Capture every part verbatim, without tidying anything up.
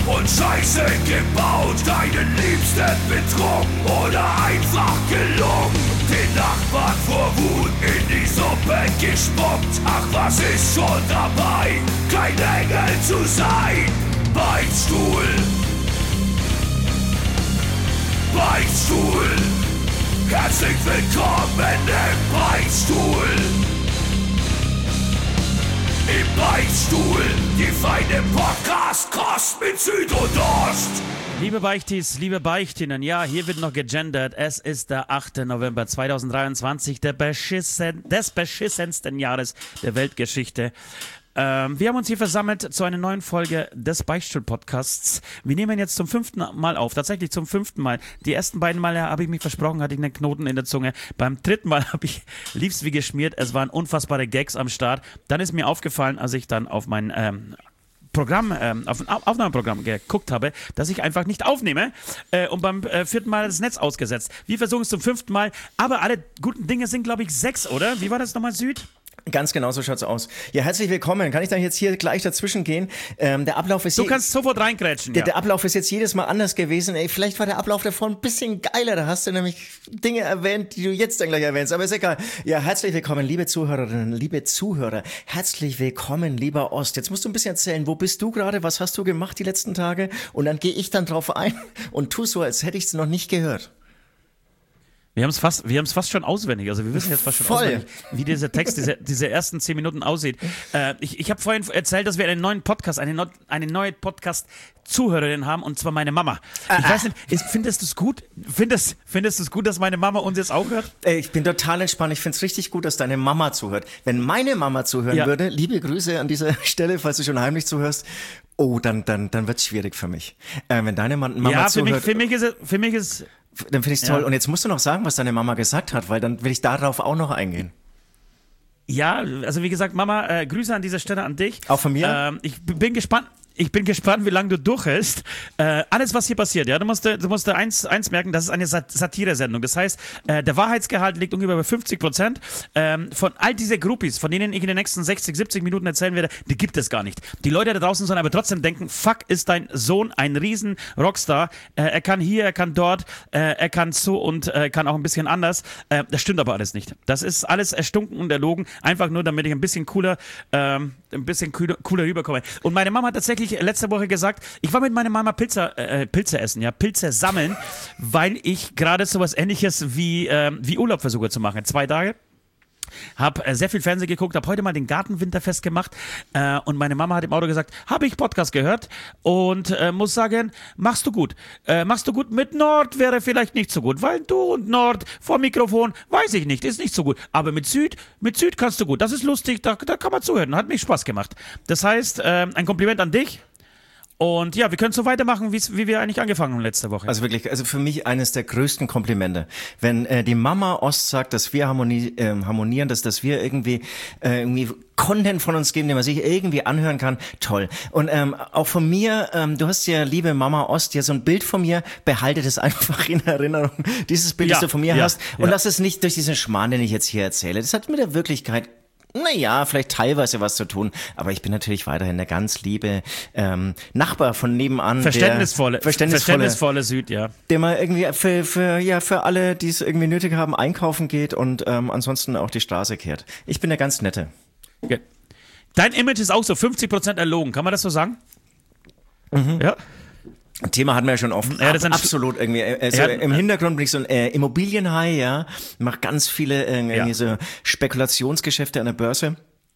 und Scheiße gebaut, deinen Liebsten betrogen oder einfach gelungen, den Nachbarn vor Wut in die Suppe gespuckt. Ach, was ist schon dabei, kein Engel zu sein? Beichtstuhl, Beichtstuhl, herzlich willkommen im Beichtstuhl. Im Beichtstuhl, die feine Podcast-Kost mit Süd und Ost. Liebe Beichtis, liebe Beichtinnen, ja, hier wird noch gegendert. Es ist der achte November zweitausenddreiundzwanzig, der beschissen, des beschissensten Jahres der Weltgeschichte. Ähm, wir haben uns hier versammelt zu einer neuen Folge des Beichtstuhl-Podcasts. Wir nehmen jetzt zum fünften Mal auf, tatsächlich zum fünften Mal. Die ersten beiden Male habe ich mich versprochen, hatte ich einen Knoten in der Zunge. Beim dritten Mal habe ich lieb's wie geschmiert. Es waren unfassbare Gags am Start. Dann ist mir aufgefallen, als ich dann auf mein ähm, Programm, ähm, auf ein Aufnahmeprogramm geguckt habe, dass ich einfach nicht aufnehme äh, und beim äh, vierten Mal das Netz ausgesetzt. Wir versuchen es zum fünften Mal, aber alle guten Dinge sind, glaube ich, sechs, oder? Wie war das nochmal, Süd? Ganz genau, so schaut's aus. Ja, herzlich willkommen. Kann ich dann jetzt hier gleich dazwischen gehen? Ähm, der Ablauf ist... Du kannst sofort reingrätschen, der, ja. Der Ablauf ist jetzt jedes Mal anders gewesen. Ey, vielleicht war der Ablauf davor ein bisschen geiler. Da hast du nämlich Dinge erwähnt, die du jetzt dann gleich erwähnst. Aber ist egal. Ja, herzlich willkommen, liebe Zuhörerinnen, liebe Zuhörer. Herzlich willkommen, lieber Ost. Jetzt musst du ein bisschen erzählen, wo bist du gerade? Was hast du gemacht die letzten Tage? Und dann gehe ich dann drauf ein und tu so, als hätte ich es noch nicht gehört. Wir haben es fast, wir haben es fast schon auswendig. Also wir wissen jetzt fast schon Voll. auswendig, wie dieser Text, diese, diese ersten zehn Minuten aussieht. Äh, ich ich habe vorhin erzählt, dass wir einen neuen Podcast, eine, no, eine neue Podcast-Zuhörerin haben, und zwar meine Mama. Ich Aha. weiß nicht, ist, findest du es gut? Findest, findest du es gut, dass meine Mama uns jetzt auch hört? Ey, ich bin total entspannt. Ich finde es richtig gut, dass deine Mama zuhört. Wenn meine Mama zuhören Ja. würde, liebe Grüße an dieser Stelle, falls du schon heimlich zuhörst, oh, dann, dann, dann wird's schwierig für mich. Äh, wenn deine Ma- Mama Ja, für zuhört... mich, für mich ist es, für mich ist Dann finde ich es toll. Ja. Und jetzt musst du noch sagen, was deine Mama gesagt hat, weil dann will ich darauf auch noch eingehen. Ja, also wie gesagt, Mama, äh, Grüße an dieser Stelle an dich. Auch von mir? Ähm, ich b- bin gespannt. Ich bin gespannt, wie lange du durchhältst. Äh, alles, was hier passiert, ja, du musst, du musst eins, eins merken, das ist eine Sat- Satire-Sendung. Das heißt, äh, der Wahrheitsgehalt liegt ungefähr bei fünfzig Prozent. Ähm, von all diese Groupies, von denen ich in den nächsten sechzig, siebzig Minuten erzählen werde, die gibt es gar nicht. Die Leute da draußen sollen aber trotzdem denken, fuck, ist dein Sohn ein riesen Rockstar. Äh, er kann hier, er kann dort, äh, er kann so und äh, kann auch ein bisschen anders. Äh, das stimmt aber alles nicht. Das ist alles erstunken und erlogen, einfach nur, damit ich ein bisschen cooler, ähm, ein bisschen cooler, cooler rüberkomme. Und meine Mama hat tatsächlich letzte Woche gesagt, ich war mit meiner Mama Pilze, äh, Pilze essen, ja, Pilze sammeln, weil ich gerade sowas Ähnliches wie, äh, wie Urlaub versuche zu machen. Zwei Tage. Hab äh, sehr viel Fernsehen geguckt, hab heute mal den Gartenwinterfest gemacht äh, und meine Mama hat im Auto gesagt, habe ich Podcast gehört und äh, muss sagen, machst du gut. Äh, machst du gut. Mit Nord wäre vielleicht nicht so gut, weil du und Nord vor Mikrofon, weiß ich nicht, ist nicht so gut. Aber mit Süd, mit Süd kannst du gut. Das ist lustig, da, da kann man zuhören. Hat mich Spaß gemacht. Das heißt, äh, ein Kompliment an dich. Und ja, wir können so weitermachen, wie's, wie wir eigentlich angefangen haben letzte Woche. Also wirklich, also für mich eines der größten Komplimente. Wenn äh, die Mama Ost sagt, dass wir harmoni- äh, harmonieren, dass, dass wir irgendwie, äh, irgendwie Content von uns geben, den man sich irgendwie anhören kann, toll. Und ähm, auch von mir, ähm, du hast ja, liebe Mama Ost, ja so ein Bild von mir, behalte das einfach in Erinnerung. Dieses Bild, Ja, das du von mir ja, hast. Und ja. lass es nicht durch diesen Schmarrn, den ich jetzt hier erzähle. Das hat mit der Wirklichkeit naja, vielleicht teilweise was zu tun, aber ich bin natürlich weiterhin der ganz liebe ähm, Nachbar von nebenan. Verständnisvolle, der, verständnisvolle, verständnisvolle Süd, ja. Der mal irgendwie für, für, ja, für alle, die es irgendwie nötig haben, einkaufen geht und ähm, ansonsten auch die Straße kehrt. Ich bin der ganz Nette. Okay. Dein Image ist auch so fünfzig Prozent erlogen, kann man das so sagen? Mhm. Ja. Thema hatten wir ja schon oft. Ja, das ist ein absolut irgendwie. Also ja, im Hintergrund bin ich so ein äh, Immobilienhai, ja. Mach ganz viele äh, irgendwie Ja. so Spekulationsgeschäfte an der Börse.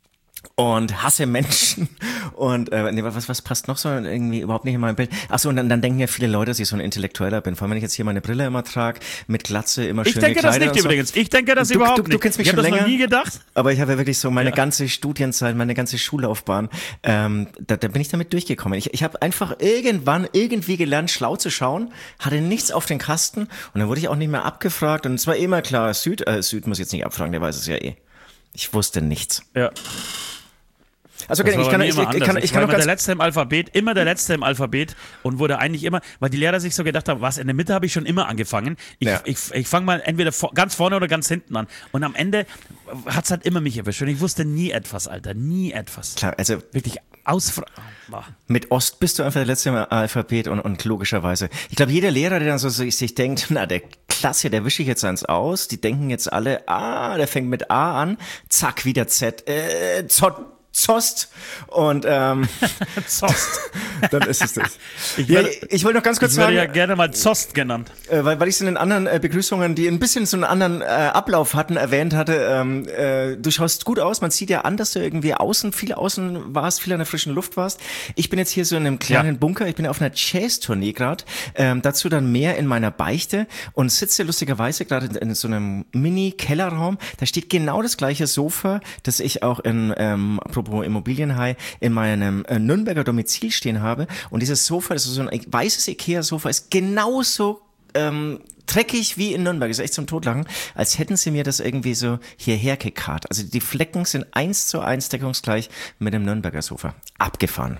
Und hasse Menschen und äh, nee, was was passt noch so irgendwie überhaupt nicht in mein Bild. Achso, und dann, dann denken ja viele Leute, dass ich so ein Intellektueller bin. Vor allem, wenn ich jetzt hier meine Brille immer trage, mit Glatze, immer schön Ich denke das nicht so. übrigens. Ich denke das Du- überhaupt du- du nicht. kennst mich ich habe schon das noch länger. nie gedacht. Aber ich habe ja wirklich so meine Ja. ganze Studienzeit, meine ganze Schullaufbahn, ähm, da, da bin ich damit durchgekommen. Ich, ich habe einfach irgendwann irgendwie gelernt, schlau zu schauen, hatte nichts auf den Kasten und dann wurde ich auch nicht mehr abgefragt und es war immer klar, Süd, äh, Süd muss jetzt nicht abfragen, der weiß es ja eh. Ich wusste nichts. Ja. Also Das okay, war ich bei kann, mir ich, immer ich, ich anders. kann, Ich ich war kann noch immer der ganz, Letzte im Alphabet, immer der Letzte im Alphabet und wurde eigentlich immer, weil die Lehrer sich so gedacht haben, was, in der Mitte habe ich schon immer angefangen. Ich, Ja. ich, ich fange mal entweder vor, ganz vorne oder ganz hinten an. Und am Ende hat es halt immer mich erwischt und ich wusste nie etwas, Alter, nie etwas. klar, also Wirklich Aus. Oh. Mit Ost bist du einfach der letzte Alphabet und, und logischerweise. Ich glaube, jeder Lehrer, der dann so sich, sich denkt, na, der Klasse, der wische ich jetzt eins aus, die denken jetzt alle, ah, der fängt mit A an, zack, wieder Z, äh, Zott. Zost und ähm, Zost. Dann ist es das. Ich, ja, würde, ich wollte noch ganz kurz ich würde sagen, ja gerne mal Zost genannt. Äh, weil, weil ich es in den anderen äh, Begrüßungen, die ein bisschen so einen anderen äh, Ablauf hatten, erwähnt hatte, ähm, äh, du schaust gut aus, man sieht ja an, dass du irgendwie außen, viel außen warst, viel an der frischen Luft warst. Ich bin jetzt hier so in einem kleinen ja. Bunker, ich bin auf einer Jazz-Tournee gerade, ähm, dazu dann mehr in meiner Beichte und sitze lustigerweise gerade in, in so einem Mini-Kellerraum, da steht genau das gleiche Sofa, das ich auch in ähm, apropos Immobilienhai in meinem äh, Nürnberger Domizil stehen habe. Und dieses Sofa, das ist so ein weißes Ikea-Sofa, ist genauso ähm, dreckig wie in Nürnberg. Ist echt zum Totlachen, als hätten sie mir das irgendwie so hierher gekarrt. Also die Flecken sind eins zu eins deckungsgleich mit dem Nürnberger Sofa. Abgefahren.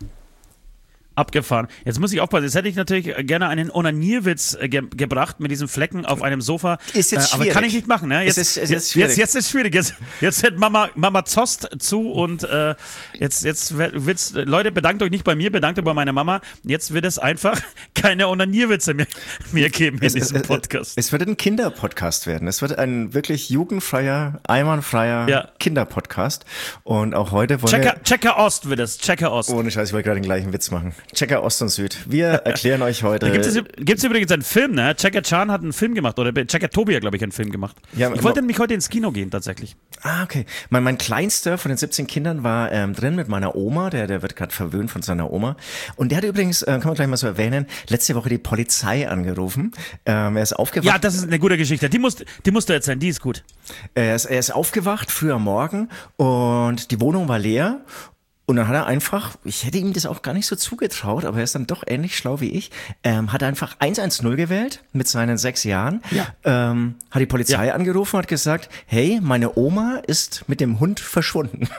Abgefahren. Jetzt muss ich aufpassen. Jetzt hätte ich natürlich gerne einen Onanierwitz äh, ge- gebracht mit diesen Flecken auf einem Sofa. Ist jetzt äh, aber schwierig. kann ich nicht machen. Ne? Jetzt, es ist, es jetzt, ist schwierig. jetzt, jetzt ist schwierig. Jetzt, jetzt hört Mama, Mama Zost zu und äh, jetzt, jetzt wird's, Leute, bedankt euch nicht bei mir, bedankt euch bei meiner Mama. Jetzt wird es einfach keine Onanierwitze mehr, mehr geben in es, diesem es, Podcast. Es, es wird ein Kinderpodcast werden. Es wird ein wirklich jugendfreier, einwandfreier ja. Kinderpodcast. Und auch heute wollen Checker, wir... Checker Ost wird es. Checker Ost. Ohne Scheiß, ich wollte gerade den gleichen Witz machen. Checker Ost und Süd. Wir erklären euch heute... Da gibt es gibt's übrigens einen Film, ne? Checker Chan hat einen Film gemacht, oder Checker Tobi hat, glaube ich, einen Film gemacht. Ja, ich wollte nämlich heute ins Kino gehen, tatsächlich. Ah, okay. Mein, mein Kleinster von den siebzehn Kindern war ähm, drin mit meiner Oma, der, der wird gerade verwöhnt von seiner Oma. Und der hat übrigens, äh, kann man gleich mal so erwähnen, letzte Woche die Polizei angerufen. Ähm, er ist aufgewacht. Ja, das ist eine gute Geschichte. Die musst, die musst du erzählen, die ist gut. Er ist, er ist aufgewacht, früh am Morgen, und die Wohnung war leer. Und dann hat er einfach, ich hätte ihm das auch gar nicht so zugetraut, aber er ist dann doch ähnlich schlau wie ich, ähm, hat einfach eins eins null gewählt mit seinen sechs Jahren, ja. ähm, hat die Polizei ja. angerufen und hat gesagt, hey, meine Oma ist mit dem Hund verschwunden.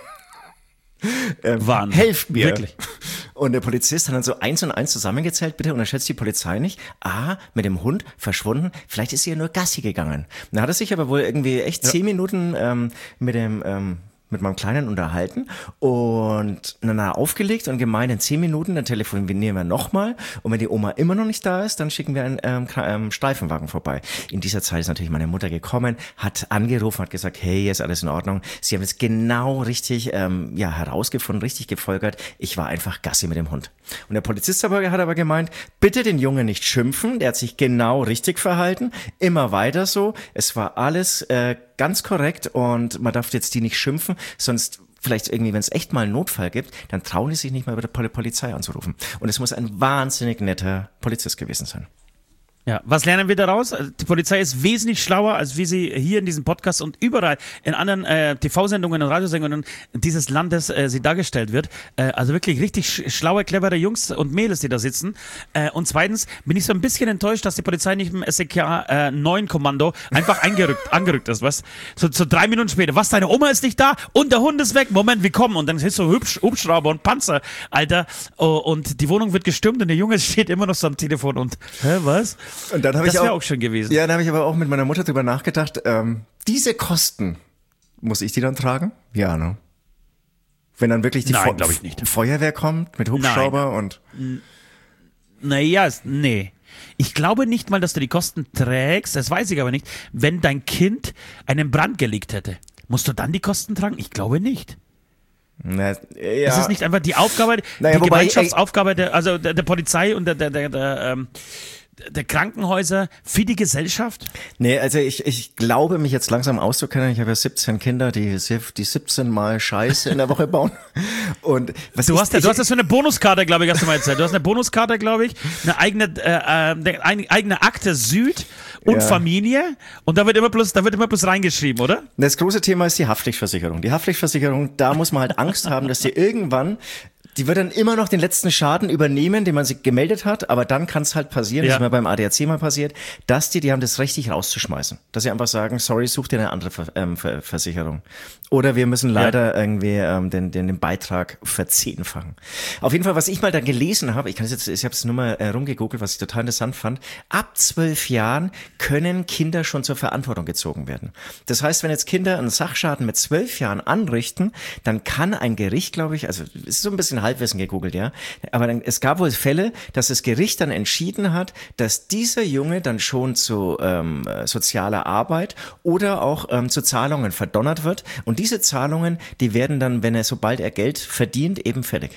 ähm, Wahnsinn. Helft mir. Wirklich. Und der Polizist hat dann so eins und eins zusammengezählt, bitte unterschätzt die Polizei nicht. Ah, mit dem Hund verschwunden, vielleicht ist sie ja nur Gassi gegangen. Dann hat er sich aber wohl irgendwie echt ja. zehn Minuten ähm, mit dem... Ähm, mit meinem Kleinen unterhalten und dann hat er aufgelegt und gemeint, in zehn Minuten, dann telefonieren wir nochmal und wenn die Oma immer noch nicht da ist, dann schicken wir einen ähm, ähm, Streifenwagen vorbei. In dieser Zeit ist natürlich meine Mutter gekommen, hat angerufen, hat gesagt, hey, ist alles in Ordnung. Sie haben es genau richtig ähm, ja herausgefunden, richtig gefolgert. Ich war einfach Gassi mit dem Hund. Und der Polizist aber, hat aber gemeint, bitte den Jungen nicht schimpfen, der hat sich genau richtig verhalten, immer weiter so. Es war alles äh, ganz korrekt und man darf jetzt die nicht schimpfen, sonst vielleicht irgendwie, wenn es echt mal einen Notfall gibt, dann trauen die sich nicht mal bei der Polizei anzurufen. Und es muss ein wahnsinnig netter Polizist gewesen sein. Ja, was lernen wir daraus? Die Polizei ist wesentlich schlauer, als wie sie hier in diesem Podcast und überall in anderen äh, T V-Sendungen und Radiosendungen dieses Landes äh, sie dargestellt wird. Äh, also wirklich richtig sch- schlaue, clevere Jungs und Mädels, die da sitzen. Äh, und zweitens bin ich so ein bisschen enttäuscht, dass die Polizei nicht im S E K neun Kommando einfach eingerückt, angerückt ist. Was? So, so drei Minuten später, was, deine Oma ist nicht da und der Hund ist weg. Moment, wir kommen. Und dann ist so Hubsch, Hubschrauber und Panzer, Alter. Oh, und die Wohnung wird gestürmt und der Junge steht immer noch so am Telefon und, hä, was? Und dann hab das wäre auch, auch schön gewesen. Ja, dann habe ich aber auch mit meiner Mutter drüber nachgedacht, ähm, diese Kosten, muss ich die dann tragen? Ja, ne? Wenn dann wirklich die Nein, Fe- glaube ich nicht. Feuerwehr kommt mit Hubschrauber Nein. und... Naja, nee. Ich glaube nicht mal, dass du die Kosten trägst, das weiß ich aber nicht, wenn dein Kind einen Brand gelegt hätte. Musst du dann die Kosten tragen? Ich glaube nicht. Na, ja. Ist es nicht einfach die Aufgabe, naja, die wobei, Gemeinschaftsaufgabe der, also der, der Polizei und der, der, der, der ähm, der Krankenhäuser für die Gesellschaft? Nee, also ich, ich glaube, mich jetzt langsam auszukennen. Ich habe ja siebzehn Kinder, die, die siebzehn Mal Scheiße in der Woche bauen. Und was du, ist, hast ja, ich, du hast das für eine Bonuskarte, glaube ich, hast du mal erzählt. Du hast eine Bonuskarte, glaube ich, eine eigene, äh, eine eigene Akte Süd und ja. Familie. Und da wird immer bloß, da wird immer bloß reingeschrieben, oder? Das große Thema ist die Haftpflichtversicherung. Die Haftpflichtversicherung, da muss man halt Angst haben, dass die irgendwann Die wird dann immer noch den letzten Schaden übernehmen, den man sich gemeldet hat, aber dann kann es halt passieren, Ja. das ist mir beim A D A C mal passiert, dass die, die haben das Recht, dich rauszuschmeißen. Dass sie einfach sagen, sorry, such dir eine andere Ver ähm, Ver Versicherung. Oder wir müssen leider ja. irgendwie ähm, den, den, den Beitrag verzehnfachen. Auf jeden Fall, was ich mal da gelesen habe, ich kann es jetzt, ich habe es nur mal äh, rumgegoogelt, was ich total interessant fand, ab zwölf Jahren können Kinder schon zur Verantwortung gezogen werden. Das heißt, wenn jetzt Kinder einen Sachschaden mit zwölf Jahren anrichten, dann kann ein Gericht, glaube ich, also es ist so ein bisschen Halbwissen gegoogelt, ja, aber dann, es gab wohl Fälle, dass das Gericht dann entschieden hat, dass dieser Junge dann schon zu ähm, sozialer Arbeit oder auch ähm, zu Zahlungen verdonnert wird und diese Zahlungen, die werden dann, wenn er, sobald er Geld verdient, eben fällig.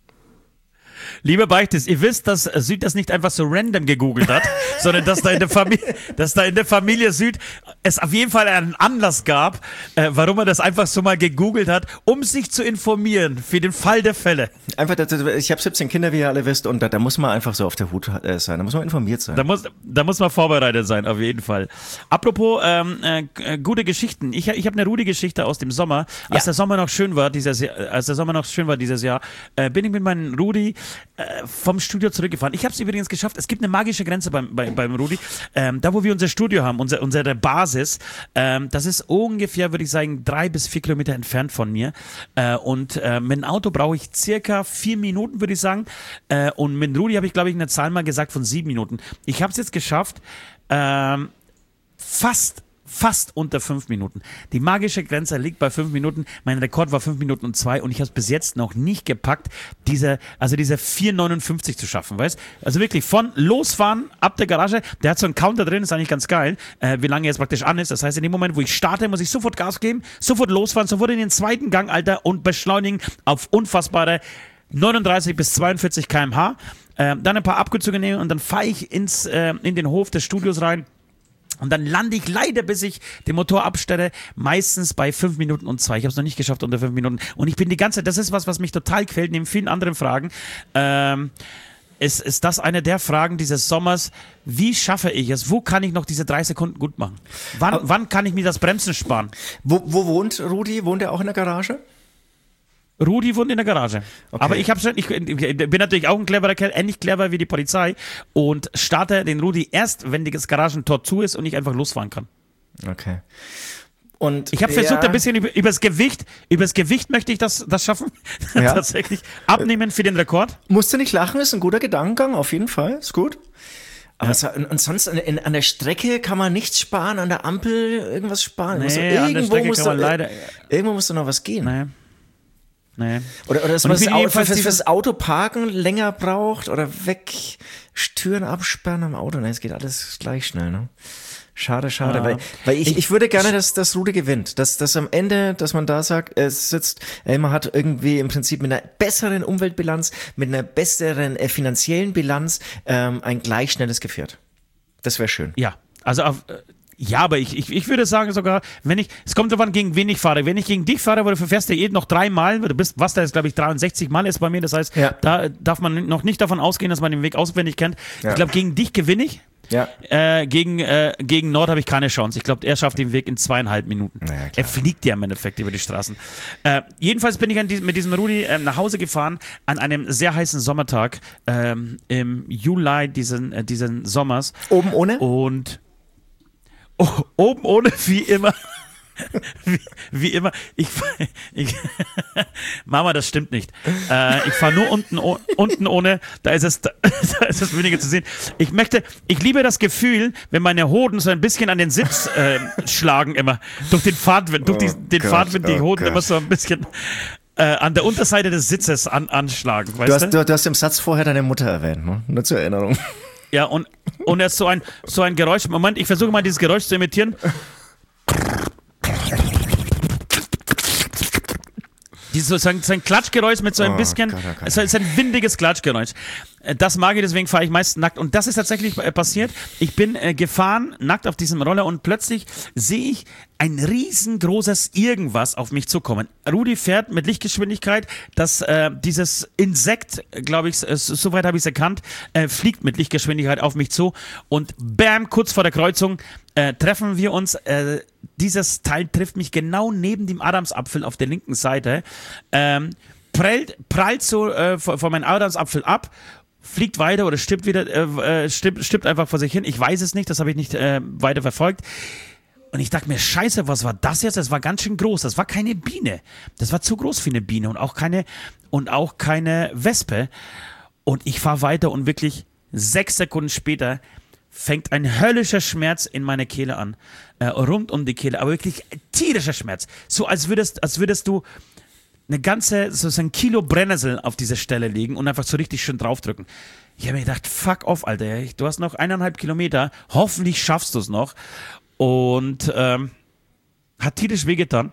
Lieber Beichtes, ihr wisst, dass Süd das nicht einfach so random gegoogelt hat, sondern dass da in der Familie, dass da in der Familie Süd es auf jeden Fall einen Anlass gab, äh, warum er das einfach so mal gegoogelt hat, um sich zu informieren für den Fall der Fälle. Einfach, ich habe siebzehn Kinder, wie ihr alle wisst, und da, da muss man einfach so auf der Hut äh, sein, da muss man informiert sein. Da muss, da muss man vorbereitet sein, auf jeden Fall. Apropos ähm, äh, gute Geschichten. Ich, ich habe eine Rudi-Geschichte aus dem Sommer. Als ja. der Sommer noch schön war dieses Jahr, als der Sommer noch schön war dieses Jahr, äh, bin ich mit meinem Rudi äh, vom Studio zurückgefahren. Ich habe es übrigens geschafft. Es gibt eine magische Grenze beim, beim, beim Rudi. Ähm, da, wo wir unser Studio haben, unser, unsere Basis, ähm, das ist ungefähr, würde ich sagen, drei bis vier Kilometer entfernt von mir. Äh, und äh, mit dem Auto brauche ich circa vier Minuten, würde ich sagen. Äh, und mit Rudi habe ich, glaube ich, eine Zahl mal gesagt von sieben Minuten. Ich habe es jetzt geschafft, ähm, fast Fast unter fünf Minuten. Die magische Grenze liegt bei fünf Minuten. Mein Rekord war fünf Minuten und zwei und ich habe es bis jetzt noch nicht gepackt, diese, also diese vier neunundfünfzig zu schaffen, weißt? Also wirklich von losfahren ab der Garage, der hat so einen Counter drin, ist eigentlich ganz geil, äh, wie lange er jetzt praktisch an ist. Das heißt, in dem Moment, wo ich starte, muss ich sofort Gas geben, sofort losfahren, sofort in den zweiten Gang, Alter, und beschleunigen auf unfassbare neununddreißig bis zweiundvierzig Kilometer pro Stunde. Äh, dann ein paar Abkürzungen nehmen und dann fahre ich ins, äh, in den Hof des Studios rein. Und dann lande ich leider, bis ich den Motor abstelle, meistens bei fünf Minuten und zwei. Ich habe es noch nicht geschafft unter fünf Minuten. Und ich bin die ganze Zeit, das ist was, was mich total quält, neben vielen anderen Fragen. Ähm, ist, ist das eine der Fragen dieses Sommers? Wie schaffe ich es? Wo kann ich noch diese drei Sekunden gut machen? Wann, Aber, wann kann ich mir das Bremsen sparen? Wo, wo wohnt Rudi? Wohnt er auch in der Garage? Rudi wohnt in der Garage. Okay. Aber ich, hab schon, ich, ich bin natürlich auch ein cleverer Kerl, ähnlich clever wie die Polizei und starte den Rudi erst, wenn das Garagentor zu ist und ich einfach losfahren kann. Okay. Und ich habe ja. versucht, ein bisschen über, übers Gewicht, übers Gewicht möchte ich das, das schaffen. Ja. Tatsächlich. Abnehmen für den Rekord. Musst du nicht lachen, ist ein guter Gedankengang, auf jeden Fall, ist gut. Aber ja. so, und sonst an, in, an der Strecke kann man nichts sparen, an der Ampel irgendwas sparen. Nee, muss, irgendwo, an der Strecke muss kann da, man leider, irgendwo muss da noch was gehen. Nee. Nee. Oder, oder dass man das Auto, fürs, fürs Auto parken länger braucht oder weg, Türen absperren am Auto. Nein, es geht alles gleich schnell, ne? Schade, schade, ja. weil, weil ich, ich, ich würde gerne, dass das Rudi gewinnt, dass, dass am Ende, dass man da sagt, es sitzt, ey, man hat irgendwie im Prinzip mit einer besseren Umweltbilanz, mit einer besseren äh, finanziellen Bilanz ähm, ein gleich schnelles Gefährt. Das wäre schön. Ja, also auf, äh, ja, aber ich, ich, ich würde sagen sogar, wenn ich, es kommt davon, gegen wen ich fahre. Wenn ich gegen dich fahre, weil du fährst ja eh noch dreimal, du bist, was da jetzt, glaube ich, dreiundsechzig Mal ist bei mir, das heißt, ja. da darf man noch nicht davon ausgehen, dass man den Weg auswendig kennt. Ja. Ich glaube, gegen dich gewinne ich. Ja. Äh, gegen, äh, gegen Nord habe ich keine Chance. Ich glaube, er schafft den Weg in zweieinhalb Minuten. Ja, er fliegt ja im Endeffekt über die Straßen. Äh, jedenfalls bin ich an die, mit diesem Rudi äh, nach Hause gefahren an einem sehr heißen Sommertag ähm, im Juli diesen, äh, diesen Sommers. Oben ohne? Und oh, oben ohne, wie immer. Wie, wie immer, ich, ich Mama, das stimmt nicht. Äh, ich fahre nur unten, oh, unten ohne, da ist es, da, da ist es weniger zu sehen. Ich möchte, ich liebe das Gefühl, wenn meine Hoden so ein bisschen an den Sitz äh, schlagen immer, durch den Fahrtwind, durch die, oh den Gott, Fahrtwind, die oh Hoden Gott. immer so ein bisschen äh, an der Unterseite des Sitzes an, anschlagen. Weißt du, hast, du? Du, du hast im Satz vorher deine Mutter erwähnt, ne? Nur zur Erinnerung. Ja, und, und er ist so ein, so ein Geräusch, Moment, ich versuche mal dieses Geräusch zu imitieren. Dieses, so, ein, so ein Klatschgeräusch mit so ein oh, bisschen, Gott, oh Gott. es ist ein windiges Klatschgeräusch. Das mag ich, deswegen fahre ich meist nackt. Und das ist tatsächlich passiert. Ich bin äh, gefahren, nackt auf diesem Roller und plötzlich sehe ich ein riesengroßes Irgendwas auf mich zukommen. Rudi fährt mit Lichtgeschwindigkeit, dass äh, dieses Insekt, glaube ich, äh, soweit habe ich es erkannt, äh, fliegt mit Lichtgeschwindigkeit auf mich zu und bam, kurz vor der Kreuzung äh, treffen wir uns. Äh, dieses Teil trifft mich genau neben dem Adamsapfel auf der linken Seite. Ähm, prallt, prallt so äh, von, von meinem Adamsapfel ab, fliegt weiter oder stirbt wieder, äh, stirbt, stirbt einfach vor sich hin. Ich weiß es nicht, das habe ich nicht äh, weiter verfolgt. Und ich dachte mir, scheiße, was war das jetzt? Das war ganz schön groß. Das war keine Biene. Das war zu groß für eine Biene und auch keine, und auch keine Wespe. Und ich fahre weiter und wirklich sechs Sekunden später fängt ein höllischer Schmerz in meine Kehle an. Äh, rund um die Kehle, aber wirklich tierischer Schmerz. So als würdest, als würdest du eine ganze, so ein Kilo Brennnessel auf diese Stelle legen und einfach so richtig schön draufdrücken. Ich habe mir gedacht, fuck off, Alter. Du hast noch eineinhalb Kilometer. Hoffentlich schaffst du es noch. Und ähm, hat tierisch wehgetan.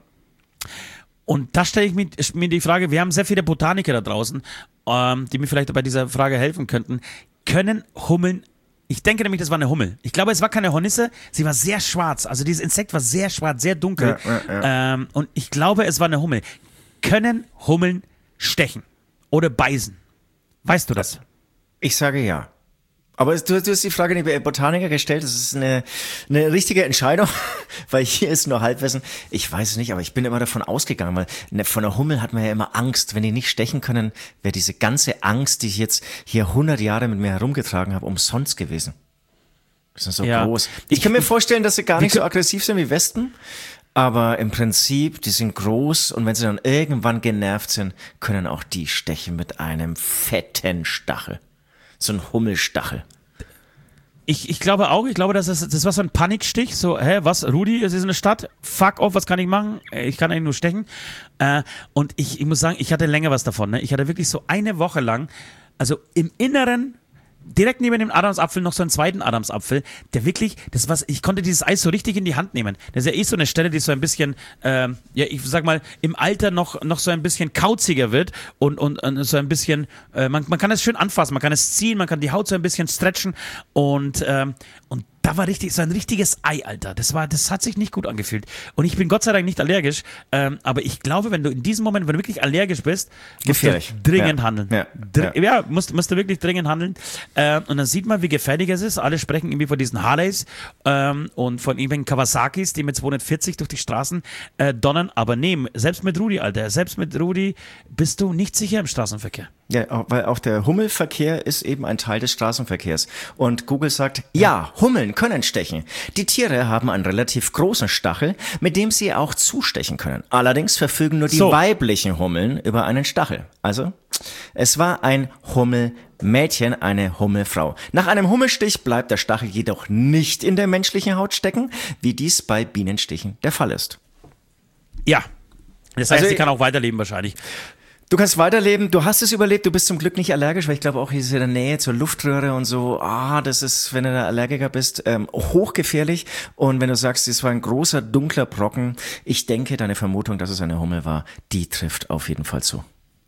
Und da stelle ich mir, mir die Frage, wir haben sehr viele Botaniker da draußen, ähm, die mir vielleicht bei dieser Frage helfen könnten. Können Hummeln, ich denke nämlich, das war eine Hummel. Ich glaube, es war keine Hornisse, sie war sehr schwarz. Also dieses Insekt war sehr schwarz, sehr dunkel. Ja, ja, ja. Ähm, und ich glaube, es war eine Hummel. Können Hummeln stechen oder beißen? Weißt du das? Ich sage ja. Aber du, du hast die Frage nicht bei Botaniker gestellt, das ist eine, eine richtige Entscheidung, weil hier ist nur Halbwissen. Ich weiß es nicht, aber ich bin immer davon ausgegangen, weil von der Hummel hat man ja immer Angst, wenn die nicht stechen können, wäre diese ganze Angst, die ich jetzt hier hundert Jahre mit mir herumgetragen habe, umsonst gewesen. Das ist so ja. groß. Ich kann mir vorstellen, dass sie gar nicht so aggressiv sind wie Wespen, aber im Prinzip, die sind groß und wenn sie dann irgendwann genervt sind, können auch die stechen mit einem fetten Stachel. So ein Hummelstachel. Ich, ich glaube auch, ich glaube, das, ist, das war so ein Panikstich, so, hä, was, Rudi, es ist eine Stadt, fuck off, was kann ich machen? Ich kann eigentlich nur stechen. Äh, und ich, ich muss sagen, ich hatte länger was davon, ne? Ich hatte wirklich so eine Woche lang, also im Inneren, direkt neben dem Adamsapfel noch so einen zweiten Adamsapfel, der wirklich, das was, ich konnte dieses Eis so richtig in die Hand nehmen. Das ist ja eh so eine Stelle, die so ein bisschen, ähm, ja, ich sag mal, im Alter noch, noch so ein bisschen kauziger wird und, und, und so ein bisschen, äh, man, man kann es schön anfassen, man kann es ziehen, man kann die Haut so ein bisschen stretchen und, ähm, und da war richtig, so ein richtiges Ei, Alter. Das war, das hat sich nicht gut angefühlt. Und ich bin Gott sei Dank nicht allergisch, ähm, aber ich glaube, wenn du in diesem Moment, wenn du wirklich allergisch bist, musst du dringend ja. handeln. Ja, Dr- ja. ja musst, musst du wirklich dringend handeln. Ähm, und dann sieht man, wie gefährlich es ist. Alle sprechen irgendwie von diesen Harleys ähm, und von irgendwelchen Kawasakis, die mit zweihundertvierzig durch die Straßen äh, donnern. Aber nee, selbst mit Rudi, Alter, selbst mit Rudi bist du nicht sicher im Straßenverkehr. Ja, weil auch der Hummelverkehr ist eben ein Teil des Straßenverkehrs. Und Google sagt, ja, Hummeln können stechen. Die Tiere haben einen relativ großen Stachel, mit dem sie auch zustechen können. Allerdings verfügen nur die so. weiblichen Hummeln über einen Stachel. Also, es war ein Hummelmädchen, eine Hummelfrau. Nach einem Hummelstich bleibt der Stachel jedoch nicht in der menschlichen Haut stecken, wie dies bei Bienenstichen der Fall ist. Ja, das heißt, also, sie kann auch weiterleben wahrscheinlich. Du kannst weiterleben, du hast es überlebt, du bist zum Glück nicht allergisch, weil ich glaube auch hier ist in der Nähe zur Luftröhre und so, ah, das ist, wenn du da Allergiker bist, ähm, hochgefährlich. Und wenn du sagst, es war ein großer, dunkler Brocken, ich denke, deine Vermutung, dass es eine Hummel war, die trifft auf jeden Fall zu.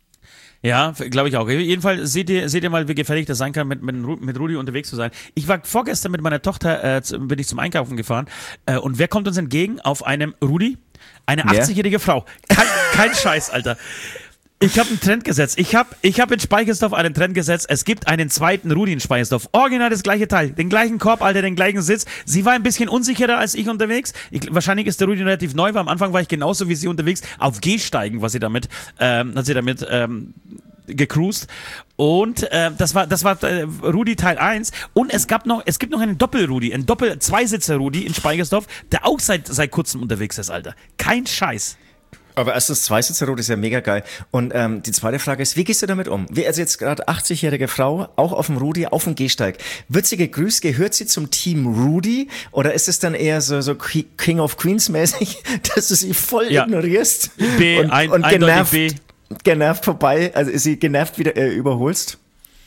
Ja, glaube ich auch. Jedenfalls seht ihr, seht ihr mal, wie gefährlich das sein kann, mit, mit, mit Rudi unterwegs zu sein. Ich war vorgestern mit meiner Tochter, äh, bin ich zum Einkaufen gefahren äh, und wer kommt uns entgegen? Auf einem Rudi? Eine achtzigjährige Frau. Kein, kein Scheiß, Alter. Ich habe einen Trend gesetzt. Ich habe ich hab in Speichersdorf einen Trend gesetzt. Es gibt einen zweiten Rudi in Speichersdorf. Original das gleiche Teil. Den gleichen Korb, Alter, den gleichen Sitz. Sie war ein bisschen unsicherer als ich unterwegs. Ich, wahrscheinlich ist der Rudi relativ neu, weil am Anfang war ich genauso wie sie unterwegs. Auf Gehsteigen, was sie damit, ähm, hat sie damit, ähm, gecruised. Und äh, das war das war äh, Rudi Teil eins. Und es gab noch, es gibt noch einen Doppel-Rudi, einen Doppel-Zweisitzer-Rudi in Speichersdorf, der auch seit, seit kurzem unterwegs ist, Alter. Kein Scheiß. Aber erstens Zweisitzer-Rudi ist ja mega geil. Und ähm, die zweite Frage ist, wie gehst du damit um? Wie, also jetzt gerade achtzigjährige Frau, auch auf dem Rudi, auf dem Gehsteig. Wird sie gegrüßt? Gehört sie zum Team Rudi? Oder ist es dann eher so, so King of Queens mäßig, dass du sie voll ja. ignorierst? B, und, ein, und genervt, B. genervt vorbei, also ist sie genervt wieder äh, überholst?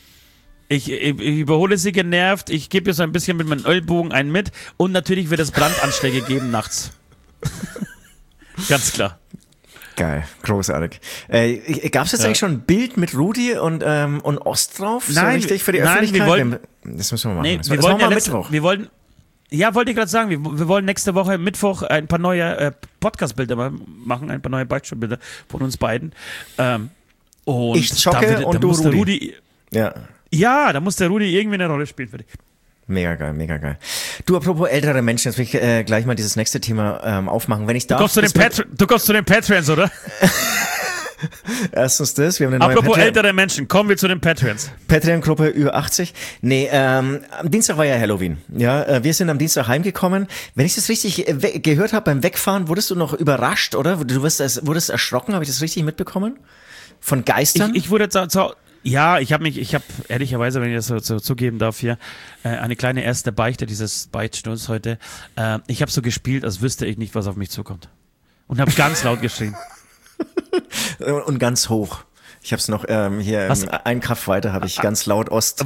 Ich, ich, ich überhole sie genervt, ich gebe ihr so ein bisschen mit meinem Ellbogen einen mit und natürlich wird es Brandanschläge geben nachts. Ganz klar. Geil, großartig. Äh, Gab es jetzt ja. eigentlich schon ein Bild mit Rudi und, ähm, und Ost drauf? Nein, so richtig für die nein, Öffentlichkeit? Wir wollten, das müssen wir machen. Nee, das wir das wollten machen wir ja letzte, Mittwoch. Wir wollten, ja, wollte ich gerade sagen, wir, wir wollen nächste Woche Mittwoch ein paar neue äh, Podcast-Bilder machen, ein paar neue Beichtstuhlbilder von uns beiden. Ähm, und ich jogge da wird, und da du muss Rudi. Der Rudi. Ja. Ja, da muss der Rudi irgendwie eine Rolle spielen für dich. Mega geil, mega geil. Du, apropos ältere Menschen, jetzt will ich äh, gleich mal dieses nächste Thema ähm, aufmachen. Wenn ich darf. Du kommst zu den, Patri- du kommst zu den Patreons, oder? Erstens das, wir haben eine neue Apropos Patreon- ältere Menschen, kommen wir zu den Patreons. Patreon-Gruppe über achtzig. Nee, ähm, am Dienstag war ja Halloween. Ja, äh, wir sind am Dienstag heimgekommen. Wenn ich das richtig äh, we- gehört habe beim Wegfahren, wurdest du noch überrascht, oder? Du wirst, das, wurdest erschrocken, habe ich das richtig mitbekommen? Von Geistern? Ich, ich wurde zu, zu, ja, ich habe mich, ich habe ehrlicherweise, wenn ich das so, so zugeben darf hier, äh, eine kleine erste Beichte dieses Beichtstuhls heute. Äh, ich habe so gespielt, als wüsste ich nicht, was auf mich zukommt. Und habe ganz laut geschrien. Und ganz hoch. Ich habe es noch ähm, hier Was? im ein Kraft weiter, habe ich ganz laut Ost.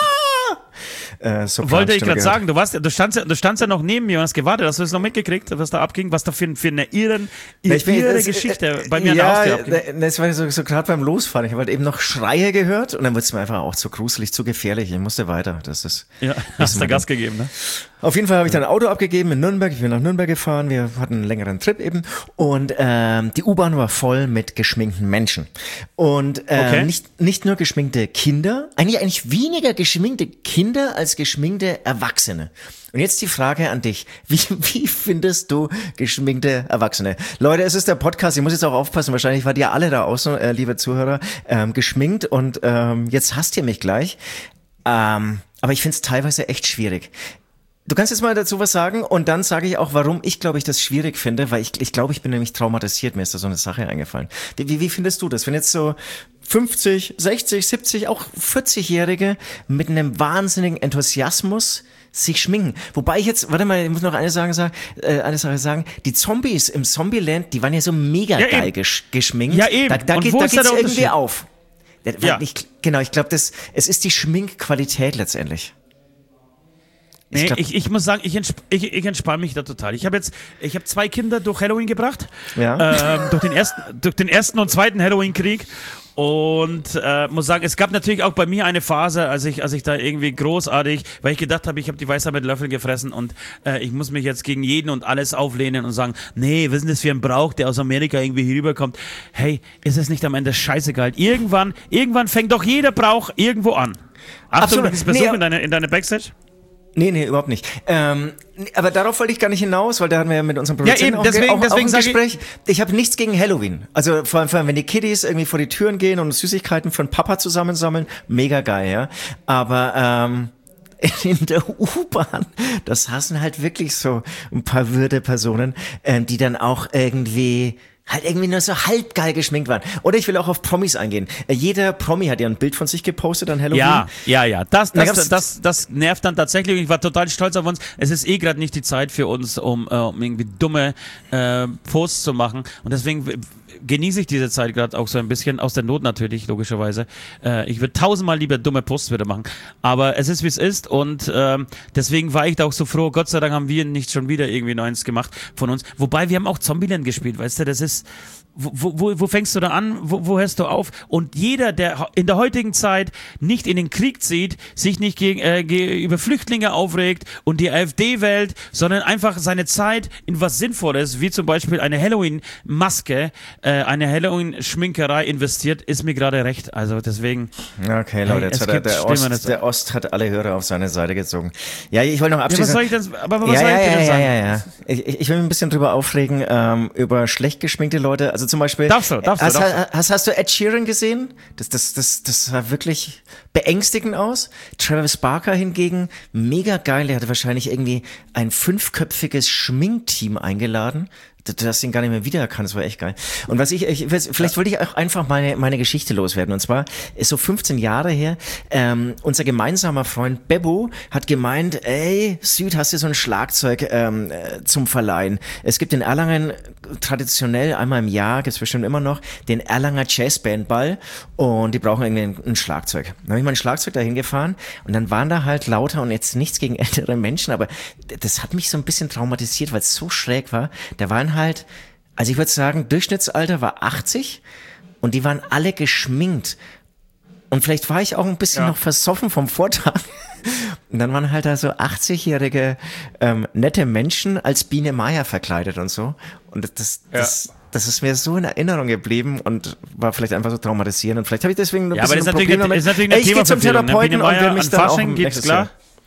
Äh, Wollte ich gerade sagen, du warst, du standst, ja, du standst ja noch neben mir und hast gewartet, hast du das noch mitgekriegt, was da abging, was da für, für eine irren, irre, Ich bin- irre das- Geschichte äh, bei mir in der ja, Haustür abging. äh, das war so, so gerade beim Losfahren. Ich habe halt eben noch Schreie gehört und dann wurde es mir einfach auch zu gruselig, zu gefährlich. Ich musste weiter. Das ist. Ja, hast du Gas gegeben, ne? Auf jeden Fall habe ich dann ein Auto abgegeben in Nürnberg. Ich bin nach Nürnberg gefahren. Wir hatten einen längeren Trip eben. Und ähm, die U-Bahn war voll mit geschminkten Menschen. Und ähm, Okay. nicht, nicht nur geschminkte Kinder, eigentlich, eigentlich weniger geschminkte Kinder als geschminkte Erwachsene. Und jetzt die Frage an dich. Wie, wie findest du geschminkte Erwachsene? Leute, es ist der Podcast. Ich muss jetzt auch aufpassen. Wahrscheinlich wart ihr alle da außen, äh, liebe Zuhörer, ähm, geschminkt. Und ähm, jetzt hasst ihr mich gleich. Ähm, aber ich finde es teilweise echt schwierig. Du kannst jetzt mal dazu was sagen und dann sage ich auch, warum ich glaube ich das schwierig finde, weil ich ich glaube, ich bin nämlich traumatisiert, mir ist da so eine Sache eingefallen. Wie, wie, wie findest du das, wenn jetzt so fünfzig, sechzig, siebzig, auch vierzig-Jährige mit einem wahnsinnigen Enthusiasmus sich schminken? Wobei ich jetzt, warte mal, ich muss noch eine Sache sagen, äh, eine Sache sagen, die Zombies im Zombieland, die waren ja so mega Ja, geil eben. gesch geschminkt. Ja, eben. Da, da, Und geht, wo da ist da geht's der irgendwie Unterschied? auf. Weil Ja. Ich, genau, ich glaube, das, es ist die Schminkqualität letztendlich. Nee, glaub- ich, ich muss sagen, ich, entsp ich, ich entspanne mich da total. Ich habe jetzt, ich habe zwei Kinder durch Halloween gebracht, Ja. ähm, durch den ersten, durch den ersten und zweiten Halloween-Krieg. Und äh, muss sagen, es gab natürlich auch bei mir eine Phase, als ich, als ich da irgendwie großartig, weil ich gedacht habe, ich habe die Weisheit mit Löffeln gefressen und äh, ich muss mich jetzt gegen jeden und alles auflehnen und sagen, nee, wir sind das für ein Brauch, der aus Amerika irgendwie hier rüberkommt. Hey, ist es nicht am Ende scheißegal? Irgendwann, irgendwann fängt doch jeder Brauch irgendwo an. Achtung, Absolut. das Besuch Nee, in deine, in deine Backstage. Nee, nee, überhaupt nicht. Ähm, nee, aber darauf wollte ich gar nicht hinaus, weil da hatten wir ja mit unserem Produzenten eben, auch, deswegen- auch, auch deswegen ein sag ich- Gespräch. Ich habe nichts gegen Halloween. Also vor allem, vor allem, wenn die Kiddies irgendwie vor die Türen gehen und Süßigkeiten für den Papa zusammensammeln, mega geil, ja. Aber ähm, in der U-Bahn, das hassen halt wirklich so ein paar Würde-Personen, ähm, die dann auch irgendwie halt irgendwie nur so halb geil geschminkt waren. Oder ich will auch auf Promis eingehen. Äh, jeder Promi hat ja ein Bild von sich gepostet an Halloween. Ja, ja, ja. Das, Da das, gab's- das, das nervt dann tatsächlich. Ich war total stolz auf uns. Es ist eh gerade nicht die Zeit für uns, um, äh, um irgendwie dumme äh, Posts zu machen. Und deswegen w- genieße ich diese Zeit gerade auch so ein bisschen. Aus der Not natürlich, logischerweise. Äh, ich würde tausendmal lieber dumme Posts wieder machen. Aber es ist, wie es ist. Und ähm, deswegen war ich da auch so froh. Gott sei Dank haben wir nicht schon wieder irgendwie Neues gemacht von uns. Wobei, wir haben auch Zombieland gespielt. Weißt du, das ist Wo, wo, wo fängst du da an? Wo, wo hörst du auf? Und jeder, der in der heutigen Zeit nicht in den Krieg zieht, sich nicht gegen, äh, ge- über Flüchtlinge aufregt und die AfD wählt, sondern einfach seine Zeit in was Sinnvolles, wie zum Beispiel eine Halloween-Maske, äh, eine Halloween-Schminkerei investiert, ist mir gerade recht. Also deswegen. Okay, Leute, Hey, jetzt es hat er, gibt der, Schlimmeres. Ost, der Ost hat alle Hörer auf seine Seite gezogen. Ja, ich wollte noch Ja, was abschließen. soll ich denn, aber was ja, soll ja, ich ja, denn ja, sagen? ja, ja. Ich, ich ich will mich ein bisschen drüber aufregen, ähm, über schlecht geschminkte Leute. Also zum Beispiel. Darfst du, darfst du, hast, darfst hast, hast du Ed Sheeran gesehen? Das, das, das, das sah wirklich beängstigend aus. Travis Barker hingegen, mega geil. Er hatte wahrscheinlich irgendwie ein fünfköpfiges Schminkteam eingeladen. Du hast ihn gar nicht mehr wiedererkannt, das war echt geil. Und was ich, ich vielleicht wollte ich auch einfach meine meine Geschichte loswerden. Und zwar ist so fünfzehn Jahre her, ähm, unser gemeinsamer Freund Bebo hat gemeint, ey, Süd, hast du so ein Schlagzeug ähm, äh, zum Verleihen? Es gibt in Erlangen traditionell einmal im Jahr, gibt's bestimmt immer noch, den Erlanger Jazzbandball und die brauchen irgendwie ein, ein Schlagzeug. Dann habe ich mein Schlagzeug dahin gefahren und dann waren da halt lauter und jetzt nichts gegen ältere Menschen, aber das hat mich so ein bisschen traumatisiert, weil es so schräg war. Da waren halt, also ich würde sagen, Durchschnittsalter war achtzig und die waren alle geschminkt. Und vielleicht war ich auch ein bisschen Ja. noch versoffen vom Vortag. Und dann waren halt da so achtzig-jährige ähm, nette Menschen als Biene Meier verkleidet und so. Und das, das, Ja. das, das ist mir so in Erinnerung geblieben und war vielleicht einfach so traumatisierend. Und vielleicht habe ich deswegen ein Ja, aber bisschen das ist ein natürlich Problem eine- damit. ist natürlich eine Ey, ich gehe zum Themaverfehlung, ne? Therapeuten Biene und Meier will mich an dann auch Fasching, im geht's nächstes klar? Jahr.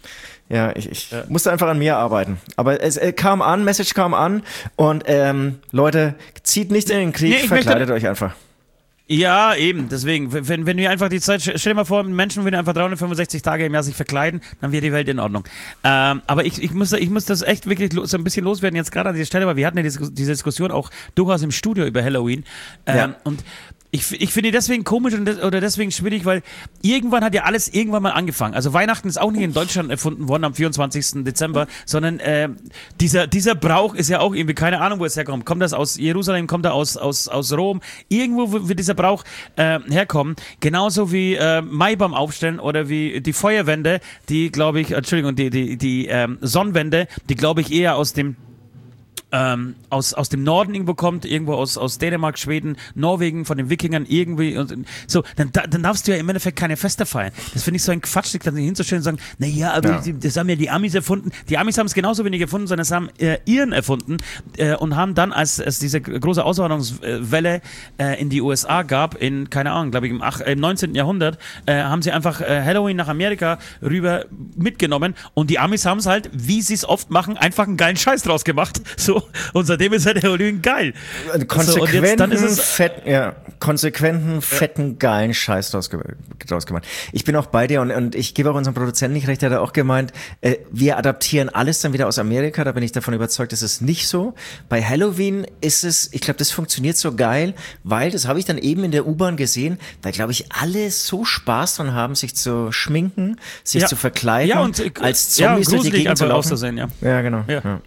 Ja, ich, ich musste einfach an mir arbeiten. Aber es äh, kam an, Message kam an und ähm, Leute, zieht nicht in den Krieg, Nee, ich verkleidet möchte- euch einfach. Ja, eben, deswegen, wenn, wenn wir einfach die Zeit, stell dir mal vor, Menschen würden einfach dreihundertfünfundsechzig Tage im Jahr sich verkleiden, dann wäre die Welt in Ordnung. Ähm, aber ich, ich, muss, ich muss das echt wirklich so ein bisschen loswerden jetzt gerade an dieser Stelle, weil wir hatten ja diese, diese Diskussion auch durchaus im Studio über Halloween. Ähm, ja. Und Ich, ich finde deswegen komisch und des, oder deswegen schwierig, weil irgendwann hat ja alles irgendwann mal angefangen. Also Weihnachten ist auch nicht in Deutschland erfunden worden am vierundzwanzigsten Dezember, sondern äh, dieser, dieser Brauch ist ja auch irgendwie, keine Ahnung, wo es herkommt. Kommt das aus Jerusalem, kommt er aus, aus, aus Rom? Irgendwo wird dieser Brauch äh, herkommen. Genauso wie äh, Maibaum aufstellen oder wie die Feuerwände, die glaube ich, Entschuldigung, die, die, die ähm, Sonnenwände, die glaube ich eher aus dem Ähm, aus, aus dem Norden irgendwo kommt, irgendwo aus, aus Dänemark, Schweden, Norwegen, von den Wikingern irgendwie und so, dann, dann darfst du ja im Endeffekt keine Feste feiern. Das finde ich so ein Quatsch, sich dann hinzustellen und sagen, naja, aber ja. das haben ja die Amis erfunden. Die Amis haben es genauso wenig erfunden, sondern es haben äh, Iren erfunden äh, und haben dann, als es diese große Auswanderungswelle äh, in die U S A gab, in, keine Ahnung, glaube ich, im, ach, im neunzehnten Jahrhundert, äh, haben sie einfach äh, Halloween nach Amerika rüber mitgenommen und die Amis haben es halt, wie sie es oft machen, einfach einen geilen Scheiß draus gemacht. So. Und seitdem ist halt Halloween geil. Konsequenten, so, und jetzt, dann ist es fett, ja, konsequenten, fetten, geilen Scheiß draus, draus gemacht. Ich bin auch bei dir und, und ich gebe auch unserem Produzenten nicht recht, der hat auch gemeint, äh, wir adaptieren alles dann wieder aus Amerika, da bin ich davon überzeugt, das ist nicht so. Bei Halloween ist es, ich glaube, das funktioniert so geil, weil, das habe ich dann eben in der U-Bahn gesehen, da glaube ich, alle so Spaß dran haben, sich zu schminken, sich ja. zu verkleiden, ja, und, als Zombies ja, durch die Gegend zu laufen. Auszusehen, ja. Ja, genau. Ja. Ja.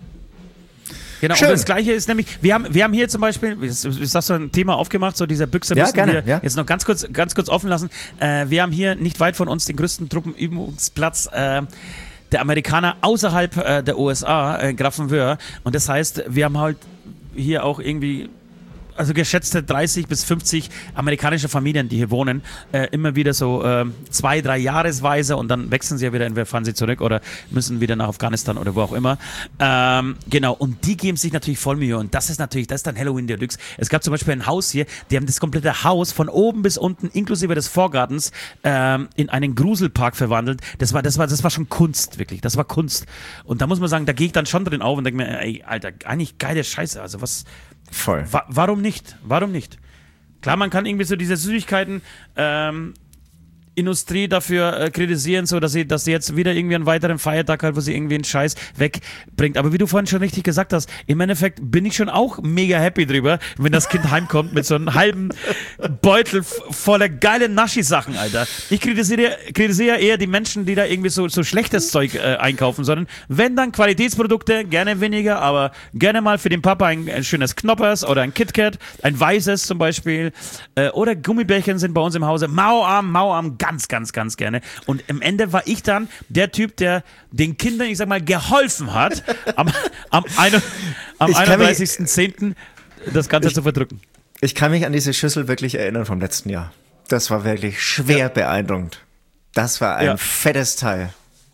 Genau, Schön. Und das Gleiche ist nämlich, wir haben, wir haben hier zum Beispiel, das hast du ein Thema aufgemacht, so dieser Büchse ja, müssen gerne, wir ja. jetzt noch ganz kurz, ganz kurz offen lassen. Äh, wir haben hier nicht weit von uns den größten Truppenübungsplatz äh, der Amerikaner außerhalb äh, der U S A, äh, Grafenwöhr. Und das heißt, wir haben halt hier auch irgendwie, also geschätzte dreißig bis fünfzig amerikanische Familien, die hier wohnen, äh, immer wieder so äh, zwei, drei Jahresweise und dann wechseln sie ja wieder, entweder fahren sie zurück oder müssen wieder nach Afghanistan oder wo auch immer. Ähm, genau, und die geben sich natürlich voll Mühe und das ist natürlich, das ist dann Halloween Deluxe. Es gab zum Beispiel ein Haus hier, die haben das komplette Haus von oben bis unten, inklusive des Vorgartens, ähm, in einen Gruselpark verwandelt. Das war, das war, das war schon Kunst, wirklich. Das war Kunst. Und da muss man sagen, da gehe ich dann schon drin auf und denke mir, ey, Alter, eigentlich geile Scheiße, also was... Voll. Wa- warum nicht? Warum nicht? Klar, man kann irgendwie so diese Süßigkeiten ähm, Industrie dafür äh, kritisieren, so dass sie, dass sie jetzt wieder irgendwie einen weiteren Feiertag hat, wo sie irgendwie einen Scheiß wegbringt. Aber wie du vorhin schon richtig gesagt hast, im Endeffekt bin ich schon auch mega happy drüber, wenn das Kind heimkommt mit so einem halben Beutel f- voller geile Naschi-Sachen, Alter. Ich kritisiere, kritisiere eher die Menschen, die da irgendwie so, so schlechtes Zeug äh, einkaufen, sondern wenn dann Qualitätsprodukte, gerne weniger, aber gerne mal für den Papa ein, ein schönes Knoppers oder ein KitKat, ein weißes zum Beispiel, äh, oder Gummibärchen sind bei uns im Hause, Mauarm, Mauarm, ganz, ganz, ganz gerne. Und am Ende war ich dann der Typ, der den Kindern, ich sag mal, geholfen hat, am, am, eine, am einunddreißigsten zehnten das Ganze ich, zu verdrücken. Ich kann mich an diese Schüssel wirklich erinnern vom letzten Jahr. Das war wirklich schwer ja. beeindruckend. Das war ein ja. fettes Teil.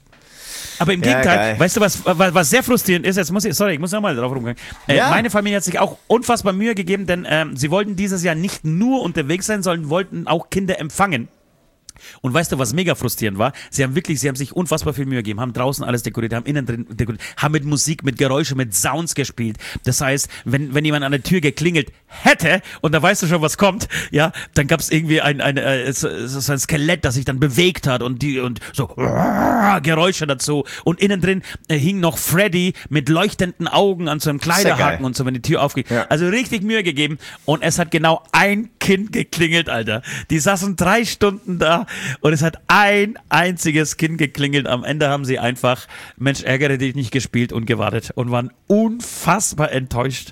Aber im ja, Gegenteil, geil. weißt du, was, was, was sehr frustrierend ist, jetzt muss ich, sorry, ich muss nochmal drauf rumgehen. Äh, ja. Meine Familie hat sich auch unfassbar Mühe gegeben, denn ähm, sie wollten dieses Jahr nicht nur unterwegs sein, sondern wollten auch Kinder empfangen. Und weißt du, was mega frustrierend war? Sie haben wirklich, sie haben sich unfassbar viel Mühe gegeben, haben draußen alles dekoriert, haben innen drin dekoriert, haben mit Musik, mit Geräuschen, mit Sounds gespielt. Das heißt, wenn, wenn jemand an der Tür geklingelt hätte und da weißt du schon, was kommt, ja, dann gab es irgendwie ein, ein, ein, so ein Skelett, das sich dann bewegt hat und die und so Geräusche dazu. Und innen drin äh, hing noch Freddy mit leuchtenden Augen an so einem Kleiderhaken und so, wenn die Tür aufgeht. Ja. Also richtig Mühe gegeben und es hat genau ein Kind geklingelt, Alter. Die saßen drei Stunden da und es hat ein einziges Kind geklingelt. Am Ende haben sie einfach Mensch, ärgere dich nicht gespielt und gewartet und waren unfassbar enttäuscht.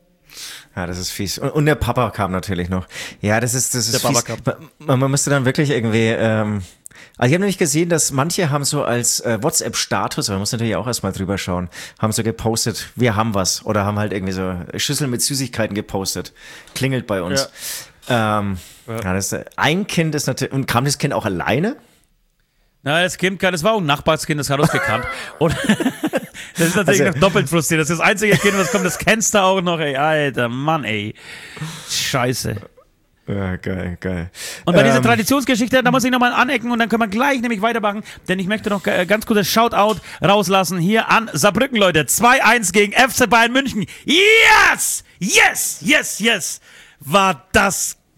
Ja, das ist fies. Und, und der Papa kam natürlich noch. Ja, das ist, das ist der fies. Papa kam. Man, man müsste dann wirklich irgendwie, ähm, also ich habe nämlich gesehen, dass manche haben so als äh, WhatsApp-Status, aber man muss natürlich auch erstmal drüber schauen, haben so gepostet, wir haben was. Oder haben halt irgendwie so Schüsseln mit Süßigkeiten gepostet. Klingelt bei uns. Ja. Ähm, ja. Ja, das, ein Kind ist natürlich, und kam das Kind auch alleine? Na, das Kind, das war auch ein Nachbarskind, das hat uns gekannt. Und das ist natürlich also, noch doppelt frustrierend. Das ist das einzige Kind, was kommt, das kennst du auch noch, ey. Alter, Mann, ey. Scheiße. Ja, geil, geil. Und bei ähm, dieser Traditionsgeschichte, da muss ich nochmal anecken und dann können wir gleich nämlich weitermachen, denn ich möchte noch ganz kurzes Shoutout rauslassen hier an Saarbrücken, Leute. zwei eins gegen F C Bayern München. Yes! Yes! Yes! Yes! War das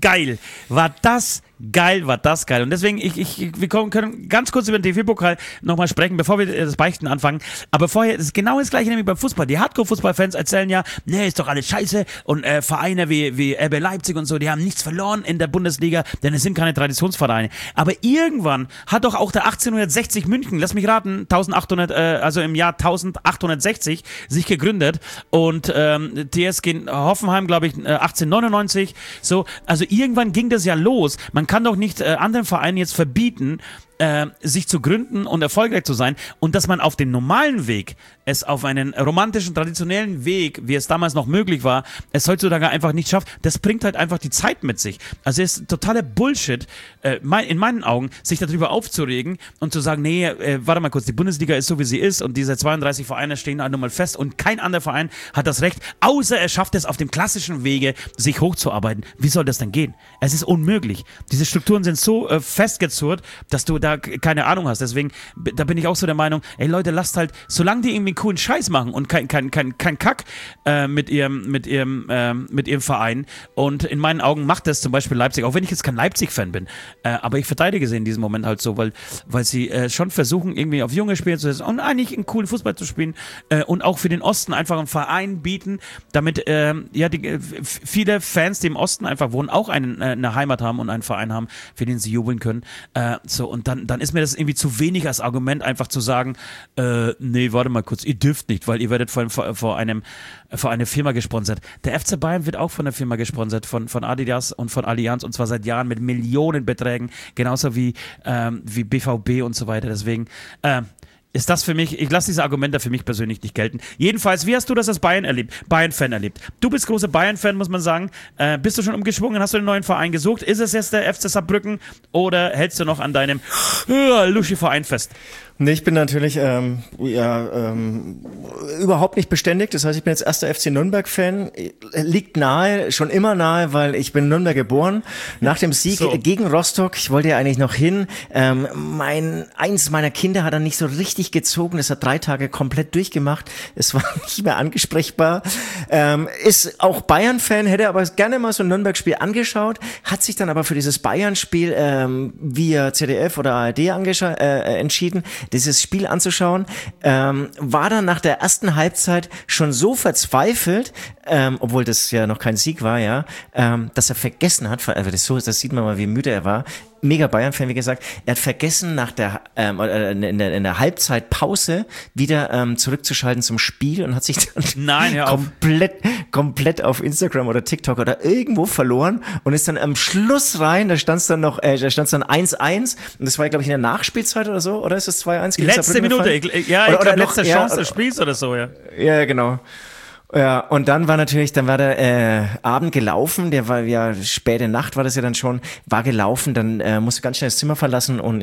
geil. War das geil, war das geil. Und deswegen, ich, ich, wir können ganz kurz über den D F B-Pokal nochmal sprechen, bevor wir das Beichten anfangen. Aber vorher ist genau das Gleiche nämlich beim Fußball. Die Hardcore-Fußballfans erzählen ja, nee, ist doch alles scheiße. Und äh, Vereine wie, wie R B Leipzig und so, die haben nichts verloren in der Bundesliga, denn es sind keine Traditionsvereine. Aber irgendwann hat doch auch der achtzehnhundertsechzig München, lass mich raten, eintausendachthundert, äh, also im Jahr eintausendachthundertsechzig sich gegründet. Und ähm, T S G Hoffenheim, glaube ich, achtzehnhundertneunundneunzig. So, also irgendwann ging das ja los. Man kann doch nicht äh, anderen Vereinen jetzt verbieten, äh, sich zu gründen und erfolgreich zu sein und dass man auf den normalen Weg, es auf einen romantischen, traditionellen Weg, wie es damals noch möglich war, es heutzutage einfach nicht schafft, das bringt halt einfach die Zeit mit sich. Also es ist totaler Bullshit, äh, in meinen Augen, sich darüber aufzuregen und zu sagen, nee, äh, warte mal kurz, die Bundesliga ist so, wie sie ist und diese zweiunddreißig Vereine stehen halt nun mal fest und kein anderer Verein hat das Recht, außer er schafft es auf dem klassischen Wege, sich hochzuarbeiten. Wie soll das denn gehen? Es ist unmöglich. Diese Strukturen sind so äh, festgezurrt, dass du da keine Ahnung hast. Deswegen, da bin ich auch so der Meinung, ey Leute, lasst halt, solange die irgendwie einen coolen Scheiß machen und kein, kein, kein, kein Kack äh, mit ihrem, mit ihrem, äh, mit ihrem Verein. Und in meinen Augen macht das zum Beispiel Leipzig, auch wenn ich jetzt kein Leipzig-Fan bin. Äh, aber ich verteidige sie in diesem Moment halt so, weil, weil sie äh, schon versuchen, irgendwie auf junge Spieler zu setzen und eigentlich einen coolen Fußball zu spielen äh, und auch für den Osten einfach einen Verein bieten, damit äh, ja die, äh, viele Fans, die im Osten einfach wohnen, auch einen, äh, eine Heimat haben und einen Verein haben, für den sie jubeln können. Äh, so, und dann, dann ist mir das irgendwie zu wenig als Argument, einfach zu sagen, äh, nee, warte mal kurz, ihr dürft nicht, weil ihr werdet vor, vor, einem, vor einer Firma gesponsert. Der F C Bayern wird auch von der Firma gesponsert, von, von Adidas und von Allianz, und zwar seit Jahren mit Millionenbeträgen, genauso wie, ähm, wie B V B und so weiter. Deswegen, äh, ist das für mich, ich lasse diese Argumente für mich persönlich nicht gelten. Jedenfalls, wie hast du das als Bayern erlebt, Bayern-Fan erlebt? Du bist großer Bayern-Fan, muss man sagen. Äh, bist du schon umgeschwungen? Hast du einen neuen Verein gesucht? Ist es jetzt der F C Saarbrücken oder hältst du noch an deinem äh, Luschi-Verein fest? Nee, ich bin natürlich ähm, ja, ähm, überhaupt nicht beständig. Das heißt, ich bin jetzt erster F C Nürnberg-Fan. Liegt nahe, schon immer nahe, weil ich bin in Nürnberg geboren. Nach dem Sieg so. gegen Rostock, ich wollte ja eigentlich noch hin. Ähm, mein eins meiner Kinder hat dann nicht so richtig gezogen. Das hat drei Tage komplett durchgemacht. Es war nicht mehr angesprechbar. Ähm, ist auch Bayern-Fan, hätte aber gerne mal so ein Nürnberg-Spiel angeschaut. Hat sich dann aber für dieses Bayern-Spiel ähm, via Z D F oder A R D angescha- äh, entschieden, dieses Spiel anzuschauen, ähm, war dann nach der ersten Halbzeit schon so verzweifelt, ähm, obwohl das ja noch kein Sieg war, ja, ähm, dass er vergessen hat, also das, so, das sieht man mal, wie müde er war, mega Bayern-Fan, wie gesagt, er hat vergessen, nach der, ähm, in der, in der Halbzeitpause wieder ähm, zurückzuschalten zum Spiel und hat sich dann Nein, hör auf. komplett, komplett auf Instagram oder TikTok oder irgendwo verloren und ist dann am Schluss rein, da stand es dann noch, äh, da stand es dann eins eins und das war, glaube ich, in der Nachspielzeit oder so, oder ist es zwei eins? Letzte Minute, ich, ja, ich glaube, letzte Chance ja, des Spiels oder so, ja. Ja, genau. Ja, und dann war natürlich, dann war der äh, Abend gelaufen, der war ja, späte Nacht war das ja dann schon, war gelaufen, dann äh, musste ganz schnell das Zimmer verlassen und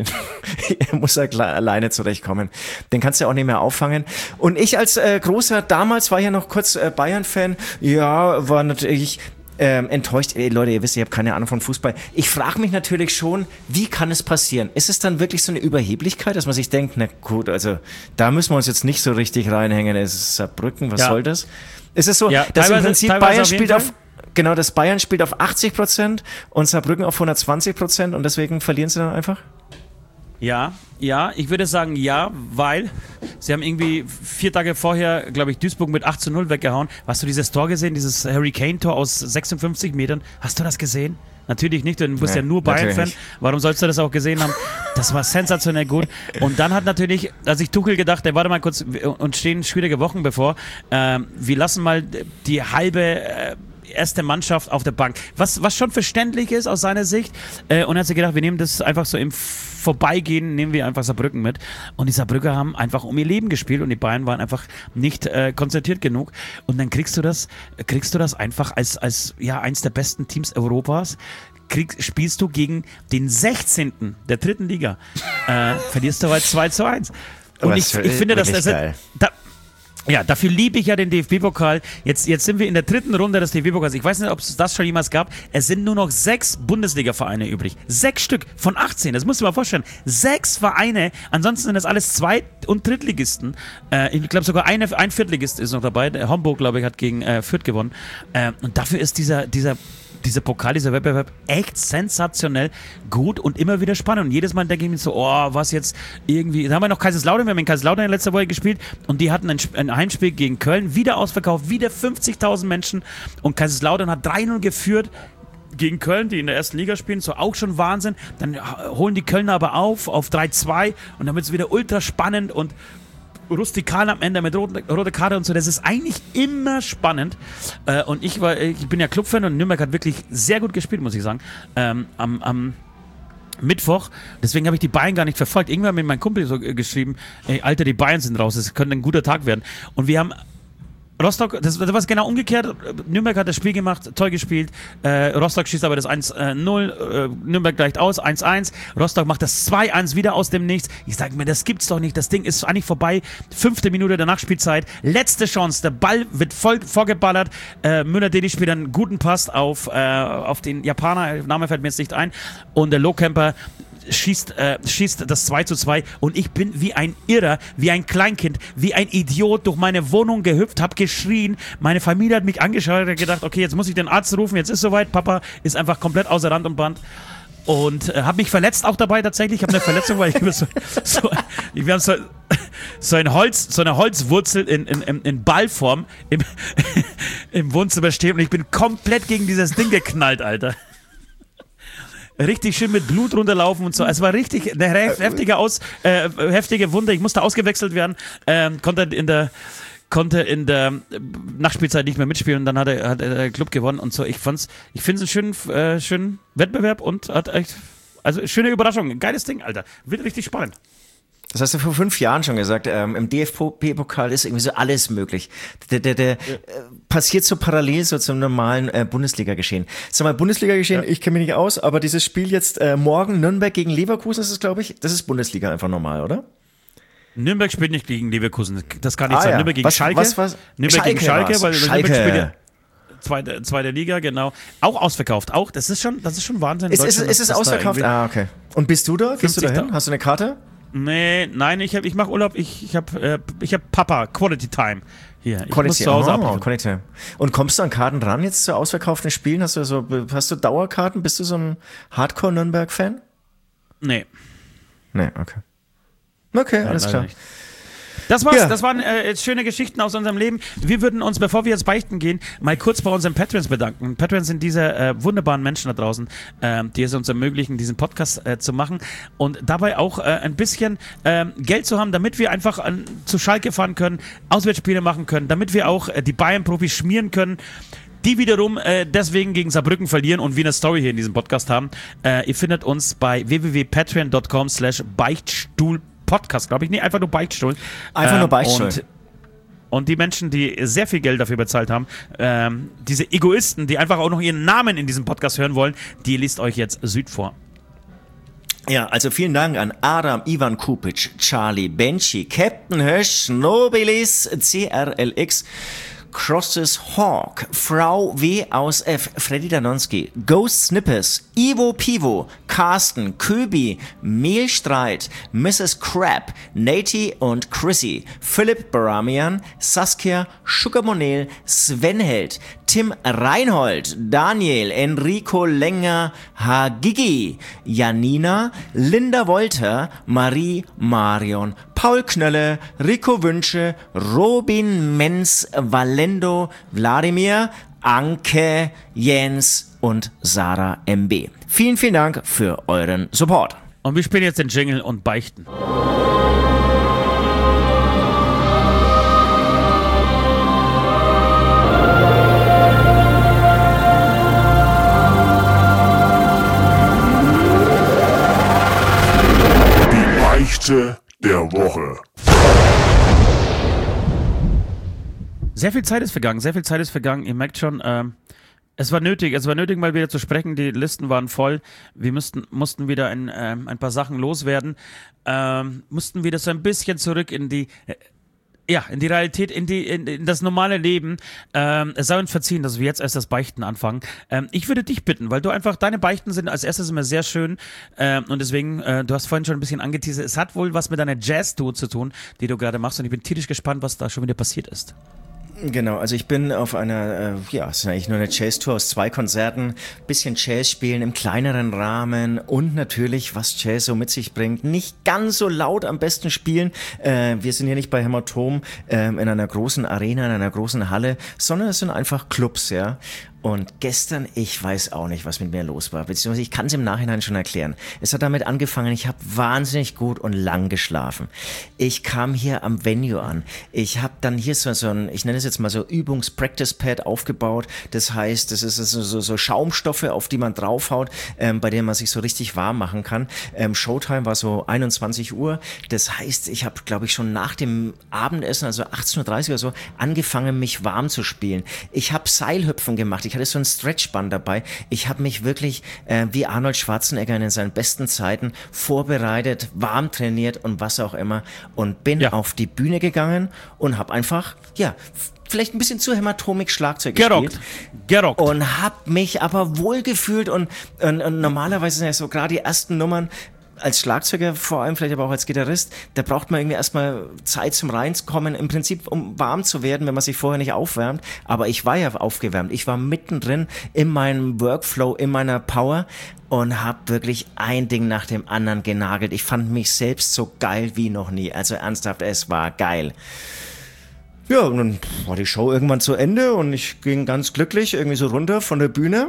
er muss halt alleine zurechtkommen. Den kannst du ja auch nicht mehr auffangen. Und ich als äh, großer, damals war ja noch kurz äh, Bayern-Fan, ja, war natürlich ähm, enttäuscht. Ey, Leute, ihr wisst, ich habe keine Ahnung von Fußball. Ich frage mich natürlich schon, wie kann es passieren? Ist es dann wirklich so eine Überheblichkeit, dass man sich denkt, na gut, also da müssen wir uns jetzt nicht so richtig reinhängen, es ist Saarbrücken, was ja. soll das? Ist es so, ja, dass im Prinzip Bayern spielt auf, genau, das Bayern spielt auf achtzig Prozent und Saarbrücken auf hundertzwanzig Prozent und deswegen verlieren sie dann einfach? Ja, ja, ich würde sagen ja, weil sie haben irgendwie vier Tage vorher, glaube ich, Duisburg mit acht zu null weggehauen. Hast du dieses Tor gesehen, dieses Harry Kane-Tor aus sechsundfünfzig Metern? Hast du das gesehen? Natürlich nicht, du bist nee, ja nur Bayern-Fan. Warum sollst du das auch gesehen haben? Das war sensationell gut. Und dann hat natürlich, als ich Tuchel gedacht, der warte mal kurz, und stehen schwierige Wochen bevor, äh, wir lassen mal die halbe äh, erste Mannschaft auf der Bank. Was, was schon verständlich ist aus seiner Sicht. Äh, und er hat sich gedacht, wir nehmen das einfach so im Vorbeigehen, nehmen wir einfach Saarbrücken mit. Und die Saarbrücker haben einfach um ihr Leben gespielt und die Bayern waren einfach nicht äh, konzentriert genug. Und dann kriegst du das, kriegst du das einfach als, als ja, eins der besten Teams Europas. Krieg, spielst du gegen den sechzehnten der dritten Liga. Äh, verlierst du halt zwei zu eins. Und ich, ich finde, dass das, da, Ja, dafür liebe ich ja den D F B-Pokal. Jetzt, jetzt sind wir in der dritten Runde des D F B-Pokals. Ich weiß nicht, ob es das schon jemals gab. Es sind nur noch sechs Bundesliga-Vereine übrig. Sechs Stück von achtzehn, das musst du dir mal vorstellen. Sechs Vereine, ansonsten sind das alles Zweit- und Drittligisten. Äh, ich glaube sogar eine, ein Viertligist ist noch dabei. Der Homburg, glaube ich, hat gegen äh, Fürth gewonnen. Äh, und dafür ist dieser, dieser dieser Pokal, dieser Wettbewerb echt sensationell gut und immer wieder spannend. Und jedes Mal denke ich mir so, oh, was jetzt irgendwie. Da haben wir noch Kaiserslautern, wir haben in Kaiserslautern in letzter Woche gespielt und die hatten ein, ein Heimspiel gegen Köln, wieder ausverkauft, wieder fünfzigtausend Menschen und Kaiserslautern hat drei null geführt gegen Köln, die in der ersten Liga spielen, so auch schon Wahnsinn. Dann holen die Kölner aber auf, auf drei zwei und dann wird es wieder ultra spannend und rustikal am Ende mit roter rote Karte und so, das ist eigentlich immer spannend äh, und ich war, ich bin ja Clubfan und Nürnberg hat wirklich sehr gut gespielt, muss ich sagen, ähm, am, am Mittwoch, deswegen habe ich die Bayern gar nicht verfolgt. Irgendwann hat mir mein Kumpel so geschrieben, ey, Alter, die Bayern sind raus, das könnte ein guter Tag werden und wir haben Rostock, das, das war genau umgekehrt. Nürnberg hat das Spiel gemacht, toll gespielt. Äh, Rostock schießt aber das eins null. Äh, Nürnberg gleicht aus, eins eins. Rostock macht das zwei eins wieder aus dem Nichts. Ich sage mir, das gibt's doch nicht. Das Ding ist eigentlich vorbei. Fünfte Minute der Nachspielzeit. Letzte Chance. Der Ball wird voll vorgeballert. Äh, Müller-Deli spielt einen guten Pass auf, äh, auf den Japaner. Name fällt mir jetzt nicht ein. Und der Lohkemper schießt, äh, schießt das zwei zu zwei und ich bin wie ein Irrer, wie ein Kleinkind, wie ein Idiot durch meine Wohnung gehüpft, hab geschrien, meine Familie hat mich angeschaut und gedacht, okay, jetzt muss ich den Arzt rufen, jetzt ist soweit, Papa ist einfach komplett außer Rand und Band und äh, habe mich verletzt auch dabei tatsächlich, ich habe eine Verletzung, weil ich so, so, wir haben so, so ein Holz, so eine Holzwurzel in, in, in Ballform im, im Wohnzimmer stehen und ich bin komplett gegen dieses Ding geknallt, Alter. Richtig schön mit Blut runterlaufen und so. Es war richtig eine heftige, Aus, äh, heftige Wunde. Ich musste ausgewechselt werden. Ähm, konnte in der konnte in der Nachspielzeit nicht mehr mitspielen und dann hat, er, hat der Club gewonnen und so. Ich fand's, ich finde es einen schönen, äh, schönen Wettbewerb und hat echt, also schöne Überraschung. Geiles Ding, Alter. Wird richtig spannend. Das hast du vor fünf Jahren schon gesagt, ähm, im D F B-Pokal ist irgendwie so alles möglich. Der, der, der ja. äh, passiert so parallel so zum normalen äh, Bundesliga-Geschehen. Sag mal, Bundesliga-Geschehen, ja. Ich kenne mich nicht aus, aber dieses Spiel jetzt äh, morgen, Nürnberg gegen Leverkusen ist es, glaube ich, das ist Bundesliga einfach normal, oder? Nürnberg spielt nicht gegen Leverkusen, das kann nicht ah, sein. Ja. Nürnberg gegen was, Schalke. Was, was? Nürnberg Schalke gegen Schalke, war's. weil Schalke. Nürnberg spielt ja zweite, zweite Liga, genau. Auch ausverkauft, auch, das ist schon, das ist schon Wahnsinn. Ist, ist, ist es ausverkauft? Ah, okay. Und bist du da? Gehst du da hin? Hast du eine Karte? Nee, nein, ich, hab, ich mache Urlaub, ich, ich habe äh, ich hab Papa, Quality Time hier. Ich Quality, muss zu Hause oh, abrufen. Quality Time. Und kommst du an Karten ran jetzt zu ausverkauften Spielen? Hast du so, hast du Dauerkarten? Bist du so ein Hardcore-Nürnberg-Fan? Nee. Nee, okay. Okay, alles klar. Nicht. Das war's, ja. das waren äh, jetzt schöne Geschichten aus unserem Leben. Wir würden uns, bevor wir jetzt beichten gehen, mal kurz bei unseren Patrons bedanken. Patrons sind diese äh, wunderbaren Menschen da draußen, äh, die es uns ermöglichen, diesen Podcast äh, zu machen und dabei auch äh, ein bisschen äh, Geld zu haben, damit wir einfach an, zu Schalke fahren können, Auswärtsspiele machen können, damit wir auch äh, die Bayern-Profis schmieren können, die wiederum äh, deswegen gegen Saarbrücken verlieren und wir eine Story hier in diesem Podcast haben. Äh, ihr findet uns bei w w w punkt patreon punkt com slash beichtstuhl Podcast, glaube ich. Nee, einfach nur Beichtstuhl. Einfach ähm, nur Beichtstuhl. Und, und die Menschen, die sehr viel Geld dafür bezahlt haben, ähm, diese Egoisten, die einfach auch noch ihren Namen in diesem Podcast hören wollen, die liest euch jetzt Süd vor. Ja, also vielen Dank an Adam, Ivan Kupic, Charlie, Benchi, Captain Hösch, Nobilis, C R L X, Crosses Hawk, Frau W aus F, Freddy Danonski, Ghost Snippers, Ivo Pivo, Carsten, Köbi, Mehlstreit, Misses Crab, Nati und Chrissy, Philipp Baramian, Saskia, Sugar Monel, Sven Held, Tim Reinhold, Daniel, Enrico Länger, Hagigi, Janina, Linda Wolter, Marie Marion, Paul Knölle, Rico Wünsche, Robin Menz, Valendo, Wladimir, Anke, Jens und Sarah M B. Vielen, vielen Dank für euren Support. Und wir spielen jetzt den Jingle und beichten. Die Beichte der Woche. Sehr viel Zeit ist vergangen, sehr viel Zeit ist vergangen. Ihr merkt schon, ähm, es war nötig, es war nötig, mal wieder zu sprechen. Die Listen waren voll. Wir müssten, mussten wieder ein, ähm, ein paar Sachen loswerden. Ähm, mussten wieder so ein bisschen zurück in die, Ja, in die Realität, in, die, in, in das normale Leben. Ähm, es sei uns verziehen, dass wir jetzt erst das Beichten anfangen. Ähm, ich würde dich bitten, weil du einfach, deine Beichten sind als erstes immer sehr schön ähm, und deswegen, äh, du hast vorhin schon ein bisschen angeteasert, es hat wohl was mit deiner Jazz-Tour zu tun, die du gerade machst und ich bin tierisch gespannt, was da schon wieder passiert ist. Genau, also ich bin auf einer, äh, ja, es ist eigentlich nur eine Jazz-Tour aus zwei Konzerten, bisschen Jazz spielen im kleineren Rahmen und natürlich, was Jazz so mit sich bringt, nicht ganz so laut am besten spielen. Äh, wir sind hier nicht bei Hämatom äh, in einer großen Arena, in einer großen Halle, sondern es sind einfach Clubs, ja. Und gestern, ich weiß auch nicht, was mit mir los war, beziehungsweise ich kann es im Nachhinein schon erklären. Es hat damit angefangen, ich habe wahnsinnig gut und lang geschlafen. Ich kam hier am Venue an. Ich habe dann hier so, so ein, ich nenne es jetzt mal so Übungs-Practice-Pad aufgebaut. Das heißt, das ist so, so, so Schaumstoffe, auf die man draufhaut, ähm, bei denen man sich so richtig warm machen kann. Ähm, Showtime war so einundzwanzig Uhr. Das heißt, ich habe, glaube ich, schon nach dem Abendessen, also achtzehn Uhr dreißig oder so, angefangen, mich warm zu spielen. Ich habe Seilhüpfen gemacht. Ich hatte so ein Stretchband dabei. Ich habe mich wirklich äh, wie Arnold Schwarzenegger in seinen besten Zeiten vorbereitet, warm trainiert und was auch immer und bin ja. auf die Bühne gegangen und habe einfach, ja, vielleicht ein bisschen zu Hämatomik Schlagzeug Gerockt. gespielt. Gerockt. Und habe mich aber wohlgefühlt und, und, und normalerweise sind ja so gerade die ersten Nummern als Schlagzeuger, vor allem vielleicht aber auch als Gitarrist, da braucht man irgendwie erstmal Zeit zum Reinkommen, im Prinzip um warm zu werden, wenn man sich vorher nicht aufwärmt. Aber ich war ja aufgewärmt. Ich war mittendrin in meinem Workflow, in meiner Power und habe wirklich ein Ding nach dem anderen genagelt. Ich fand mich selbst so geil wie noch nie. Also ernsthaft, es war geil. Ja, und dann war die Show irgendwann zu Ende und ich ging ganz glücklich irgendwie so runter von der Bühne.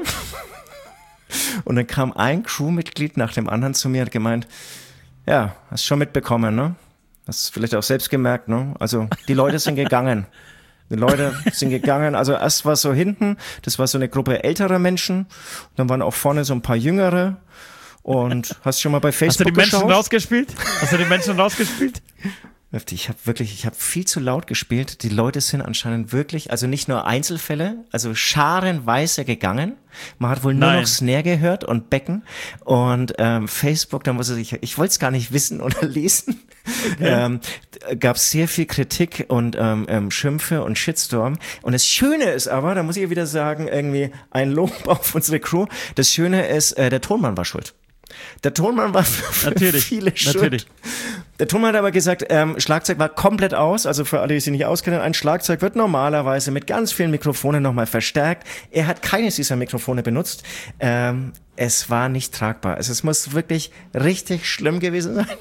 Und dann kam ein Crewmitglied nach dem anderen zu mir und hat gemeint, ja, hast schon mitbekommen, ne? Hast du vielleicht auch selbst gemerkt, ne? Also die Leute sind gegangen. Die Leute sind gegangen. Also erst war so hinten, das war so eine Gruppe älterer Menschen. Dann waren auch vorne so ein paar jüngere. Und hast schon mal bei Facebook Hast du die Menschen geschaut? rausgespielt? Hast du die Menschen rausgespielt? Ich habe wirklich, ich habe viel zu laut gespielt. Die Leute sind anscheinend wirklich, also nicht nur Einzelfälle, also scharenweise gegangen. Man hat wohl nur Nein. noch Snare gehört und Becken und ähm, Facebook, da muss ich, ich wollte es gar nicht wissen oder lesen. Okay. Ähm, gab sehr viel Kritik und ähm, ähm, Schimpfe und Shitstorm. Und das Schöne ist aber, da muss ich wieder sagen, irgendwie ein Lob auf unsere Crew. Das Schöne ist, äh, der Tonmann war schuld. Der Tonmann war für natürlich, viele schuld. Natürlich. Der Tonmann hat aber gesagt, ähm, Schlagzeug war komplett aus. Also für alle, die sich nicht auskennen, ein Schlagzeug wird normalerweise mit ganz vielen Mikrofonen nochmal verstärkt. Er hat keines dieser Mikrofone benutzt. Ähm, es war nicht tragbar. Also es muss wirklich richtig schlimm gewesen sein.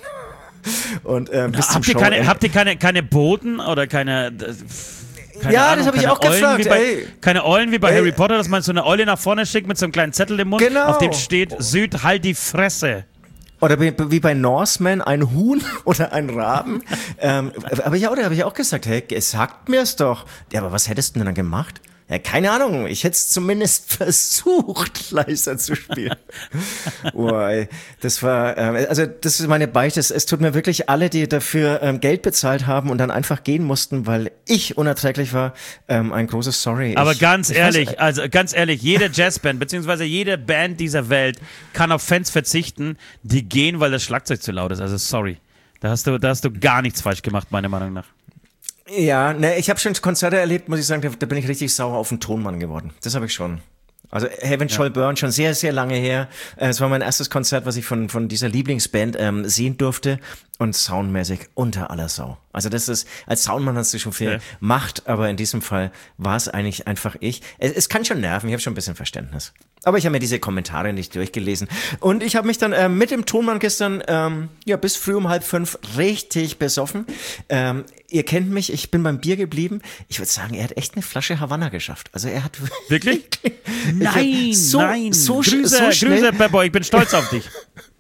Und ähm, bis habt, zum ihr Show keine, habt ihr keine, keine Boten oder keine... Keine ja, Ahnung, das habe ich keine auch Eulen gefragt. Wie bei, ey. keine Eulen wie bei Ey. Harry Potter, dass man so eine Eule nach vorne schickt mit so einem kleinen Zettel im Mund, Genau. auf dem steht, Süd, halt die Fresse. Oder wie, wie bei Norseman, ein Huhn oder ein Raben. ähm, aber ja, da habe ich auch gesagt, hey, sagt mir's doch. Ja, aber was hättest du denn dann gemacht? Ja, keine Ahnung, ich hätte es zumindest versucht, leiser zu spielen. Boah, das war, ähm, also das ist meine Beichte. Es, es tut mir wirklich alle, die dafür ähm, Geld bezahlt haben und dann einfach gehen mussten, weil ich unerträglich war, ähm, ein großes Sorry. Aber ich, ganz ich ehrlich, weiß, also ganz ehrlich, jede Jazzband, beziehungsweise jede Band dieser Welt kann auf Fans verzichten, die gehen, weil das Schlagzeug zu laut ist. Also sorry. Da hast du, da hast du gar nichts falsch gemacht, meiner Meinung nach. Ja, ne, ich habe schon Konzerte erlebt, muss ich sagen, da, da bin ich richtig sauer auf den Tonmann geworden. Das habe ich schon. Also Heaven Shall ja. Burn, schon sehr, sehr lange her. Es war mein erstes Konzert, was ich von von dieser Lieblingsband ähm, sehen durfte und soundmäßig unter aller Sau. Also das ist, als Soundmann hast du schon viel okay. Macht, aber in diesem Fall war es eigentlich einfach ich. Es, es kann schon nerven, ich habe schon ein bisschen Verständnis. Aber ich habe mir diese Kommentare nicht durchgelesen. Und ich habe mich dann ähm, mit dem Tonmann gestern ähm, ja bis früh um halb fünf richtig besoffen. Ähm, ihr kennt mich, ich bin beim Bier geblieben. Ich würde sagen, er hat echt eine Flasche Havanna geschafft. Also er hat wirklich? Nein, so, nein. So, Grüße, so schnell. Grüße, Beppo, ich bin stolz auf dich.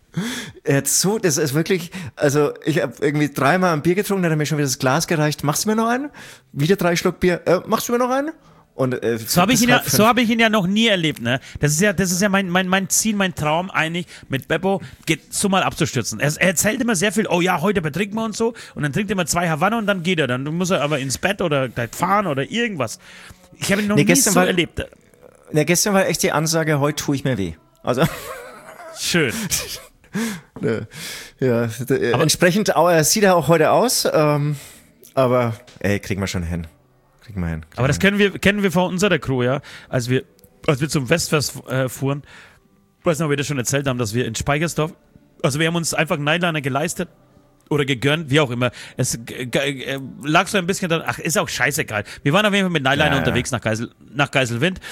Er hat so, das ist wirklich, also ich habe irgendwie dreimal ein Bier getrunken, dann hat er mir schon wieder das Glas gereicht. Machst du mir noch einen? Wieder drei Schluck Bier. Äh, machst du mir noch einen? Und, äh, so habe ich ihn ja, so habe ich ihn ja noch nie erlebt, ne? Das ist ja, das ist ja mein, mein, mein Ziel, mein Traum eigentlich, mit Beppo so mal abzustürzen. Er, er erzählt immer sehr viel, oh ja, heute betrinken wir und so, und dann trinkt er immer zwei Havanna und dann geht er, dann muss er aber ins Bett oder gleich fahren oder irgendwas. Ich habe ihn noch nee, nie so war, erlebt. Ne, gestern war echt die Ansage, heute tue ich mir weh. Also schön. ne, ja, aber entsprechend äh, sieht er auch heute aus. Ähm, aber ey, kriegen wir schon hin. Kriegen wir hin. Kriegen aber das kennen wir, kennen wir von unserer Crew, ja, als wir, als wir zum Westfest äh, fuhren. Ich weiß nicht, ob wir das schon erzählt haben, dass wir in Speichersdorf, also wir haben uns einfach einen Nightliner geleistet oder gegönnt, wie auch immer. Es g- g- lag so ein bisschen dann, ach, ist auch scheißegal. Wir waren auf jeden Fall mit Nightliner ja, unterwegs ja. nach, Geisel, nach Geiselwind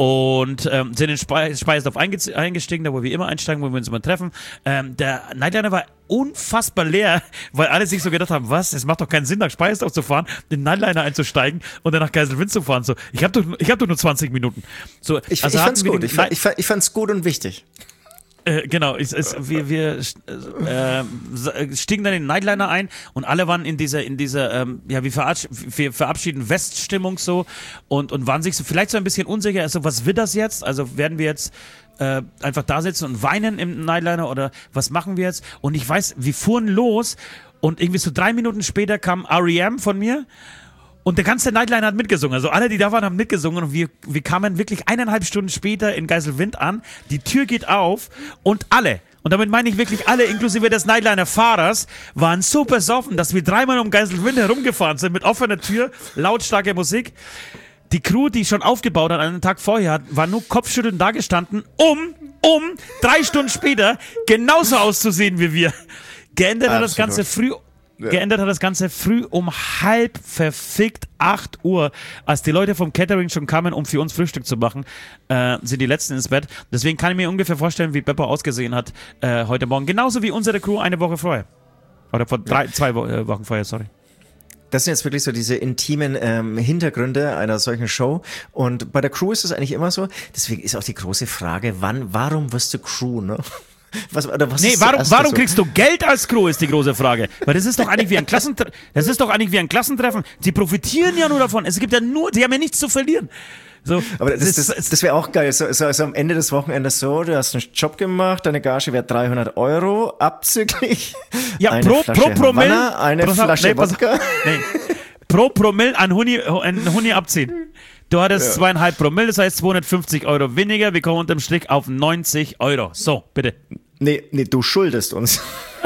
und ähm, sind in Spe- Speichersdorf einge- eingestiegen, da wo wir immer einsteigen, wo wir uns immer treffen. Ähm, der Nightliner war unfassbar leer, weil alle sich so gedacht haben, was, es macht doch keinen Sinn, nach Speichersdorf zu fahren, in den Nightliner einzusteigen und dann nach Geiselwind zu fahren. So, ich habe doch, ich hab doch nur zwanzig Minuten. So, Ich, also ich fand's hatten wir gut. den Ich, fand, Night- ich, fand, ich fand's gut und wichtig. Äh, genau, es, es, wir, wir äh, stiegen dann in den Nightliner ein und alle waren in dieser, in dieser, ähm, ja, wir, verabsch- wir verabschieden Weststimmung so und, und waren sich so vielleicht so ein bisschen unsicher, also was wird das jetzt? Also werden wir jetzt äh, einfach da sitzen und weinen im Nightliner oder was machen wir jetzt? Und ich weiß, wir fuhren los und irgendwie so drei Minuten später kam R E M von mir. Und der ganze Nightliner hat mitgesungen. Also alle, die da waren, haben mitgesungen. Und wir, wir kamen wirklich eineinhalb Stunden später in Geiselwind an. Die Tür geht auf und alle, und damit meine ich wirklich alle, inklusive des Nightliner-Fahrers, waren so besoffen, dass wir dreimal um Geiselwind herumgefahren sind mit offener Tür, lautstarke Musik. Die Crew, die schon aufgebaut hat, einen Tag vorher, hat, war nur kopfschüttelnd dagestanden, um, um drei Stunden später genauso auszusehen wie wir. Geändert hat das Absolut. Ganze früh Geändert hat das Ganze früh um halb verfickt acht Uhr, als die Leute vom Catering schon kamen, um für uns Frühstück zu machen, äh, sind die Letzten ins Bett. Deswegen kann ich mir ungefähr vorstellen, wie Beppo ausgesehen hat äh, heute Morgen. Genauso wie unsere Crew eine Woche vorher. Oder vor drei, zwei Wo- äh, Wochen vorher, sorry. Das sind jetzt wirklich so diese intimen ähm, Hintergründe einer solchen Show. Und bei der Crew ist es eigentlich immer so. Deswegen ist auch die große Frage, wann, warum wirst du Crew, ne? Was, oder was Nee, ist warum, zuerst warum so? kriegst du Geld als Crew, ist die große Frage. Weil das ist doch eigentlich wie ein Klassentre- das ist doch eigentlich wie ein Klassentreffen. Sie profitieren ja nur davon. Es gibt ja nur, sie haben ja nichts zu verlieren. So, Aber das, es das, ist- das wäre auch geil. So, so, so am Ende des Wochenendes so, du hast einen Job gemacht, deine Gage wäre dreihundert Euro, abzüglich ja, eine pro, Flasche pro Promille, Havanna, eine pass auf, Flasche nee, pass auf, Wodka. nee, pro Promille ein Huni, ein Huni abziehen. Du hattest zweieinhalb Promille, das heißt zweihundertfünfzig Euro weniger. Wir kommen unterm Strich auf neunzig Euro. So, bitte. Nee, nee, du schuldest uns.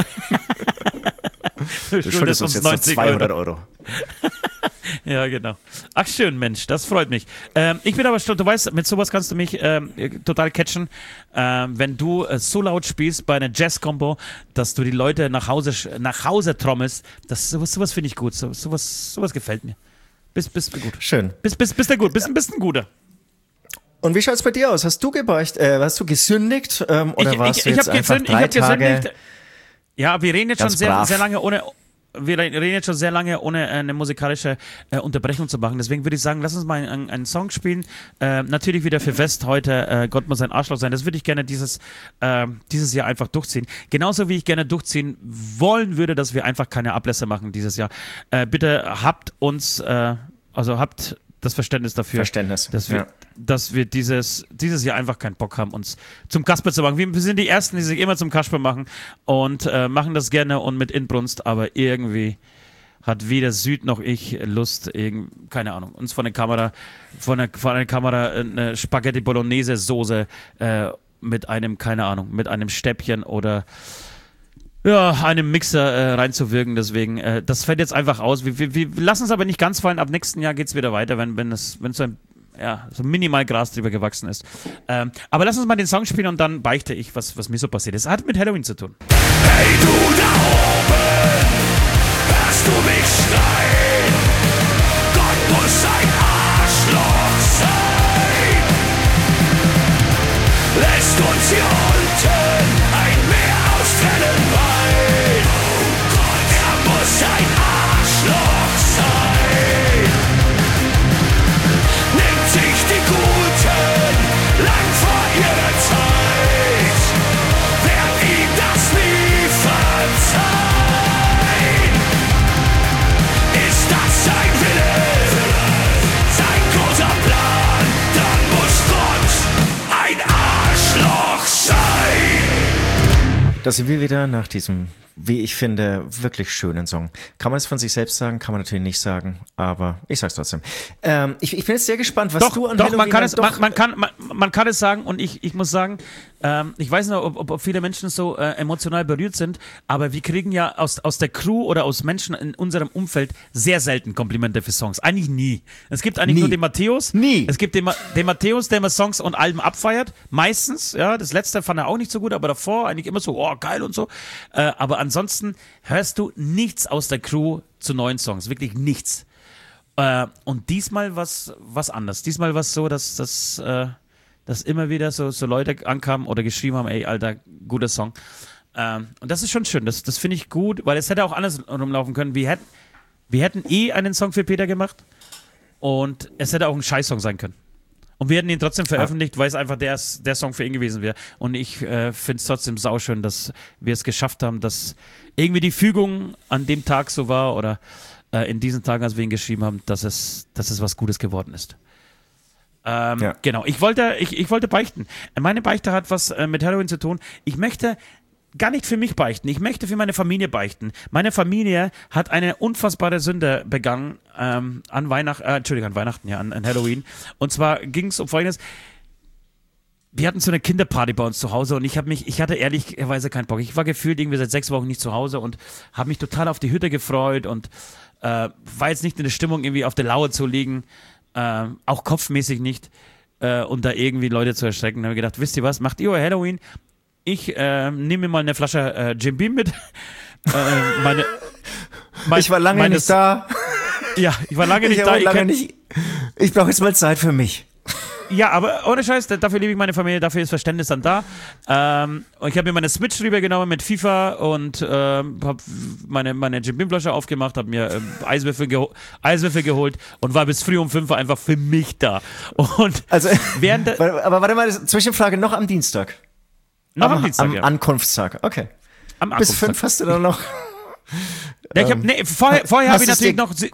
Du Du schuldest uns jetzt noch zweihundert Euro. Ja, genau. Ach schön, Mensch, das freut mich. Ähm, ich bin aber stolz, du weißt, mit sowas kannst du mich ähm, total catchen, ähm, wenn du äh, so laut spielst bei einer Jazz-Combo, dass du die Leute nach Hause, sch- nach Hause trommelst. Das, sowas sowas finde ich gut, so, sowas, sowas gefällt mir. Bist, bist du gut. Schön. Bist, bist, bist du gut, bist, bist ein Guter. Und wie schaut's bei dir aus? Hast du gebeugt, äh, hast du gesündigt ähm, oder ich, warst ich, du ich jetzt hab einfach gesünd- drei ich hab Tage? gesündigt. Ja, wir reden jetzt schon Ganz sehr, brav. sehr lange ohne. Wir reden jetzt schon sehr lange, ohne eine musikalische äh, Unterbrechung zu machen. Deswegen würde ich sagen, lass uns mal einen, einen Song spielen. Äh, natürlich wieder für West heute, äh, Gott muss ein Arschloch sein. Das würde ich gerne dieses, äh, dieses Jahr einfach durchziehen. Genauso wie ich gerne durchziehen wollen würde, dass wir einfach keine Ablässe machen dieses Jahr. Äh, bitte habt uns, äh, also habt das Verständnis dafür, Verständnis, dass wir, ja. dass wir dieses, dieses Jahr einfach keinen Bock haben, uns zum Kasper zu machen. Wir, wir sind die Ersten, die sich immer zum Kasper machen und äh, machen das gerne und mit Inbrunst, aber irgendwie hat weder Süd noch ich Lust, irgend, keine Ahnung, uns von der Kamera, von der, von der Kamera eine Spaghetti Bolognese Soße äh, mit einem, keine Ahnung, mit einem Stäbchen oder ja, einem Mixer äh, reinzuwirken, deswegen, äh, das fällt jetzt einfach aus. Wir, wir, wir lassen es aber nicht ganz fallen, ab nächsten Jahr geht es wieder weiter, wenn, wenn, es, wenn so ein ja, so minimal Gras drüber gewachsen ist. Ähm, aber lass uns mal den Song spielen und dann beichte ich, was, was mir so passiert ist. Hat mit Halloween zu tun. Hey du da oben, hörst du mich schreien? Gott muss ein Arschloch sein. Lässt uns hier unten ein Meer aus Tränen weinen. Oh Gott, er muss ein Arschloch sein. Nimmt sich die Guten lang vor ihrer Zeit. Werd ihm das nie verzeihen. Ist das sein Wille, sein großer Plan, dann muss Gott ein Arschloch sein. Da sind wir wieder nach diesem, wie ich finde, wirklich schönen Song. Kann man es von sich selbst sagen? Kann man natürlich nicht sagen, aber ich sag's trotzdem. Ähm, ich, ich bin jetzt sehr gespannt, was Doch, du an doch, Halloween man kann, dann es, man, man, kann, man, man kann es sagen und ich, ich muss sagen, ähm, ich weiß nicht, ob, ob, ob viele Menschen so äh, emotional berührt sind, aber wir kriegen ja aus, aus der Crew oder aus Menschen in unserem Umfeld sehr selten Komplimente für Songs. Eigentlich nie. Es gibt eigentlich Nie. nur den Matthäus. Nie. Es gibt den, Ma- den Matthäus, der immer Songs und Alben abfeiert. Meistens, ja. Das letzte fand er auch nicht so gut, aber davor eigentlich immer so, oh, geil und so. Äh, aber ansonsten hörst du nichts aus der Crew zu neuen Songs. Wirklich nichts. Äh, und diesmal was was anders. Diesmal war es so, dass, dass, äh, dass immer wieder so, so Leute ankamen oder geschrieben haben, ey, Alter, guter Song. Ähm, und das ist schon schön. Das, das finde ich gut, weil es hätte auch anders rumlaufen können. Wir hätten, wir hätten eh einen Song für Peter gemacht und es hätte auch ein Scheißsong sein können. Und wir hätten ihn trotzdem veröffentlicht, weil es einfach der, der Song für ihn gewesen wäre. Und ich äh, finde es trotzdem sauschön, dass wir es geschafft haben, dass irgendwie die Fügung an dem Tag so war oder äh, in diesen Tagen, als wir ihn geschrieben haben, dass es, dass es was Gutes geworden ist. Ähm, Ja. Genau, ich wollte, ich, ich wollte beichten. Meine Beichte hat was äh, mit Halloween zu tun. Ich möchte gar nicht für mich beichten, ich möchte für meine Familie beichten. Meine Familie hat eine unfassbare Sünde begangen ähm, an Weihnachten, äh, Entschuldigung, an Weihnachten, ja, an, an Halloween. Und zwar ging es um Folgendes. Wir hatten so eine Kinderparty bei uns zu Hause und ich habe mich, ich hatte ehrlicherweise keinen Bock. Ich war gefühlt irgendwie seit sechs Wochen nicht zu Hause und habe mich total auf die Hütte gefreut und äh, war jetzt nicht in der Stimmung, irgendwie auf der Lauer zu liegen, äh, auch kopfmäßig nicht äh, und da irgendwie Leute zu erschrecken. Da habe ich gedacht, wisst ihr was, macht ihr euer Halloween? Ich äh, nehme mir mal eine Flasche äh, Jim Beam mit. äh, meine, mein, Ich war lange meine, nicht da. Ja, ich war lange Ich nicht habe da. auch lange kenn, nicht. Ich brauche jetzt mal Zeit für mich. Ja, aber ohne Scheiß, dafür liebe ich meine Familie, dafür ist Verständnis dann da. Ähm, und ich habe mir meine Switch rübergenommen mit FIFA und ähm, habe meine, meine Jim Beam Flasche aufgemacht, habe mir ähm, Eiswürfel, geho- Eiswürfel geholt und war bis früh um fünf einfach für mich da. Und Also, während der, warte- aber warte mal, Zwischenfrage noch am Dienstag. noch am, am Dienstag, am ja. Ankunftstag, okay. Am Bis Ankunftstag. fünf hast du dann noch. Ja, ich hab, nee, vorher vorher habe hast ich du's natürlich dir- noch.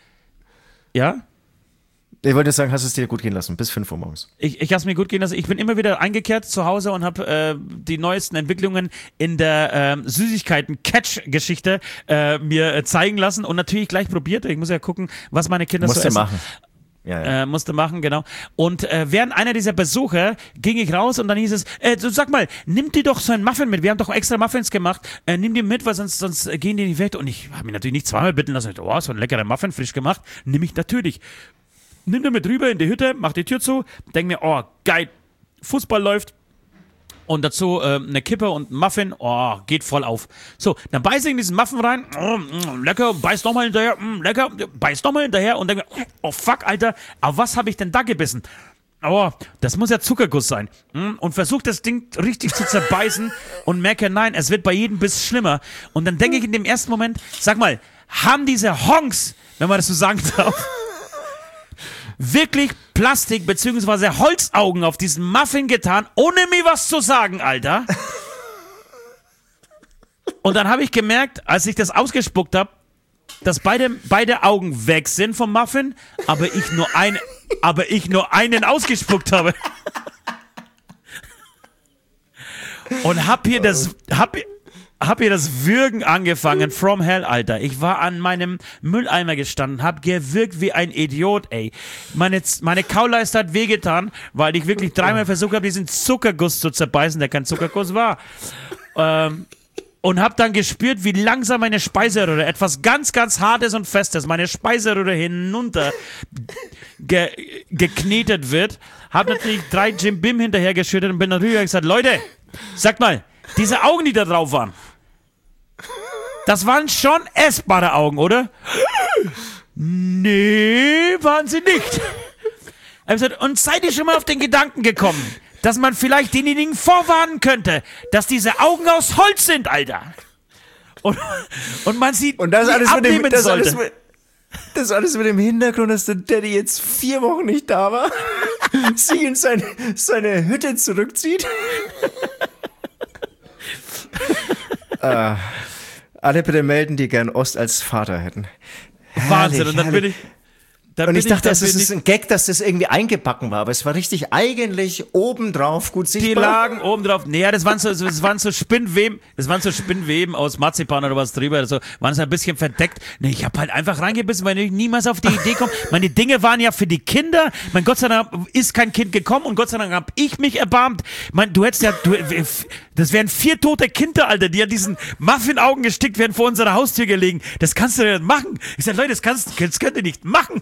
Ja? Ich wollte sagen, hast du es dir gut gehen lassen, bis fünf Uhr morgens. Ich, ich habe es mir gut gehen lassen. Ich bin immer wieder eingekehrt zu Hause und habe äh, die neuesten Entwicklungen in der ähm, Süßigkeiten-Catch-Geschichte äh, mir äh, zeigen lassen und natürlich gleich probiert. Ich muss ja gucken, was meine Kinder Musst so du essen. machen. Ja, ja. Äh, musste machen, genau. Und äh, während einer dieser Besuche ging ich raus und dann hieß es, äh, du sag mal, nimm dir doch so einen Muffin mit. Wir haben doch extra Muffins gemacht. Äh, nimm die mit, weil sonst, sonst äh, gehen die nicht weg. Und ich habe mich natürlich nicht zweimal bitten lassen. Oh, so ein leckerer Muffin, frisch gemacht. Nimm ich natürlich. Nimm den mit rüber in die Hütte, mach die Tür zu, denk mir, oh, geil, Fußball läuft. Und dazu äh, eine Kippe und ein Muffin, oh, geht voll auf. So, dann beiß ich in diesen Muffin rein, mm, mm, lecker, beiß nochmal hinterher, mm, lecker, beiß nochmal hinterher und denk mir, oh fuck, Alter, aber was habe ich denn da gebissen? Oh, das muss ja Zuckerguss sein. Mm, und versuch das Ding richtig zu zerbeißen und merke, nein, es wird bei jedem Biss schlimmer. Und dann denke ich in dem ersten Moment, sag mal, haben diese Honks, wenn man das so sagen darf, wirklich Plastik bzw. Holzaugen auf diesen Muffin getan, ohne mir was zu sagen, Alter. Und dann habe ich gemerkt, als ich das ausgespuckt habe, dass beide, beide Augen weg sind vom Muffin, aber ich nur, ein, aber ich nur einen ausgespuckt habe. Und hab hier das, hab, hab hier das Würgen angefangen from hell, Alter. Ich war an meinem Mülleimer gestanden, hab gewürgt wie ein Idiot, ey. Meine, meine Kauleiste hat wehgetan, weil ich wirklich dreimal versucht habe, diesen Zuckerguss zu zerbeißen, der kein Zuckerguss war. Ähm, und hab dann gespürt, wie langsam meine Speiseröhre, etwas ganz, ganz Hartes und Festes, meine Speiseröhre hinunter ge geknetet wird. Hab natürlich drei Jim Beam hinterhergeschüttet und bin dann rüber und gesagt, Leute, sagt mal, diese Augen, die da drauf waren, das waren schon essbare Augen, oder? Nee, waren sie nicht. Ich hab gesagt, und seid ihr schon mal auf den Gedanken gekommen, dass man vielleicht denjenigen vorwarnen könnte, dass diese Augen aus Holz sind, Alter? Und, und man sieht, Und das alles, mit dem, abnehmen das, sollte. alles mit, das alles mit dem Hintergrund, dass der Daddy jetzt vier Wochen nicht da war, sich in seine, seine Hütte zurückzieht. äh, alle bitte melden, die gern Ost als Vater hätten. Wahnsinn. Herrlich, Und dann bin herrlich. ich, Da Und bin ich dachte, da es bin ist ich- ein Gag, dass das irgendwie eingebacken war, aber es war richtig eigentlich obendrauf gut Die sichtbar. lagen oben drauf. Naja, das waren so, das waren so Spinnweben, das waren so Spinnweben aus Marzipan oder was drüber. Also waren so ein bisschen verdeckt. Nee, ich habe halt einfach reingebissen, weil ich niemals auf die Idee komme. Meine Dinge waren ja für die Kinder. Mein Gott sei Dank ist kein Kind gekommen und Gott sei Dank habe ich mich erbarmt. Mein, du hättest ja, du, das wären vier tote Kinder, Alter, die an diesen Muffin-Augen gestickt werden, vor unserer Haustür gelegen. Das kannst du nicht machen. Ich sag, Leute, das kannst, das könnt ihr nicht machen.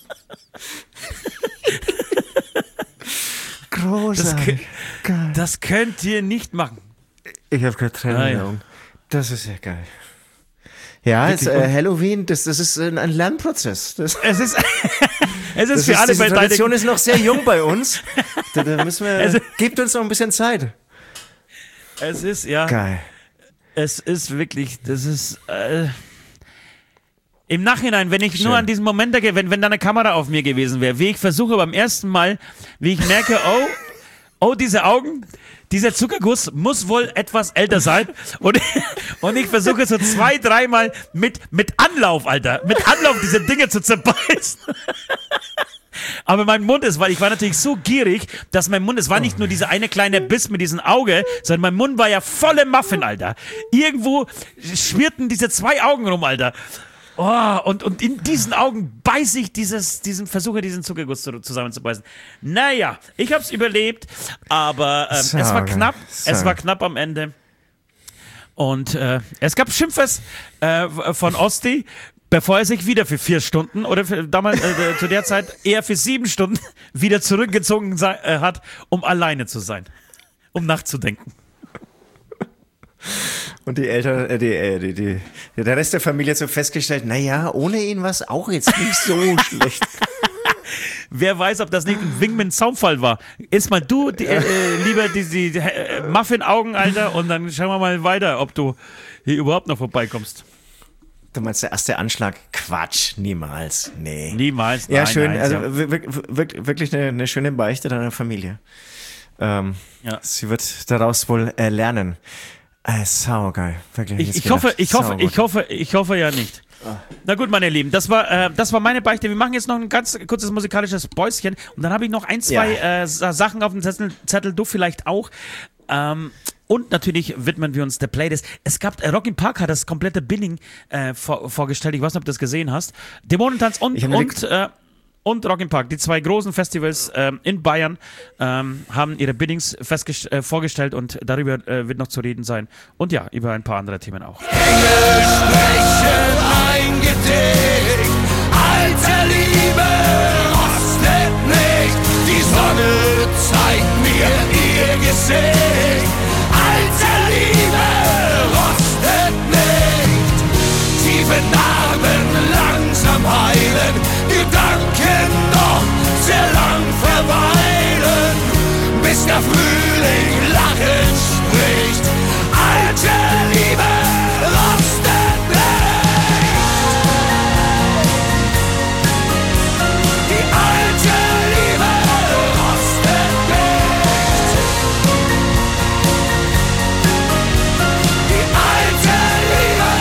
Großartig. Geil. Das könnt ihr nicht machen. Ich habe gerade Tränen Ah, in den ja. Augen. Das ist ja geil. Ja, jetzt, äh, Halloween, das, das ist ein, ein Lernprozess. Das, Es ist, es ist das für ist, alle diese Beteiligten. Tradition ist noch sehr jung bei uns. Da, da müssen wir, Also- gebt uns noch ein bisschen Zeit. Es ist, ja, Geil. es ist wirklich, das ist, äh, im Nachhinein, wenn ich Schön. nur an diesen Moment denke, wenn, wenn da eine Kamera auf mir gewesen wäre, wie ich versuche beim ersten Mal, wie ich merke, oh, oh, diese Augen, dieser Zuckerguss muss wohl etwas älter sein. Und, und ich versuche so zwei, dreimal mit, mit Anlauf, Alter, mit Anlauf diese Dinge zu zerbeißen. Aber mein Mund ist, weil ich war natürlich so gierig, dass mein Mund, es war nicht nur dieser eine kleine Biss mit diesem Auge, sondern mein Mund war ja volle Muffin, Alter. Irgendwo schwirrten diese zwei Augen rum, Alter. Oh, und, und in diesen Augen beiße ich dieses, diesen Versuche, diesen Zuckerguss zu, zusammenzubeißen. Naja, ich hab's überlebt, aber ähm, es war Sauge, knapp, es sauge. war knapp am Ende. Und äh, es gab Schimpfes äh, von Osti, bevor er sich wieder für vier Stunden oder für, damals äh, zu der Zeit eher für sieben Stunden wieder zurückgezogen sei, äh, hat, um alleine zu sein, um nachzudenken. Und die Eltern, äh, die, äh, die, die, der Rest der Familie hat so festgestellt, naja, ohne ihn war es auch jetzt nicht so schlecht. Wer weiß, ob das nicht ein Wing mit einem Zaunfall war. Ist mal du, die, äh, lieber die, die äh, Muffin-Augen, Alter, und dann schauen wir mal weiter, ob du hier überhaupt noch vorbeikommst. Du meinst der erste Anschlag? Quatsch, niemals. Nee. Niemals. Ja, nein, schön. nein, also ja. wir- wir- wir- wirklich eine, eine schöne Beichte deiner Familie. Ähm, Ja. Sie wird daraus wohl äh, lernen. Äh, saugeil. Wirklich. Ich, jetzt ich gedacht. hoffe, ich hoffe, Saugut. ich hoffe, ich hoffe ja nicht. Na gut, meine Lieben, das war, äh, das war meine Beichte. Wir machen jetzt noch ein ganz kurzes musikalisches Päuschen und dann habe ich noch ein, zwei Ja. äh, Sa- Sachen auf dem Zettel, Zettel, du vielleicht auch. Ähm, und natürlich widmen wir uns der Playlist. Es gab, äh, Rock im Park hat das komplette Billing äh, vor, vorgestellt. Ich weiß nicht, ob du das gesehen hast. Dämonentanz und, Ich hab mir und, äh, und Rock im Park, die zwei großen Festivals ähm, in Bayern, ähm, haben ihre Biddings festgest- äh, vorgestellt und darüber äh, wird noch zu reden sein. Und ja, über ein paar andere Themen auch. Sprechen ein Gedicht, alte Liebe rostet nicht, die Sonne zeigt mir ihr Gesicht, alte Liebe rostet nicht, tiefe Narben langsam heilen, Gedanken noch sehr lang verweilen, bis der Frühling lachend spricht, alte Liebe rostet nicht. Die alte Liebe rostet nicht. Die alte Liebe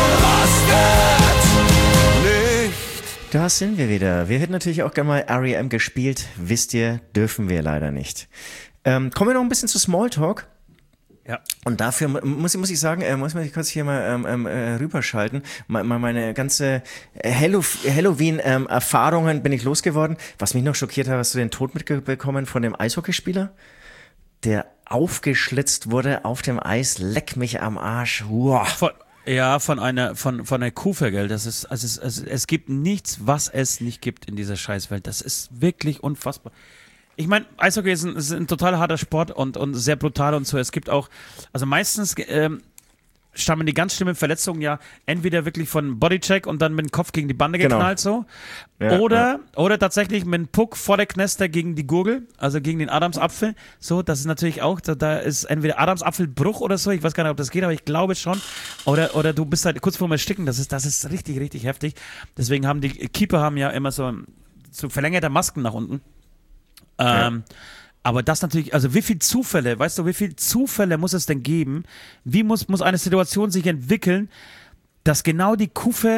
rostet nicht. Da sind wir wieder. Wir hätten natürlich auch gerne mal R E M gespielt. Wisst ihr, dürfen wir leider nicht. Ähm, kommen wir noch ein bisschen zu Smalltalk. Ja. Und dafür mu- muss, ich- muss ich sagen, äh, muss ich kurz hier mal ähm, ähm, äh, rüberschalten. Mal, mal meine ganze äh, Hallo Halloween-Erfahrungen bin ich losgeworden. Was mich noch schockiert hat, hast du den Tod mitbekommen von dem Eishockeyspieler, der aufgeschlitzt wurde auf dem Eis. Leck mich am Arsch. Wow. Von, ja, von einer, von, von einer Kufe, gell. Das ist, also es, es, es gibt nichts, was es nicht gibt in dieser Scheißwelt. Das ist wirklich unfassbar. Ich meine, Eishockey ist ein, ist ein total harter Sport und, und sehr brutal und so. Es gibt auch, also meistens ähm, stammen die ganz schlimmen Verletzungen ja entweder wirklich von Bodycheck und dann mit dem Kopf gegen die Bande Genau. geknallt so. Ja, oder, oder tatsächlich mit dem Puck vor der Knester gegen die Gurgel, also gegen den Adamsapfel. So, das ist natürlich auch, da, da ist entweder Adamsapfelbruch oder so, ich weiß gar nicht, ob das geht, aber ich glaube schon. Oder, oder du bist halt kurz vorm Ersticken, das ist, das ist richtig, richtig heftig. Deswegen haben die Keeper haben ja immer so, so verlängerte Masken nach unten. Ähm, aber das natürlich, also wie viele Zufälle, weißt du, wie viele Zufälle muss es denn geben? Wie muss, muss eine Situation sich entwickeln, dass genau die Kufe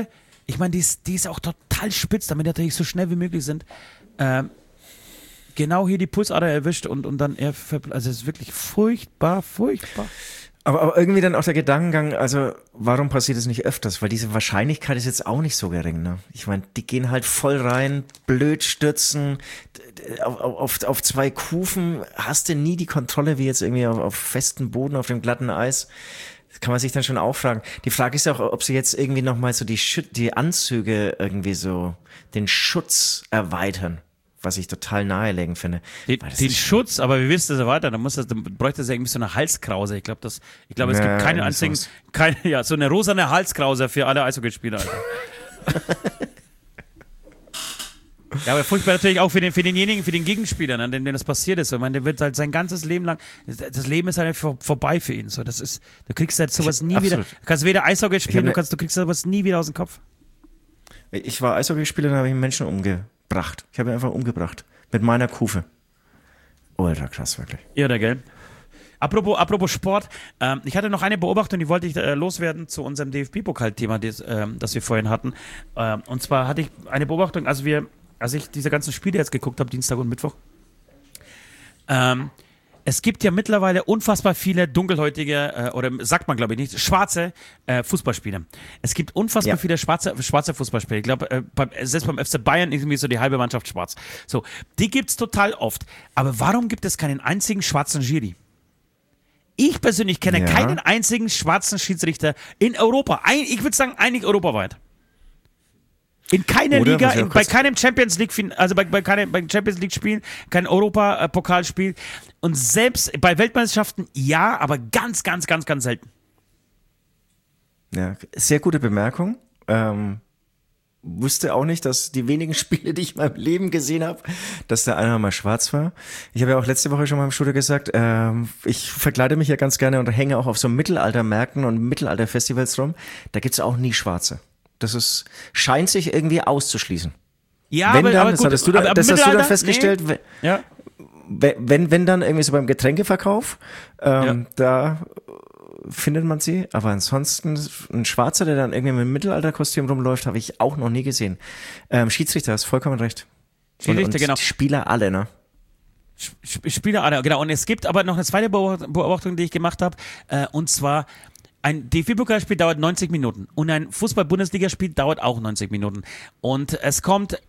ich meine, die ist, die ist auch total spitz, damit die natürlich so schnell wie möglich sind. Ähm, genau hier die Pulsader erwischt und, und dann er, also es ist wirklich furchtbar, furchtbar. Aber, aber irgendwie dann auch der Gedankengang, also warum passiert es nicht öfters? Weil diese Wahrscheinlichkeit ist jetzt auch nicht so gering. Ne? Ich meine, die gehen halt voll rein, blöd stürzen, auf, auf, auf zwei Kufen hast du nie die Kontrolle wie jetzt irgendwie auf, auf festem Boden, auf dem glatten Eis. Das kann man sich dann schon auch fragen. Die Frage ist auch, ob sie jetzt irgendwie nochmal so die, Schü- die Anzüge irgendwie so den Schutz erweitern. Was ich total nahelegend finde. Den, den Schutz, aber wie willst du das weiter? Dann, muss das, dann bräuchte es ja irgendwie so eine Halskrause. Ich glaube, ich glaube, es ja, gibt keine einzigen, keine, ja, so eine rosane Halskrause für alle Eishockeyspieler. Ja, aber furchtbar natürlich auch für, den, für denjenigen, für den Gegenspieler, ne, dem, dem das passiert ist. Ich meine, der wird halt sein ganzes Leben lang, das Leben ist halt vor, vorbei für ihn. So, das ist, du kriegst halt sowas nie Absolut. wieder, du kannst weder Eishockey spielen, ne, du, kannst, du kriegst sowas nie wieder aus dem Kopf. Ich war Eishockeyspieler, da habe ich einen Menschen umgebracht. Ich habe ihn einfach umgebracht. Mit meiner Kufe. Ultra krass, wirklich. Ja, der gell. Apropos, apropos Sport, ähm, ich hatte noch eine Beobachtung, die wollte ich äh, loswerden zu unserem D F B-Pokal-Thema, das, ähm, das wir vorhin hatten. Ähm, und zwar hatte ich eine Beobachtung, als wir, als ich diese ganzen Spiele jetzt geguckt habe, Dienstag und Mittwoch. Ähm, es gibt ja mittlerweile unfassbar viele dunkelhäutige, äh, oder sagt man glaube ich nicht, schwarze äh, Fußballspieler. Es gibt unfassbar Ja. viele schwarze, schwarze Fußballspieler. Ich glaube, äh, beim, selbst beim F C Bayern ist irgendwie so die halbe Mannschaft schwarz. So, die gibt's total oft. Aber warum gibt es keinen einzigen schwarzen Schiri? Ich persönlich kenne Ja. keinen einzigen schwarzen Schiedsrichter in Europa. Ein, ich würde sagen, eigentlich europaweit. In keiner Oder, Liga, was ich auch in, bei kurz- keinem Champions League, also bei, bei keinem bei Champions League Spielen, kein Europapokalspiel und selbst bei Weltmeisterschaften ja, aber ganz, ganz, ganz, ganz selten. Ja, sehr gute Bemerkung. Ähm, wusste auch nicht, dass die wenigen Spiele, die ich in meinem Leben gesehen habe, dass da einer mal schwarz war. Ich habe ja auch letzte Woche schon mal im Studio gesagt, ähm, ich verkleide mich ja ganz gerne und hänge auch auf so Mittelaltermärkten und Mittelalterfestivals rum. Da gibt's auch nie Schwarze. Das ist, scheint sich irgendwie auszuschließen. Ja, wenn aber, dann, aber das gut, hattest du, da, aber, aber das hast du dann Mittelalter? festgestellt, Nee. Ja. wenn, wenn, wenn dann irgendwie so beim Getränkeverkauf, ähm, da findet man sie, aber ansonsten ein Schwarzer, der dann irgendwie mit einem Mittelalterkostüm rumläuft, habe ich auch noch nie gesehen. Ähm, Schiedsrichter, hast vollkommen recht. Schiedsrichter, und, und genau. Die Spieler alle, ne? Sp- Spieler, alle, genau. Und es gibt aber noch eine zweite Beobacht- Beobachtung, die ich gemacht habe, äh, und zwar ein D F B-Pokalspiel dauert neunzig Minuten und ein Fußball-Bundesligaspiel dauert auch neunzig Minuten. Und es kommt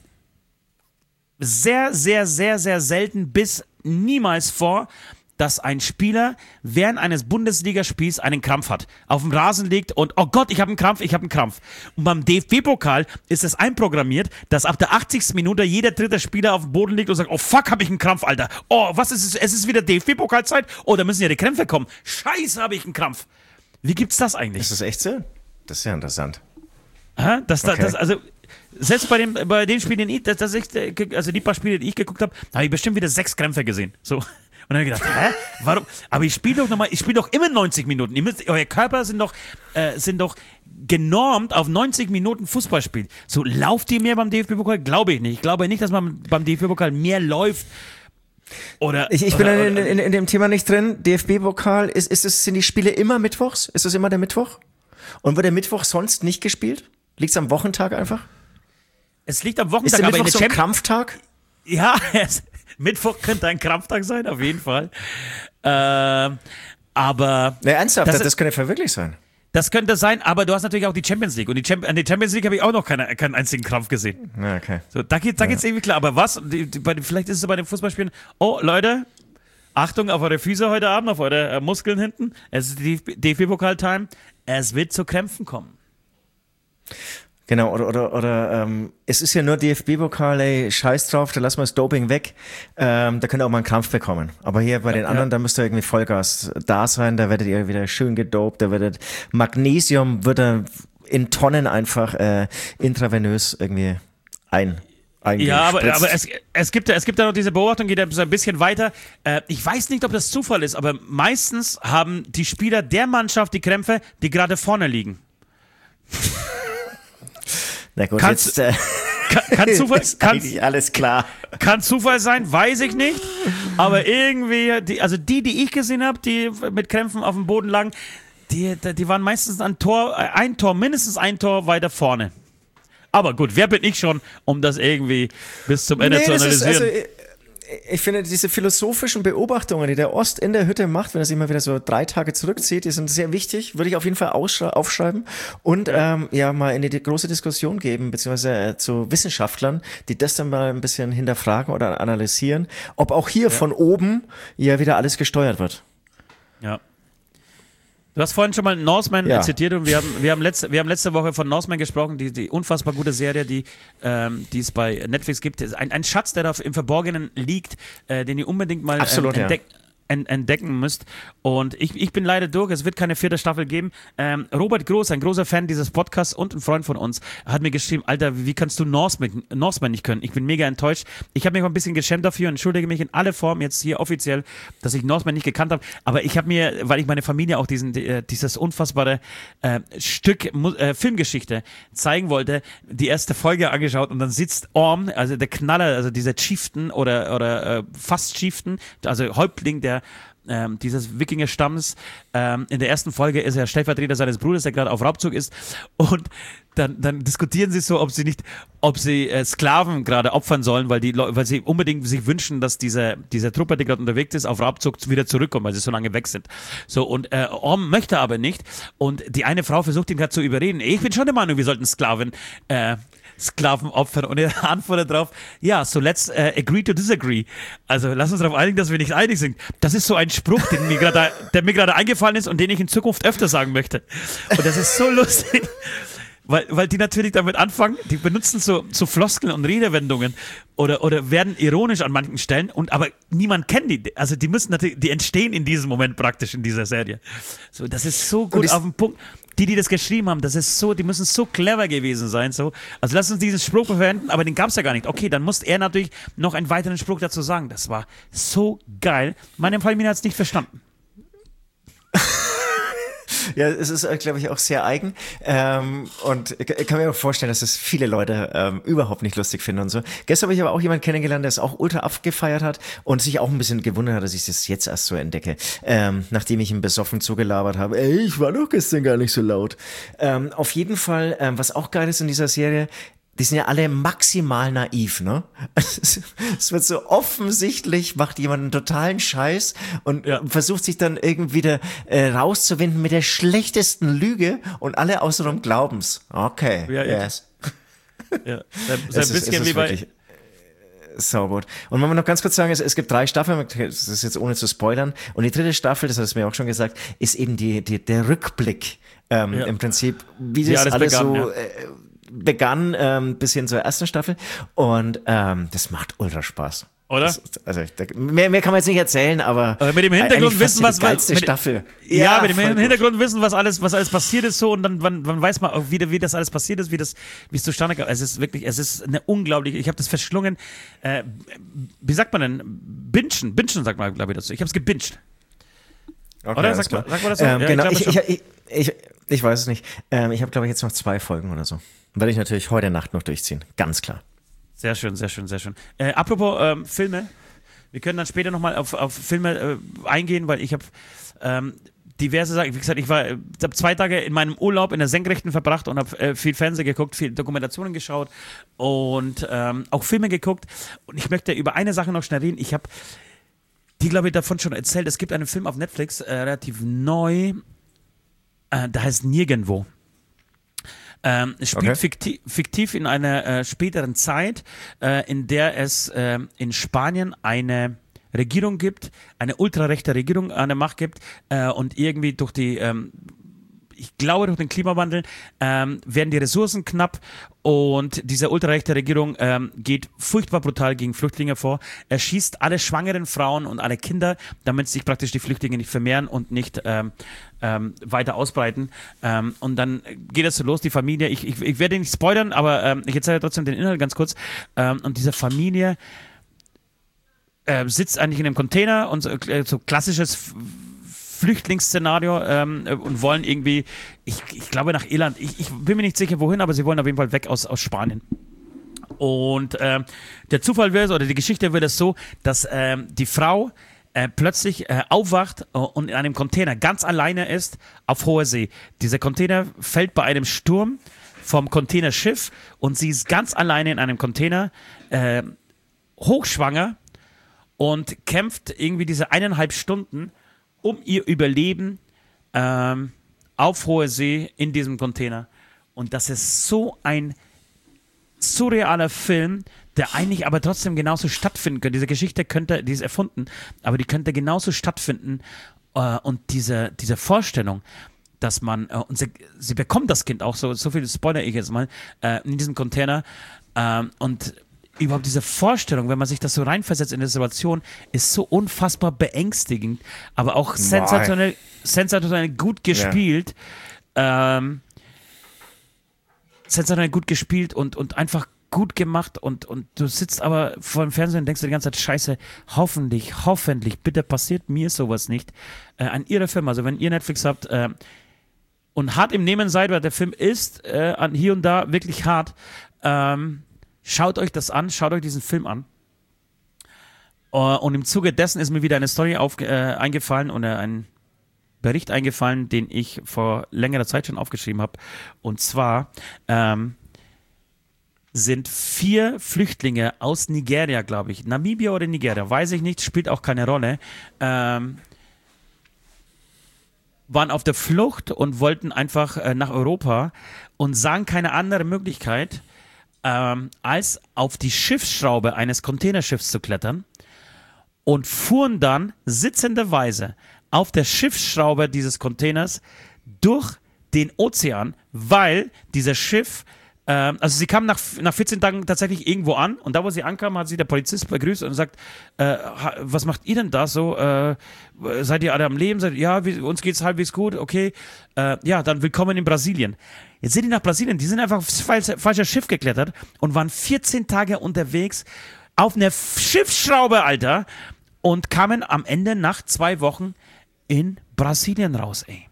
sehr, sehr, sehr, sehr selten bis niemals vor, dass ein Spieler während eines Bundesligaspiels einen Krampf hat, auf dem Rasen liegt und, oh Gott, ich habe einen Krampf, ich habe einen Krampf. Und beim D F B-Pokal ist es einprogrammiert, dass ab der achtzigsten Minute jeder dritte Spieler auf dem Boden liegt und sagt, oh fuck, habe ich einen Krampf, Alter. Oh, was ist es? Es ist wieder D F B-Pokalzeit. Oh, da müssen ja die Krämpfe kommen. Scheiße, habe ich einen Krampf. Wie gibt's das eigentlich? Ist das echt so? Das ist ja interessant. Hä? Das, Okay. das, also, selbst bei dem, bei den Spielen, die ich, das, das ich, also die paar Spiele, die ich geguckt habe, habe ich bestimmt wieder sechs Krämpfe gesehen. So. Und dann habe ich gedacht, hä? Warum? Aber ich spiele doch nochmal, ich spiele doch immer neunzig Minuten. Ihr müsst, euer Körper sind doch, äh, sind doch genormt auf neunzig Minuten Fußballspiel. So, lauft ihr mehr beim D F B-Pokal? Glaube ich nicht. Ich glaube nicht, dass man beim D F B-Pokal mehr läuft. Oder, Ich, ich bin oder, in, in, in dem Thema nicht drin. D F B-Pokal, ist, ist es, sind die Spiele immer mittwochs? Ist es immer der Mittwoch? Und wird der Mittwoch sonst nicht gespielt? Liegt es am Wochentag einfach? Es liegt am Ist Wochentag, der aber in Mittwoch der so ein Champions Krampftag? Ja, es, Mittwoch könnte ein Krampftag sein, auf jeden Fall. Ähm, aber Ne, ernsthaft, Das das, ist- das könnte ja wirklich sein. das könnte sein, aber du hast natürlich auch die Champions League. Und die Champ- an der Champions League habe ich auch noch keine, keinen einzigen Krampf gesehen. Ja, okay. So, da geht da geht's irgendwie klar. Aber was? Die, die, bei, den- vielleicht ist es bei den Fußballspielen, oh Leute, Achtung auf eure Füße heute Abend, auf eure äh, Muskeln hinten. Es ist die D F B-Pokal-Time. Es wird zu Krämpfen kommen. Genau, oder, oder, oder ähm, es ist ja nur D F B-Pokal, ey, scheiß drauf, da lassen wir das Doping weg. Ähm, da könnt ihr auch mal einen Krampf bekommen. Aber hier bei den Ja. anderen, da müsst ihr irgendwie Vollgas da sein, da werdet ihr wieder schön gedopt, da werdet Magnesium wird da in Tonnen einfach äh, intravenös irgendwie ein. Ja, aber, eingespritzt. aber es, es, gibt, ja- es gibt ja noch diese Beobachtung, geht ja so ein bisschen weiter. Äh, ich weiß nicht, ob das Zufall ist, aber meistens haben die Spieler der Mannschaft die Krämpfe, die gerade vorne liegen. Na gut, kannst- jetzt äh, Kann, kann, Zufall, ist kann, eigentlich alles klar. kann Zufall sein, weiß ich nicht. Aber irgendwie, die, also die, die ich gesehen habe, die mit Krämpfen auf dem Boden lagen, die, die waren meistens ein Tor, ein Tor, mindestens ein Tor weiter vorne. Aber gut, wer bin ich schon, um das irgendwie bis zum Ende Nee, zu das ist, analysieren? also, ich finde, diese philosophischen Beobachtungen, die der Ost in der Hütte macht, wenn er sich mal wieder so drei Tage zurückzieht, die sind sehr wichtig, würde ich auf jeden Fall aufschreiben und ja, ähm, ja mal in die große Diskussion geben, beziehungsweise äh, zu Wissenschaftlern, die das dann mal ein bisschen hinterfragen oder analysieren, ob auch hier ja. von oben ja wieder alles gesteuert wird. Ja. Du hast vorhin schon mal Norseman ja. zitiert und wir haben, wir, haben letzte, wir haben letzte Woche von Norseman gesprochen, die, die unfassbar gute Serie, die, ähm, die es bei Netflix gibt. Ein, ein Schatz, der da im Verborgenen liegt, äh, den ihr unbedingt mal Absolut, ähm, entdeckt. Ja. entdecken müsst. Und ich, ich bin leider durch, es wird keine vierte Staffel geben. Ähm, Robert Groß, ein großer Fan dieses Podcasts und ein Freund von uns, hat mir geschrieben, Alter, wie kannst du Norseman, Norseman nicht können? Ich bin mega enttäuscht. Ich habe mich auch ein bisschen geschämt dafür und entschuldige mich in aller Form jetzt hier offiziell, dass ich Norseman nicht gekannt habe. Aber ich habe mir, weil ich meine Familie auch diesen, äh, dieses unfassbare äh, Stück äh, Filmgeschichte zeigen wollte, die erste Folge angeschaut und dann sitzt Orm, also der Knaller, also dieser Chieftain oder, oder äh, fast Chieftain, also Häuptling der Ähm, dieses Wikinger-Stamms. Ähm, in der ersten Folge ist er Stellvertreter seines Bruders, der gerade auf Raubzug ist. Und dann, dann diskutieren sie so, ob sie nicht, ob sie äh, Sklaven gerade opfern sollen, weil, die, weil sie unbedingt sich wünschen, dass diese, diese Truppe, die gerade unterwegs ist, auf Raubzug wieder zurückkommt, weil sie so lange weg sind. So, und äh, Orm möchte aber nicht. Und die eine Frau versucht ihn gerade zu überreden. Ich bin schon der Meinung, wir sollten Sklaven äh, Sklaven opfern und er antwortet darauf, ja, so let's uh, agree to disagree. Also lass uns darauf einigen, dass wir nicht einig sind. Das ist so ein Spruch, den mir grade, der mir gerade eingefallen ist und den ich in Zukunft öfter sagen möchte. Und das ist so lustig, weil, weil die natürlich damit anfangen, die benutzen so, so Floskeln und Redewendungen oder, oder werden ironisch an manchen Stellen, und aber niemand kennt die. Also die müssen natürlich, die entstehen in diesem Moment praktisch in dieser Serie. So, das ist so gut auf den Punkt. Die, die das geschrieben haben, das ist so, die müssen so clever gewesen sein. So. Also lass uns diesen Spruch verwenden, aber den gab es ja gar nicht. Okay, dann musste er natürlich noch einen weiteren Spruch dazu sagen. Das war so geil. Meine Familie hat es nicht verstanden. Ja, es ist, glaube ich, auch sehr eigen. Ähm, und ich kann mir auch vorstellen, dass es viele Leute ähm, überhaupt nicht lustig finden und so. Gestern habe ich aber auch jemanden kennengelernt, der es auch ultra abgefeiert hat und sich auch ein bisschen gewundert hat, dass ich das jetzt erst so entdecke. Ähm, nachdem ich ihm besoffen zugelabert habe. Ey, ich war doch gestern gar nicht so laut. Ähm, auf jeden Fall, ähm, was auch geil ist in dieser Serie, die sind ja alle maximal naiv, ne? Es wird so offensichtlich, macht jemand einen totalen Scheiß und ja. versucht sich dann irgendwie da, äh, rauszuwinden mit der schlechtesten Lüge und alle außenrum glauben's. Okay, ja, yes. Ja, so ein bisschen wie bei... So gut. Und wenn wir noch ganz kurz sagen, es, es gibt drei Staffeln, das ist jetzt ohne zu spoilern, und die dritte Staffel, das hat es mir auch schon gesagt, ist eben die, die der Rückblick, ähm, ja. im Prinzip, wie das alles, alles begann, so... Ja. Äh, begann ähm, bis hin zur ersten Staffel und ähm, das macht ultra Spaß. Oder? Das, also da, mehr, mehr kann man jetzt nicht erzählen, aber, aber mit dem Hintergrund wissen, was geilste mit, Staffel. Ja, ja, mit dem Hintergrund gut. wissen, was alles, was alles passiert ist, so, und dann wann, wann weiß man auch wieder, wie das alles passiert ist, wie das, wie es zustande kam. Es ist wirklich, es ist eine unglaubliche. Ich habe das verschlungen. Äh, wie sagt man denn? Bingen, Bingen sagt man, glaube ich, dazu. Ich habe es gebinged. Okay, oder sagt man, sagt man das so? Ähm, ja, genau. Ich, ich, ich, ich, ich, ich weiß es nicht. Ähm, ich habe, glaube ich, jetzt noch zwei Folgen oder so. Werde ich natürlich heute Nacht noch durchziehen, ganz klar. Sehr schön, sehr schön, sehr schön. Äh, apropos ähm, Filme, wir können dann später nochmal auf, auf Filme äh, eingehen, weil ich habe ähm, diverse Sachen, wie gesagt, ich war, ich habe zwei Tage in meinem Urlaub in der Senkrechten verbracht und habe äh, viel Fernsehen geguckt, viel Dokumentationen geschaut und ähm, auch Filme geguckt, und ich möchte über eine Sache noch schnell reden. Ich habe die, glaube ich, davon schon erzählt. Es gibt einen Film auf Netflix, äh, relativ neu, äh, der heißt Nirgendwo. Ähm, es spielt okay. fiktiv, fiktiv in einer äh, späteren Zeit, äh, in der es äh, in Spanien eine Regierung gibt, eine ultrarechte Regierung an der Macht gibt äh, und irgendwie durch die, ähm, ich glaube durch den Klimawandel, ähm, werden die Ressourcen knapp und diese ultrarechte Regierung ähm, geht furchtbar brutal gegen Flüchtlinge vor. Er schießt alle schwangeren Frauen und alle Kinder, damit sich praktisch die Flüchtlinge nicht vermehren und nicht ähm, ähm, weiter ausbreiten. Ähm, und dann geht es so los, die Familie, ich, ich, ich werde nicht spoilern, aber ähm, ich erzähle trotzdem den Inhalt ganz kurz. Ähm, und diese Familie äh, sitzt eigentlich in einem Container und so, äh, so klassisches Flüchtlingsszenario ähm, und wollen irgendwie, ich, ich glaube nach Irland, ich, ich bin mir nicht sicher wohin, aber sie wollen auf jeden Fall weg aus, aus Spanien. Und ähm, der Zufall will es, oder die Geschichte will es so, dass ähm, die Frau äh, plötzlich äh, aufwacht äh, und in einem Container ganz alleine ist auf hoher See. Dieser Container fällt bei einem Sturm vom Containerschiff und sie ist ganz alleine in einem Container, äh, hochschwanger und kämpft irgendwie diese eineinhalb Stunden um ihr Überleben ähm, auf hoher See in diesem Container. Und das ist so ein surrealer Film, der eigentlich aber trotzdem genauso stattfinden könnte. Diese Geschichte könnte, die ist erfunden, aber die könnte genauso stattfinden. Äh, und diese, diese Vorstellung, dass man, äh, und sie, sie bekommt das Kind auch, so, so viel spoilere ich jetzt mal, äh, in diesem Container. Äh, und überhaupt diese Vorstellung, wenn man sich das so reinversetzt in die Situation, ist so unfassbar beängstigend, aber auch sensationell, sensationell gut gespielt. Ja. Ähm, sensationell gut gespielt und, und einfach gut gemacht und, und du sitzt aber vor dem Fernsehen und denkst dir die ganze Zeit, scheiße, hoffentlich, hoffentlich, bitte passiert mir sowas nicht. Äh, an ihrer Film, also wenn ihr Netflix habt äh, und hart im Nehmen seid, weil der Film ist äh, an hier und da wirklich hart, ähm, schaut euch das an, schaut euch diesen Film an. Uh, und im Zuge dessen ist mir wieder eine Story auf, äh, eingefallen und äh, ein Bericht eingefallen, den ich vor längerer Zeit schon aufgeschrieben habe. Und zwar ähm, sind vier Flüchtlinge aus Nigeria, glaube ich, Namibia oder Nigeria, weiß ich nicht, spielt auch keine Rolle, ähm, waren auf der Flucht und wollten einfach äh, nach Europa und sahen keine andere Möglichkeit, ähm, als auf die Schiffsschraube eines Containerschiffs zu klettern und fuhren dann sitzenderweise auf der Schiffsschraube dieses Containers durch den Ozean, weil dieser Schiff, äh, also sie kam nach, nach vierzehn Tagen tatsächlich irgendwo an und da, wo sie ankam, hat sie der Polizist begrüßt und sagt, äh, was macht ihr denn da so? Äh, seid ihr alle am Leben? Seid, ja, wir, uns geht's halbwegs gut, okay. Äh, ja, dann willkommen in Brasilien. Jetzt sind die nach Brasilien, die sind einfach aufs falsche, falsche Schiff geklettert und waren vierzehn Tage unterwegs auf einer Schiffsschraube, Alter, und kamen am Ende nach zwei Wochen in Brasilien raus, ey.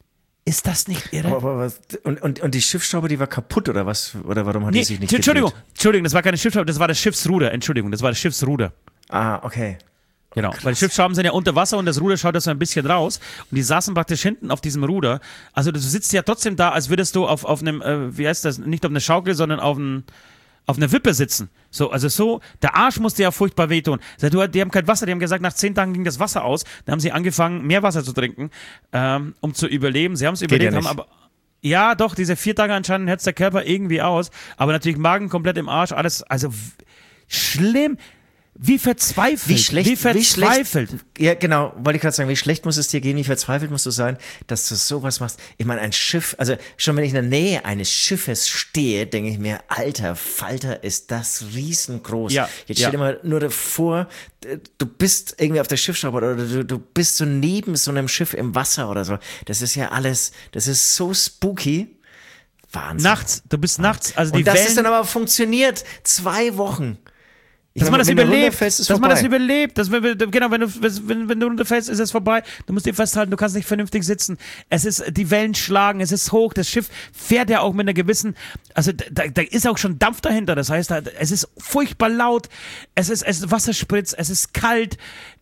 Ist das nicht irre? Aber, aber was, und, und, und die Schiffsschraube, die war kaputt, oder was? Oder warum hat nee, die sich nicht Entschuldigung, gedreht? Entschuldigung, das war keine Schiffsschraube, das war das Schiffsruder. Entschuldigung, das war das Schiffsruder. Ah, okay. Genau, Krass. weil die Schiffsschrauben sind ja unter Wasser und das Ruder schaut da so ein bisschen raus und die saßen praktisch hinten auf diesem Ruder. Also du sitzt ja trotzdem da, als würdest du auf, auf einem, äh, wie heißt das, nicht auf einer Schaukel, sondern auf einem auf einer Wippe sitzen. So, also so, der Arsch musste ja furchtbar wehtun. Die haben kein Wasser, die haben gesagt, nach zehn Tagen ging das Wasser aus. Dann haben sie angefangen, mehr Wasser zu trinken, ähm, um zu überleben. Sie haben es überlebt, ja haben aber, ja doch, diese vier Tage anscheinend hört der Körper irgendwie aus, aber natürlich Magen komplett im Arsch, alles, also w- schlimm. Wie verzweifelt. Wie schlecht, wie verzweifelt. Wie schlecht, ja, genau, wollte ich gerade sagen, wie schlecht muss es dir gehen, wie verzweifelt musst du sein, dass du sowas machst. Ich meine, ein Schiff, also schon wenn ich in der Nähe eines Schiffes stehe, denke ich mir, alter Falter, ist das riesengroß. Ja, Jetzt ja. stell dir mal nur davor, du bist irgendwie auf der Schiffsschraube oder du, du bist so neben so einem Schiff im Wasser oder so. Das ist ja alles, das ist so spooky. Wahnsinn. Nachts, du bist nachts, also die Und das Wellen. ist dann aber funktioniert. Zwei Wochen. Dass man das wenn du überlebt, runterfällst, ist dass man das vorbei. überlebt, dass, genau, wenn du, wenn, wenn du runterfällst, ist es vorbei, du musst dir festhalten, du kannst nicht vernünftig sitzen, es ist, die Wellen schlagen, es ist hoch, das Schiff fährt ja auch mit einer gewissen, also da, da ist auch schon Dampf dahinter, das heißt, es ist furchtbar laut, es ist, es ist Wasserspritz, es ist kalt,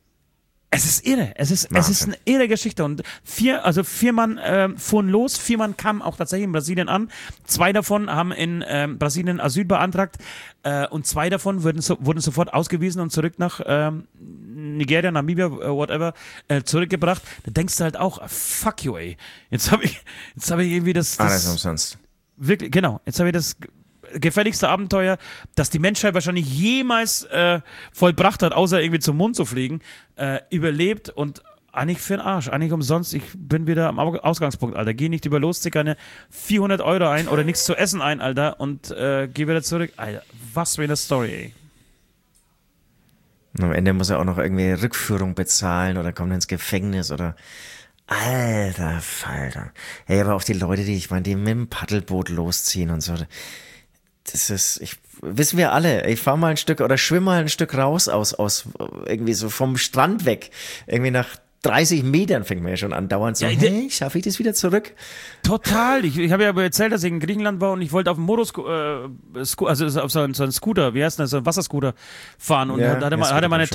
es ist irre, es ist, es ist eine irre Geschichte und vier, also vier Mann äh, fuhren los, vier Mann kamen auch tatsächlich in Brasilien an, zwei davon haben in ähm, Brasilien Asyl beantragt äh, und zwei davon wurden, so, wurden sofort ausgewiesen und zurück nach ähm, Nigeria, Namibia, äh, whatever, äh, zurückgebracht. Da denkst du halt auch, fuck you, ey, jetzt habe ich, jetzt habe ich irgendwie das, das Alles umsonst. Wirklich, genau, jetzt habe ich das gefährlichste Abenteuer, das die Menschheit wahrscheinlich jemals äh, vollbracht hat, außer irgendwie zum Mond zu fliegen, äh, überlebt und eigentlich für den Arsch, eigentlich umsonst. Ich bin wieder am Ausgangspunkt, Alter. Geh nicht über los, zieh keine vierhundert Euro ein oder nichts zu essen ein, Alter, und äh, geh wieder zurück. Alter, was für eine Story, ey. Und am Ende muss er auch noch irgendwie Rückführung bezahlen oder kommt ins Gefängnis oder alter Falter. Hey, aber auch die Leute, die, ich meine, die mit dem Paddelboot losziehen und so. Das ist, ich, wissen wir alle, ich fahr mal ein Stück oder schwimm mal ein Stück raus aus, aus, irgendwie so vom Strand weg. Irgendwie nach dreißig Metern fängt man ja schon an, dauernd so, Ja, hey, schaffe ich das wieder zurück? Total. Ich, ich habe ja aber erzählt, dass ich in Griechenland war und ich wollte auf dem Motorsco, äh, Sco- also auf so einen, so einen Scooter, wie heißt das, so einen Wasserscooter fahren und Ja, da hatte, ja, ma- hatte, meine Scooter Tochter,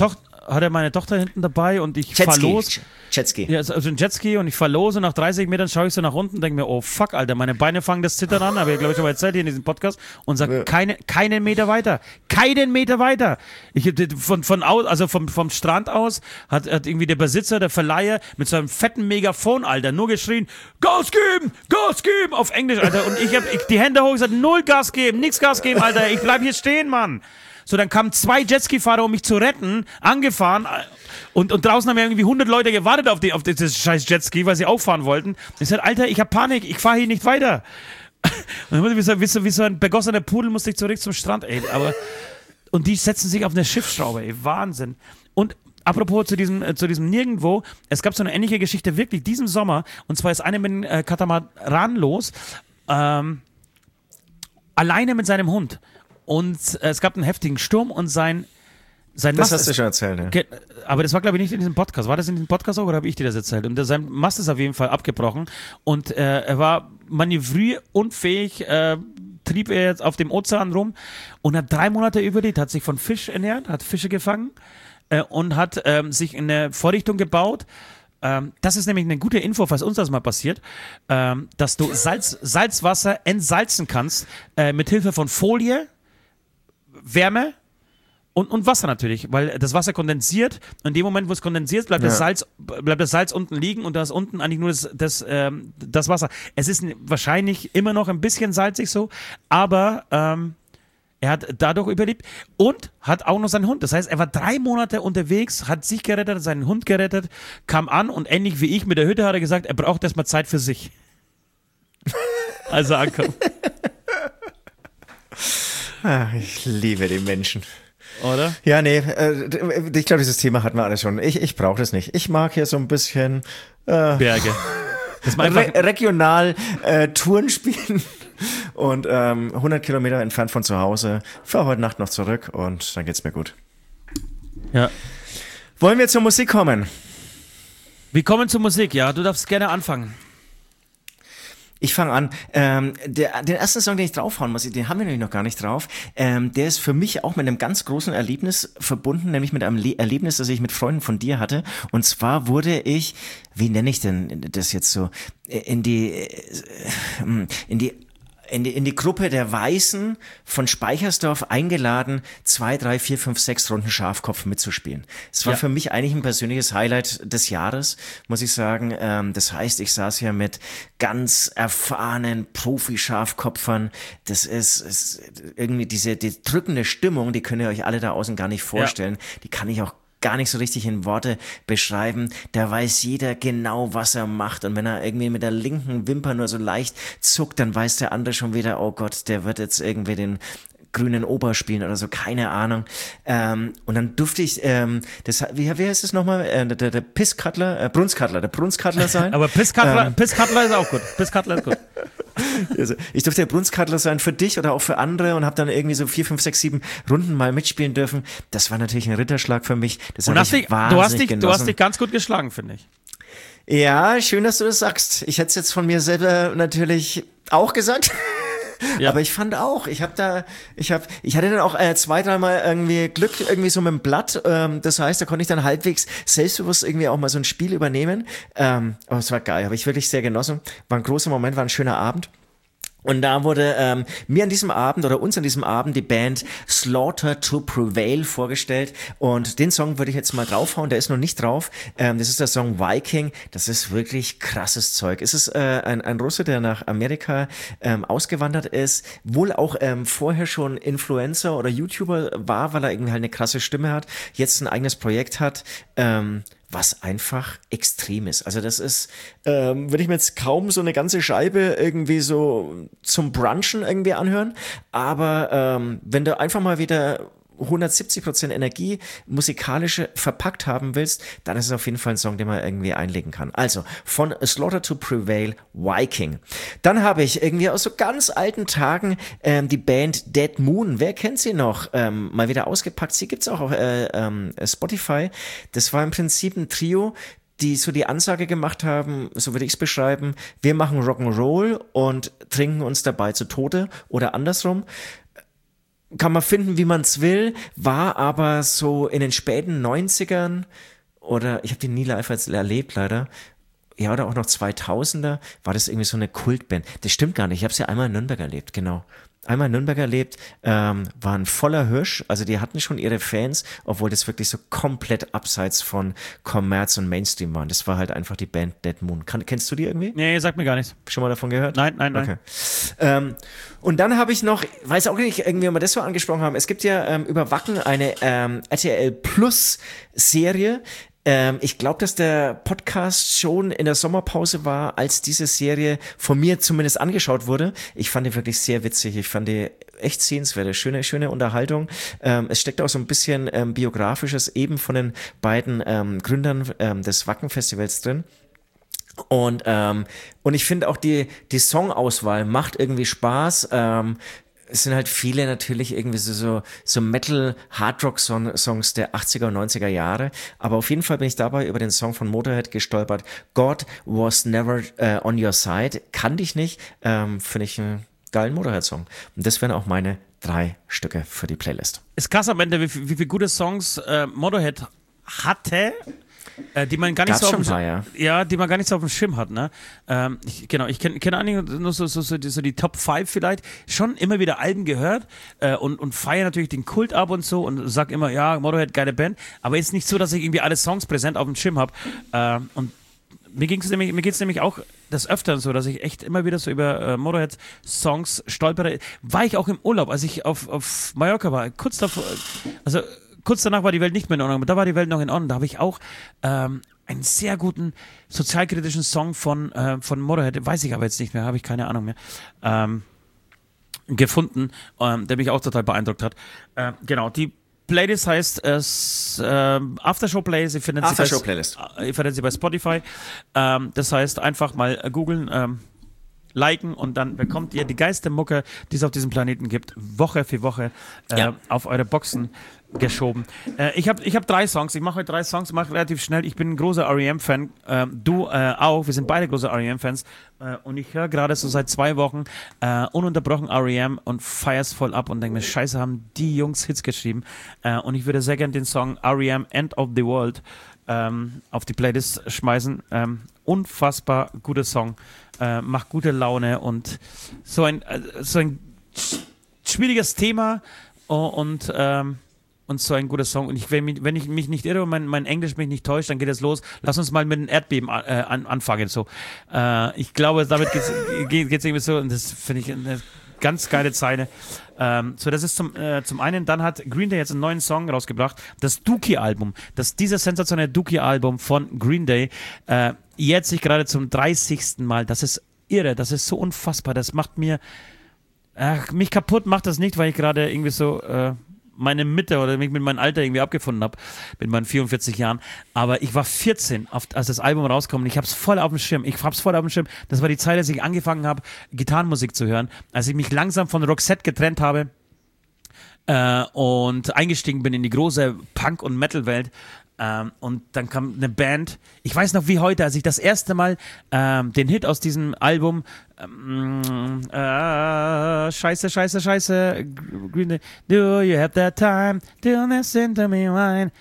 hat er meine Tochter hinten dabei und ich fahr los. Jetski. Ja, also ein Jetski und ich fahr los und nach dreißig Metern schaue ich so nach unten und denke mir, oh fuck, Alter, meine Beine fangen das Zittern an, habe ich glaube ich schon mal erzählt hier in diesem Podcast und sage, ja. keine, keinen Meter weiter, keinen Meter weiter. Ich von, von aus, also vom, vom Strand aus hat, hat irgendwie der Besitzer, der Verleiher mit so einem fetten Megafon, Alter, nur geschrien, Gas geben, Gas geben, auf Englisch, Alter. Und ich habe die Hände hoch gesagt, null Gas geben, nix Gas geben, Alter, ich bleib hier stehen, Mann. So, dann kamen zwei Jetski-Fahrer, um mich zu retten, angefahren und, und draußen haben ja irgendwie hundert Leute gewartet auf, die, auf dieses scheiß Jetski, weil sie auffahren wollten. Ich sagte, Alter, ich hab Panik, ich fahre hier nicht weiter. Und dann wie so, wie, so, wie so ein begossener Pudel musste ich zurück zum Strand, ey. Aber, und die setzen sich auf eine Schiffsschraube, ey, Wahnsinn. Und apropos zu diesem, äh, zu diesem Nirgendwo, es gab so eine ähnliche Geschichte wirklich diesen Sommer, und zwar ist einer mit dem äh, Katamaran los, ähm, alleine mit seinem Hund. Und äh, es gab einen heftigen Sturm und sein, sein Das Mast hast du ist, schon erzählt, ja. ge- aber das war, glaube ich, nicht in diesem Podcast. War das in diesem Podcast auch oder habe ich dir das erzählt? Und der, sein Mast ist auf jeden Fall abgebrochen und äh, er war manövrierunfähig, äh, trieb er jetzt auf dem Ozean rum und hat drei Monate überlebt, hat sich von Fisch ernährt, hat Fische gefangen äh, und hat ähm, sich in eine Vorrichtung gebaut. Ähm, das ist nämlich eine gute Info, falls uns das mal passiert, ähm, dass du Salz, Salzwasser entsalzen kannst äh, mit Hilfe von Folie, Wärme und, und Wasser natürlich, weil das Wasser kondensiert und in dem Moment, wo es kondensiert, bleibt, Ja. das, Salz, bleibt das Salz unten liegen und da ist unten eigentlich nur das, das, ähm, das Wasser. Es ist wahrscheinlich immer noch ein bisschen salzig so, aber ähm, er hat dadurch überlebt und hat auch noch seinen Hund. Das heißt, er war drei Monate unterwegs, hat sich gerettet, seinen Hund gerettet, kam an und ähnlich wie ich mit der Hütte hat er gesagt, er braucht erstmal Zeit für sich. Also ankommen. Ach, ich liebe die Menschen. Oder? Ja, nee, äh, ich glaube, dieses Thema hatten wir alle schon. Ich, ich brauche das nicht. Ich mag hier so ein bisschen äh, Berge. Das mal einfach, re- regional äh, Touren spielen und ähm, hundert Kilometer entfernt von zu Hause. Fahr heute Nacht noch zurück und dann geht's mir gut. ja. Wollen wir zur Musik kommen? Wir kommen zur Musik, ja. Du darfst gerne anfangen. Ich fange an. Ähm, der, den ersten Song, den ich draufhauen muss, den haben wir nämlich noch gar nicht drauf. Ähm, der ist für mich auch mit einem ganz großen Erlebnis verbunden, nämlich mit einem Le- Erlebnis, das ich mit Freunden von dir hatte. Und zwar wurde ich, wie nenne ich denn das jetzt so, in die, in die In die, in die Gruppe der Weißen von Speichersdorf eingeladen, zwei, drei, vier, fünf, sechs Runden Schafkopf mitzuspielen. Es war Ja. für mich eigentlich ein persönliches Highlight des Jahres, muss ich sagen. Ähm, das heißt, ich saß hier mit ganz erfahrenen Profi-Schafkopfern. Das ist, ist irgendwie diese die drückende Stimmung, die könnt ihr euch alle da außen gar nicht vorstellen. Die kann ich auch gar nicht so richtig in Worte beschreiben. Da weiß jeder genau, was er macht. Und wenn er irgendwie mit der linken Wimper nur so leicht zuckt, dann weiß der andere schon wieder, oh Gott, der wird jetzt irgendwie den grünen Ober spielen oder so, keine Ahnung. Ähm, und dann durfte ich, ähm, das, wie, wie heißt das nochmal? Äh, der, der Pisskattler, äh, Brunskattler, der Brunskattler sein. Aber Pisskattler, Ähm. Pisskattler ist auch gut. Pisskattler ist gut. Also, ich durfte der Brunskattler sein für dich oder auch für andere und habe dann irgendwie so vier, fünf, sechs, sieben Runden mal mitspielen dürfen. Das war natürlich ein Ritterschlag für mich. Das Und habe hast ich dich, du, hast wahnsinnig dich, du genossen. hast dich ganz gut geschlagen, finde ich. Ja, schön, dass du das sagst. Ich hätte es jetzt von mir selber natürlich auch gesagt. Ja. Aber ich fand auch, ich habe da, ich habe, ich hatte dann auch äh, zwei, dreimal irgendwie Glück irgendwie so mit dem Blatt. Ähm, das heißt, da konnte ich dann halbwegs selbstbewusst irgendwie auch mal so ein Spiel übernehmen. Ähm, aber es war geil, habe ich wirklich sehr genossen. War ein großer Moment, war ein schöner Abend. Und da wurde ähm, mir an diesem Abend oder uns an diesem Abend die Band Slaughter to Prevail vorgestellt und den Song würde ich jetzt mal draufhauen, der ist noch nicht drauf. Ähm, das ist der Song Viking, das ist wirklich krasses Zeug. Es ist äh, ein, ein Russe, der nach Amerika ähm, ausgewandert ist, wohl auch ähm, vorher schon Influencer oder YouTuber war, weil er irgendwie halt eine krasse Stimme hat, jetzt ein eigenes Projekt hat, ähm, was einfach extrem ist. Also das ist, ähm, würde ich mir jetzt kaum so eine ganze Scheibe irgendwie so zum Brunchen irgendwie anhören, aber ähm, wenn du einfach mal wieder hundertsiebzig Prozent Energie musikalische verpackt haben willst, dann ist es auf jeden Fall ein Song, den man irgendwie einlegen kann. Also von Slaughter to Prevail, Viking. Dann habe ich irgendwie aus so ganz alten Tagen ähm, die Band Dead Moon, wer kennt sie noch, ähm, mal wieder ausgepackt. Sie gibt's auch auf äh, ähm, Spotify. Das war im Prinzip ein Trio, die so die Ansage gemacht haben, so würde ich es beschreiben, wir machen Rock'n'Roll und trinken uns dabei zu Tode oder andersrum. kann man finden, wie man es will, war aber so in den späten neunzigern oder ich habe die nie live erlebt leider, ja oder auch noch zweitausender, war das irgendwie so eine Kultband. Das stimmt gar nicht, ich habe es ja einmal in Nürnberg erlebt, genau. Einmal in Nürnberg erlebt, ähm, waren voller Hirsch, also die hatten schon ihre Fans, obwohl das wirklich so komplett abseits von Kommerz und Mainstream waren. Das war halt einfach die Band Dead Moon. Kann, kennst du die irgendwie? Nee, sagt mir gar nichts. Schon mal davon gehört? Nein, nein, nein. Okay. Ähm, und dann habe ich noch, weiß auch nicht, irgendwie, ob wir das so angesprochen haben, es gibt ja ähm, über Wacken eine ähm, R T L Plus Serie. Ähm, ich glaube, dass der Podcast schon in der Sommerpause war, als diese Serie von mir zumindest angeschaut wurde. Ich fand die wirklich sehr witzig. Ich fand die echt sehenswert. Schöne, schöne Unterhaltung. Ähm, es steckt auch so ein bisschen ähm, Biografisches eben von den beiden ähm, Gründern ähm, des Wacken-Festivals drin. Und, ähm, und ich finde auch die, die Songauswahl macht irgendwie Spaß. Ähm, Es sind halt viele natürlich irgendwie so, so, so Metal-Hardrock-Songs der achtziger und neunziger Jahre. Aber auf jeden Fall bin ich dabei über den Song von Motorhead gestolpert. God Was Never uh, On Your Side. Kannte ich nicht. Ähm, Finde ich einen geilen Motorhead-Song. Und das wären auch meine drei Stücke für die Playlist. Ist krass am Ende, wie, wie viele gute Songs äh, Motorhead hatte. Äh, die man gar nicht Gab's so auf schon dem, ein paar, ja. ja, die man gar nicht so auf dem Schirm hat, ne? Ähm, ich, genau, ich kenne kenn einige, nur so, so, so, die, so die Top fünf vielleicht, schon immer wieder Alben gehört äh, und, und feiere natürlich den Kult ab und so und sag immer, ja, Motorhead, geile Band, aber ist nicht so, dass ich irgendwie alle Songs präsent auf dem Schirm habe. Äh, und mir ging's nämlich, mir geht's nämlich auch des Öfteren so, dass ich echt immer wieder so über äh, Motorhead-Songs stolpere. War ich auch im Urlaub, als ich auf, auf Mallorca war, kurz davor, also kurz danach war die Welt nicht mehr in Ordnung, aber da war die Welt noch in Ordnung. Da habe ich auch ähm, einen sehr guten sozialkritischen Song von, äh, von Motorhead, weiß ich aber jetzt nicht mehr, habe ich keine Ahnung mehr, ähm, gefunden, ähm, der mich auch total beeindruckt hat. Äh, genau, die Playlist heißt es äh, Aftershow Playlist. Ihr findet, Aftershow sie bei, Playlist. ihr findet sie bei Spotify. Ähm, das heißt, einfach mal googeln, ähm, liken und dann bekommt ihr die geilste Mucke, die es auf diesem Planeten gibt, Woche für Woche äh, Ja. auf eure Boxen geschoben. Äh, ich habe ich hab drei Songs, ich mache heute drei Songs, mache relativ schnell. Ich bin ein großer R E M-Fan, äh, du äh, auch, wir sind beide große R E M-Fans äh, und ich höre gerade so seit zwei Wochen äh, ununterbrochen R E M und feier's voll ab und denke mir, scheiße, haben die Jungs Hits geschrieben äh, und ich würde sehr gerne den Song R E M End of the World ähm, auf die Playlist schmeißen. Ähm, unfassbar guter Song, äh, macht gute Laune und so ein, äh, so ein schwieriges Thema oh, und ähm, und so ein guter Song. Und ich, wenn, mich, wenn ich mich nicht irre und mein, mein Englisch mich nicht täuscht, dann geht es los. Lass uns mal mit einem Erdbeben äh, an, anfangen. So. Äh, ich glaube, damit geht's, geht es irgendwie so. Und das finde ich eine ganz geile Zeile. Ähm, so, das ist zum, äh, zum einen. Dann hat Green Day jetzt einen neuen Song rausgebracht. Das Dookie-Album. Das, dieses sensationelle Dookie-Album von Green Day. Äh, jetzt sich gerade zum dreißigsten Mal. Das ist irre. Das ist so unfassbar. Das macht mir... Ach, mich kaputt macht das nicht, weil ich gerade irgendwie so... Äh, meine Mitte oder mich mit meinem Alter irgendwie abgefunden habe, mit meinen vierundvierzig Jahren. Aber ich war vierzehn, als das Album rauskam und ich habe es voll auf dem Schirm. Ich habe es voll auf dem Schirm. Das war die Zeit, als ich angefangen habe, Gitarrenmusik zu hören. Als ich mich langsam von Roxette getrennt habe äh, und eingestiegen bin in die große Punk- und Metal-Welt. Ähm, und dann kam eine Band, ich weiß noch wie heute, als ich das erste Mal ähm, den Hit aus diesem Album ähm, äh, Scheiße, Scheiße, Scheiße Green Day, do you have that time to listen to me whine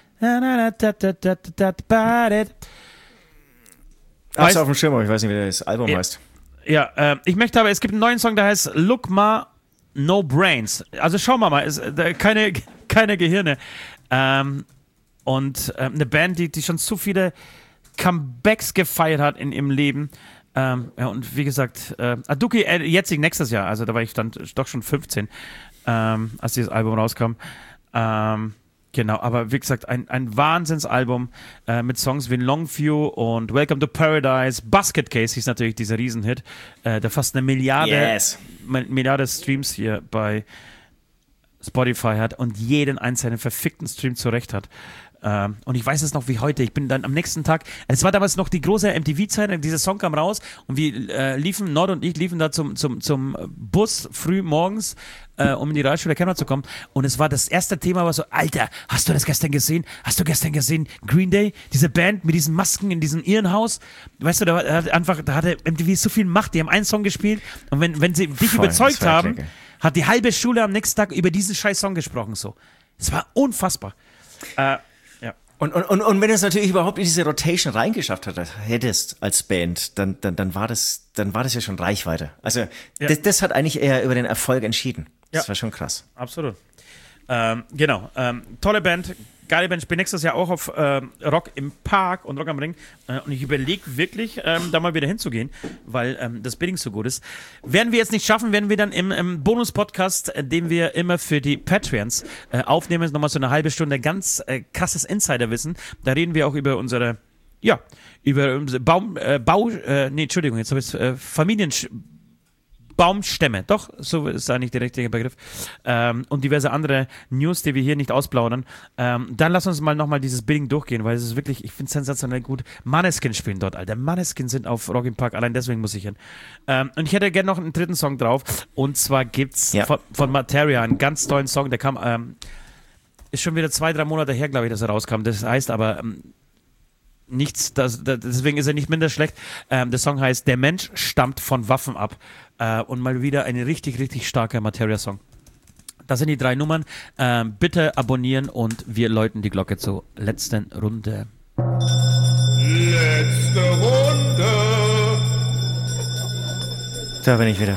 about it. Hab's auf dem Schirm, aber ich weiß nicht, wie das Album ja, heißt. Ja, äh, ich möchte aber, es gibt einen neuen Song, der heißt Look Ma No Brains. Also schau mal mal, ist, äh, keine, keine Gehirne. Ähm, Und äh, eine Band, die, die schon zu viele Comebacks gefeiert hat in ihrem Leben. Ähm, ja, und wie gesagt, äh, Dookie äh, jetzt nächstes Jahr, also da war ich dann doch schon fünfzehn, ähm, als dieses Album rauskam. Ähm, genau, aber wie gesagt, ein, ein Wahnsinnsalbum äh, mit Songs wie Longview und Welcome to Paradise. Basket Case hieß natürlich dieser Riesenhit, äh, der fast eine Milliarde, Yes. Milliarde Streams hier bei Spotify hat und jeden einzelnen verfickten Stream zurecht hat. Ähm, und ich weiß es noch wie heute. Ich bin dann am nächsten Tag, es war damals noch die große M T V-Zeit, dieser Song kam raus und wir äh, liefen, Nord und ich liefen da zum, zum, zum Bus früh morgens, äh, um in die Realschule Kemmer zu kommen. Und es war das erste Thema, war so, Alter, hast du das gestern gesehen? Hast du gestern gesehen? Green Day, diese Band mit diesen Masken in diesem Irrenhaus? Weißt du, da, hat einfach, da hatte M T V so viel Macht, die haben einen Song gespielt und wenn, wenn sie dich Voll, überzeugt das war haben, Klicke. hat die halbe Schule am nächsten Tag über diesen scheiß Song gesprochen. So. Es war unfassbar. Äh, ja. Und, und, und, und wenn du es natürlich überhaupt in diese Rotation reingeschafft hat, hättest als Band, dann, dann, dann, war das, dann war das ja schon Reichweite. Also ja. das, das hat eigentlich eher über den Erfolg entschieden. Das ja. war schon krass. Absolut. Ähm, genau. Ähm, tolle Band. Geile Band. Ich bin nächstes Jahr auch auf äh, Rock im Park und Rock am Ring. Äh, und ich überlege wirklich, ähm, da mal wieder hinzugehen, weil ähm, das Bidding so gut ist. Werden wir jetzt nicht schaffen, werden wir dann im, im Bonus-Podcast, äh, den wir immer für die Patreons äh, aufnehmen, nochmal so eine halbe Stunde ganz äh, krasses Insiderwissen. Da reden wir auch über unsere, ja, über unsere Baum, äh, Bau, äh, nee, Entschuldigung, jetzt habe ich äh, Familien... Baumstämme, doch, so ist eigentlich der richtige Begriff. Ähm, und diverse andere News, die wir hier nicht ausplaudern. Ähm, dann lass uns mal nochmal dieses Bidding durchgehen, weil es ist wirklich, ich finde es sensationell gut. Maneskin spielen dort, Alter. Maneskin sind auf Rock im Park, allein deswegen muss ich hin. Ähm, und ich hätte gerne noch einen dritten Song drauf. Und zwar gibt's ja. von, von Materia einen ganz tollen Song, der kam, ähm, ist schon wieder zwei, drei Monate her, glaube ich, dass er rauskam. Das heißt aber, ähm, nichts, das, das, deswegen ist er nicht minder schlecht. Ähm, der Song heißt Der Mensch stammt von Waffen ab. Äh, und mal wieder ein richtig, richtig starker Materia-Song. Das sind die drei Nummern. Ähm, bitte abonnieren und wir läuten die Glocke zur letzten Runde. Letzte Runde. Da bin ich wieder.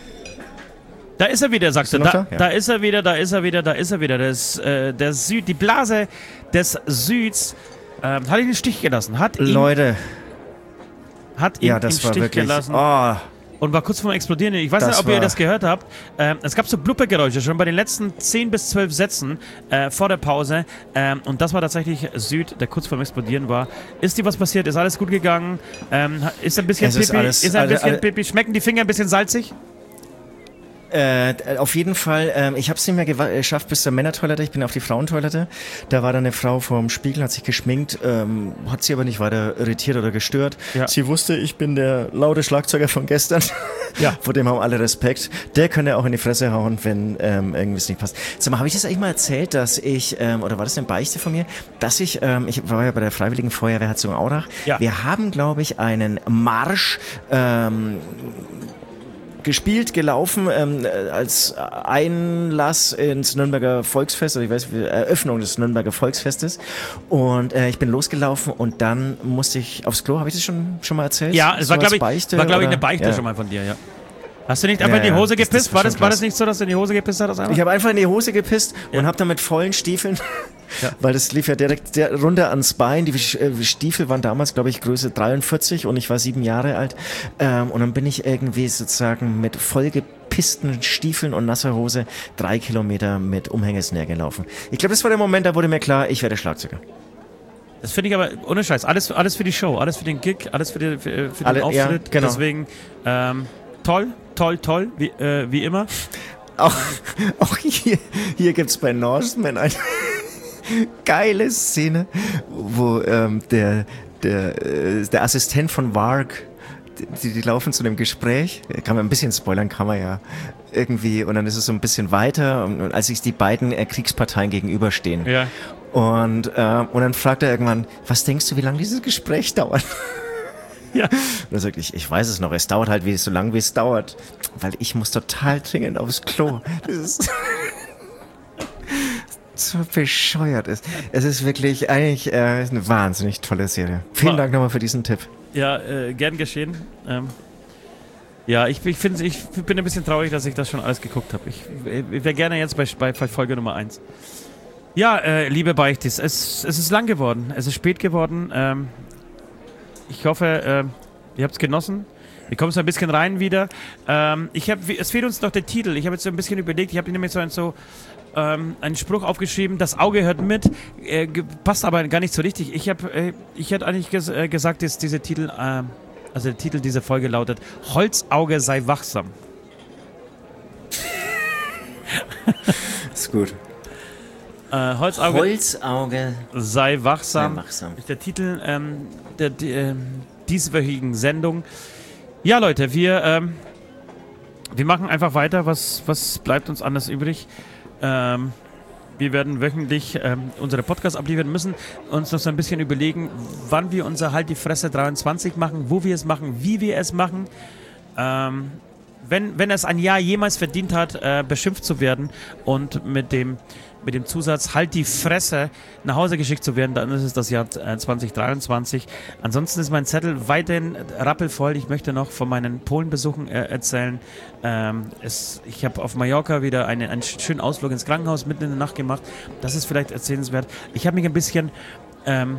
Da ist er wieder, sagst du. Da, da, ja. da ist er wieder, da ist er wieder, da ist er wieder. Das, äh, der Süd, die Blase des Süds ähm, hat ihn im Stich gelassen. Hat ihn, Leute. Hat ihn Ja, das im war Stich wirklich. gelassen. Oh. Und war kurz vorm Explodieren. Ich weiß Das nicht, ob ihr war- das gehört habt. Ähm, es gab so Blubbergeräusche schon bei den letzten zehn bis zwölf Sätzen äh, vor der Pause. Ähm, und das war tatsächlich Süd, der kurz vorm Explodieren war. Ist dir was passiert? Ist alles gut gegangen? Ähm, ist ein bisschen Es ist Pipi? alles- ist ein alle- bisschen alle- Pipi? Schmecken die Finger ein bisschen salzig? Äh, auf jeden Fall, ähm, ich habe es nicht mehr gewa- geschafft bis zur Männertoilette, ich bin auf die Frauentoilette. Da war dann eine Frau vorm Spiegel, hat sich geschminkt, ähm, hat sie aber nicht weiter irritiert oder gestört. Ja. Sie wusste, ich bin der laute Schlagzeuger von gestern. Ja. Vor dem haben alle Respekt. Der könnte auch in die Fresse hauen, wenn ähm, irgendwas nicht passt. Sag mal, habe ich das eigentlich mal erzählt, dass ich, ähm, oder war das eine Beichte von mir, dass ich, ähm, ich war ja bei der Freiwilligen Feuerwehr Herzogenaurach. Ja. Wir haben, glaube ich, einen Marsch ähm, gespielt, gelaufen, ähm, als Einlass ins Nürnberger Volksfest, oder ich weiß, wie- Eröffnung des Nürnberger Volksfestes. Und äh, ich bin losgelaufen und dann musste ich aufs Klo. Habe ich das schon, schon mal erzählt? Ja, es So war, als glaube ich, Beichte, war, glaub ich, oder? eine Beichte Ja. schon mal von dir, ja. Hast du nicht einfach Ja, in die ja, Hose das- das gepisst? war war, das, schon war krass. das nicht so, dass du in die Hose gepisst hast? Ich habe einfach in die Hose gepisst Ja. und habe dann mit vollen Stiefeln, Ja. weil das lief ja direkt der, runter ans Bein. Die Sch- äh, Stiefel waren damals, glaube ich, Größe dreiundvierzig und ich war sieben Jahre alt. Ähm, und dann bin ich irgendwie sozusagen mit vollgepissten Stiefeln und nasser Hose drei Kilometer mit Umhängesnare gelaufen. Ich glaube, das war der Moment, da wurde mir klar, ich werde Schlagzeuger. Das finde ich aber ohne Scheiß. Alles, alles für die Show, alles für den Gig, alles für, die, für, für den Alle- ja, Auftritt. genau. Deswegen ähm, toll, toll, toll, wie, äh, wie immer. Auch, auch hier, hier gibt's bei Norseman eine geile Szene, wo ähm, der, der, äh, der Assistent von Varg, die, die laufen zu einem Gespräch, kann man ein bisschen spoilern, kann man ja irgendwie, und dann ist es so ein bisschen weiter, und, und als sich die beiden äh, Kriegsparteien gegenüberstehen. Ja. Und, äh, und dann fragt er irgendwann, was denkst du, wie lange dieses Gespräch dauert? Ja. Und er sagt, ich, ich weiß es noch, es dauert halt wie, so lange, wie es dauert, weil ich muss total dringend aufs Klo. Das ist so bescheuert. Ist. Es ist wirklich eigentlich äh, eine wahnsinnig tolle Serie. Vielen War- Dank nochmal für diesen Tipp. Ja, äh, gern geschehen. Ähm, ja, ich, ich, find's, ich bin ein bisschen traurig, dass ich das schon alles geguckt habe. Ich, ich wäre gerne jetzt bei, bei Folge Nummer eins. Ja, äh, liebe Beichtis, es, es ist lang geworden. Es ist spät geworden. Ähm, ich hoffe, äh, ihr habt es genossen. Wir kommen so ein bisschen rein wieder. Ähm, ich hab, es fehlt uns noch der Titel. Ich habe jetzt so ein bisschen überlegt. Ich habe nämlich so, ein, so ähm, einen Spruch aufgeschrieben. Das Auge hört mit. Äh, ge- passt aber gar nicht so richtig. Ich habe, äh, ich hätte eigentlich ges äh, gesagt, dass dieser Titel, äh, also der Titel dieser Folge lautet: Holzauge sei wachsam. Ist gut. Äh, Holzauge Holzauge. sei wachsam. Sei wachsam. Ist der Titel ähm, der, die, ähm, dieswöchigen Sendung. Ja, Leute, wir, ähm, wir machen einfach weiter. Was, was bleibt uns anders übrig? Ähm, wir werden wöchentlich ähm, unsere Podcasts abliefern müssen, uns noch so ein bisschen überlegen, wann wir unser Halt die Fresse dreiundzwanzig machen, wo wir es machen, wie wir es machen. Ähm, wenn, wenn es ein Jahr jemals verdient hat, äh, beschimpft zu werden und mit dem, mit dem Zusatz, halt die Fresse, nach Hause geschickt zu werden, dann ist es das Jahr äh, zwanzig dreiundzwanzig. Ansonsten ist mein Zettel weiterhin rappelvoll. Ich möchte noch von meinen Polenbesuchen äh, erzählen. Ähm, es, ich habe auf Mallorca wieder eine, einen schönen Ausflug ins Krankenhaus mitten in der Nacht gemacht. Das ist vielleicht erzählenswert. Ich habe mich ein bisschen, ähm,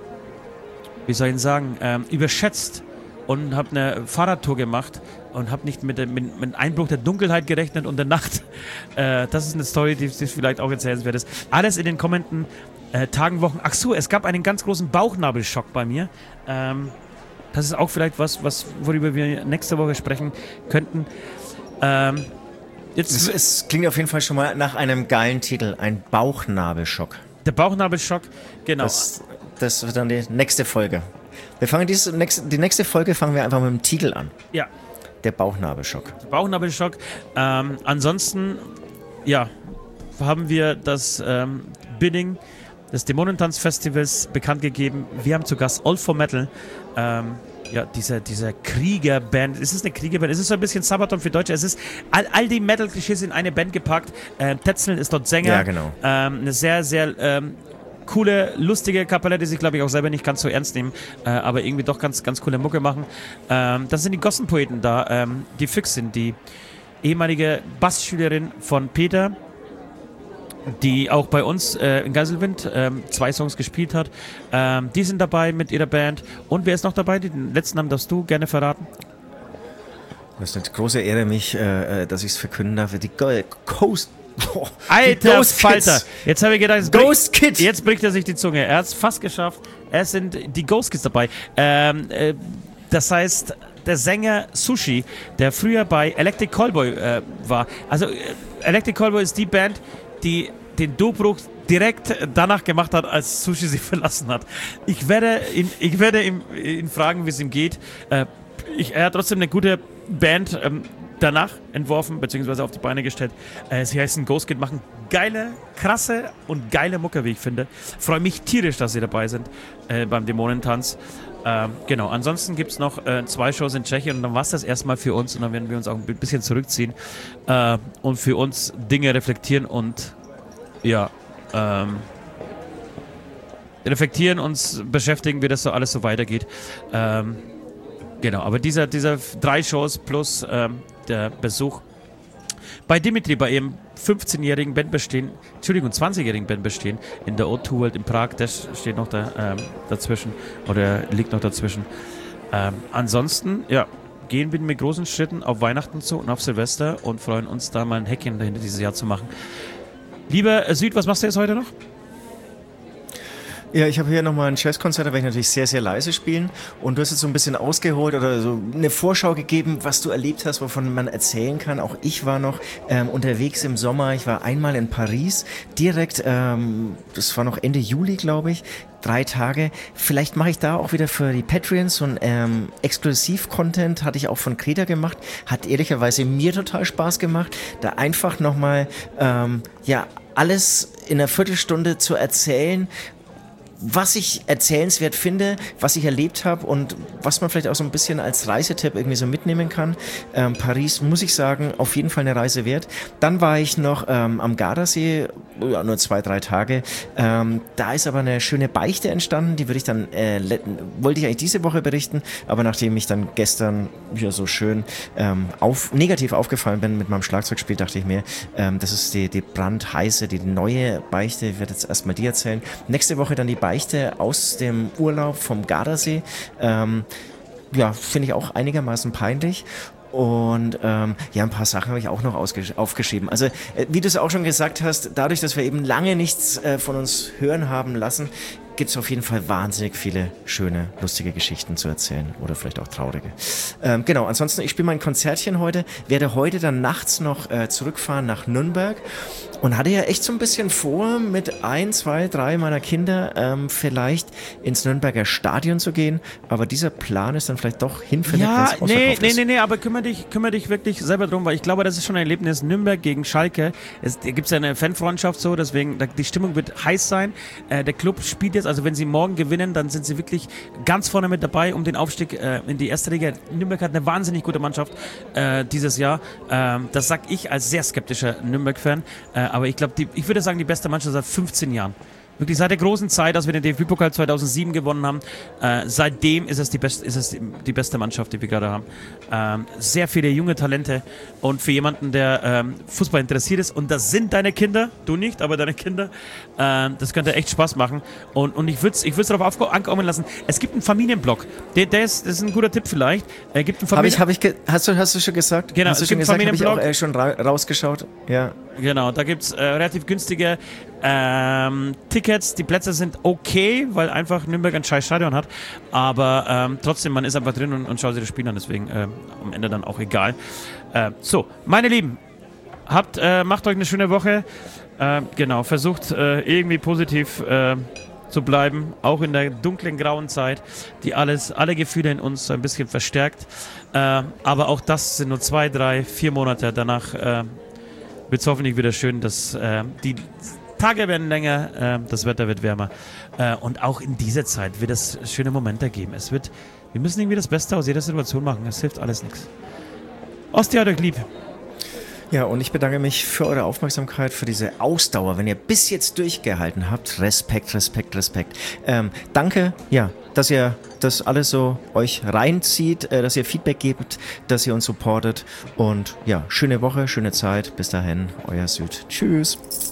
wie soll ich denn sagen, ähm, überschätzt und habe eine Fahrradtour gemacht und habe nicht mit dem mit, mit Einbruch der Dunkelheit gerechnet und der Nacht. Äh, das ist eine Story, die, die vielleicht auch erzählenswert ist. Alles in den kommenden äh, Tagen, Wochen. Ach so, es gab einen ganz großen Bauchnabelschock bei mir. Ähm, das ist auch vielleicht was, was, worüber wir nächste Woche sprechen könnten. Ähm, jetzt es, es klingt auf jeden Fall schon mal nach einem geilen Titel. Ein Bauchnabelschock. Der Bauchnabelschock, genau. Das, das wird dann die nächste Folge. Wir fangen diese nächste, die nächste Folge fangen wir einfach mit dem Titel an. Ja. Der Bauchnabelschock. Bauchnabelschock. Ähm, ansonsten, ja, haben wir das ähm, Bidding des Dämonentanz-Festivals bekannt gegeben. Wir haben zu Gast All for Metal. Ähm, ja, diese, diese Kriegerband. Ist es eine Kriegerband? Es ist so ein bisschen Sabaton für Deutsche. Es ist all, all die Metal-Klischees in eine Band gepackt. Äh, Tetzel ist dort Sänger. Ja, genau. Ähm, eine sehr, sehr ähm, coole, lustige Kapelle, die sich, glaube ich, auch selber nicht ganz so ernst nehmen, äh, aber irgendwie doch ganz, ganz coole Mucke machen. Ähm, dann sind die Gossenpoeten da, ähm, die Füchs sind die ehemalige Bassschülerin von Peter, die auch bei uns äh, in Geiselwind ähm, zwei Songs gespielt hat. Ähm, die sind dabei mit ihrer Band. Und wer ist noch dabei? Den letzten Namen darfst du gerne verraten. Das ist eine große Ehre, mich, äh, dass ich es verkünden darf. Die Coast Oh, Alter Ghost Falter, Kids. Jetzt habe ich gedacht, jetzt Ghost bricht, Kids. jetzt bricht er sich die Zunge. Er hat es fast geschafft. Es sind die Ghost Kids dabei. Ähm, äh, das heißt, der Sänger Sushi, der früher bei Electric Callboy äh, war. Also äh, Electric Callboy ist die Band, die den Dobruch direkt danach gemacht hat, als Sushi sie verlassen hat. Ich werde ihn, ich werde ihn, ihn fragen, wie es ihm geht. Äh, ich, er hat trotzdem eine gute Band ähm, danach entworfen, beziehungsweise auf die Beine gestellt. Äh, sie heißen Ghost Kid, machen geile, krasse und geile Mucke, wie ich finde. Freue mich tierisch, dass sie dabei sind äh, beim Dämonentanz. Ähm, genau, ansonsten gibt es noch äh, zwei Shows in Tschechien und dann war es das erstmal für uns und dann werden wir uns auch ein bisschen zurückziehen äh, und für uns Dinge reflektieren und ja, ähm, reflektieren, uns beschäftigen, wie das so alles so weitergeht. Ähm, genau, aber dieser, dieser drei Shows plus ähm, der Besuch bei Dimitri, bei ihrem fünfzehnjährigen Bandbestehen, Entschuldigung, zwanzigjährigen Bandbestehen in der O zwei World in Prag, das steht noch da, ähm, dazwischen oder liegt noch dazwischen. Ähm, ansonsten, ja, gehen wir mit großen Schritten auf Weihnachten zu und auf Silvester und freuen uns da mal ein Häkchen dahinter dieses Jahr zu machen. Lieber Süd, was machst du jetzt heute noch? Ja, ich habe hier nochmal ein Jazzkonzert, da werde ich natürlich sehr, sehr leise spielen. Und du hast jetzt so ein bisschen ausgeholt oder so eine Vorschau gegeben, was du erlebt hast, wovon man erzählen kann. Auch ich war noch ähm, unterwegs im Sommer. Ich war einmal in Paris, direkt, ähm, das war noch Ende Juli, glaube ich, drei Tage. Vielleicht mache ich da auch wieder für die Patreons so ein ähm, Exklusiv-Content, hatte ich auch von Kreta gemacht. Hat ehrlicherweise mir total Spaß gemacht, da einfach nochmal, ähm, ja, alles in einer Viertelstunde zu erzählen, was ich erzählenswert finde, was ich erlebt habe und was man vielleicht auch so ein bisschen als Reisetipp irgendwie so mitnehmen kann. Ähm, Paris, muss ich sagen, auf jeden Fall eine Reise wert. Dann war ich noch ähm, am Gardasee, ja, nur zwei, drei Tage. Ähm, da ist aber eine schöne Beichte entstanden, die würde ich dann, äh, wollte ich eigentlich diese Woche berichten, aber nachdem ich dann gestern ja so schön ähm, auf, negativ aufgefallen bin mit meinem Schlagzeugspiel, dachte ich mir, ähm, das ist die, die brandheiße, die neue Beichte, ich werde jetzt erstmal die erzählen. Nächste Woche dann die Beichte Beichte aus dem Urlaub vom Gardasee. Ähm, ja, finde ich auch einigermaßen peinlich. Und ähm, ja, ein paar Sachen habe ich auch noch ausgesch- aufgeschrieben. Also, äh, wie du es auch schon gesagt hast, dadurch, dass wir eben lange nichts äh, von uns hören haben lassen, gibt es auf jeden Fall wahnsinnig viele schöne, lustige Geschichten zu erzählen oder vielleicht auch traurige. Ähm, genau, ansonsten, ich spiele mein Konzertchen heute, werde heute dann nachts noch äh, zurückfahren nach Nürnberg und hatte ja echt so ein bisschen vor, mit ein, zwei, drei meiner Kinder ähm, vielleicht ins Nürnberger Stadion zu gehen, aber dieser Plan ist dann vielleicht doch hinfällig, Ja, wenn es nee, ausverkauft nee, ist. nee, nee, aber kümmere dich, kümmere dich wirklich selber drum, weil ich glaube, das ist schon ein Erlebnis. Nürnberg gegen Schalke. Es gibt ja eine Fanfreundschaft so, deswegen, da, die Stimmung wird heiß sein. Äh, der Club spielt jetzt, also wenn sie morgen gewinnen, dann sind sie wirklich ganz vorne mit dabei um den Aufstieg äh, in die erste Liga. Nürnberg hat eine wahnsinnig gute Mannschaft äh, dieses Jahr. Ähm, das sag ich als sehr skeptischer Nürnberg-Fan. Äh, aber ich glaube, ich würde sagen, die beste Mannschaft seit fünfzehn Jahren. Wirklich seit der großen Zeit, als wir den D F B-Pokal zweitausendsieben gewonnen haben, äh, seitdem ist es, die, best, ist es die, die beste Mannschaft, die wir gerade haben. Ähm, sehr viele junge Talente und für jemanden, der ähm, Fußball interessiert ist, und das sind deine Kinder, du nicht, aber deine Kinder, äh, das könnte echt Spaß machen. Und, und ich würde es ich würd's darauf ankommen lassen, es gibt einen Familienblog, der, der ist, das ist ein guter Tipp vielleicht. Äh, gibt einen Hab Familien- ich, hab ich ge- hast, du, hast du schon gesagt? Genau, hast du es schon gibt gesagt, habe ich auch Familienblog. äh, schon ra rausgeschaut. Ja. Genau, da gibt es äh, relativ günstige ähm, Tickets. Die Plätze sind okay, weil einfach Nürnberg ein scheiß Stadion hat. Aber ähm, trotzdem, man ist einfach drin und, und schaut sich das Spiel an. Deswegen äh, am Ende dann auch egal. Äh, so, meine Lieben, habt, äh, macht euch eine schöne Woche. Äh, genau, versucht äh, irgendwie positiv äh, zu bleiben, auch in der dunklen, grauen Zeit, die alles, alle Gefühle in uns ein bisschen verstärkt. Äh, aber auch das sind nur zwei, drei, vier Monate. Danach äh, wird es hoffentlich wieder schön, dass äh, die Tage werden länger, äh, das Wetter wird wärmer. Äh, und auch in dieser Zeit wird es schöne Momente geben. Es wird, wir müssen irgendwie das Beste aus jeder Situation machen. Es hilft alles nichts. Osti hat euch lieb. Ja, und ich bedanke mich für eure Aufmerksamkeit, für diese Ausdauer. Wenn ihr bis jetzt durchgehalten habt, Respekt, Respekt, Respekt. Ähm, danke, ja, dass ihr das alles so euch reinzieht, äh, dass ihr Feedback gebt, dass ihr uns supportet. Und ja, schöne Woche, schöne Zeit. Bis dahin, euer Süd. Tschüss.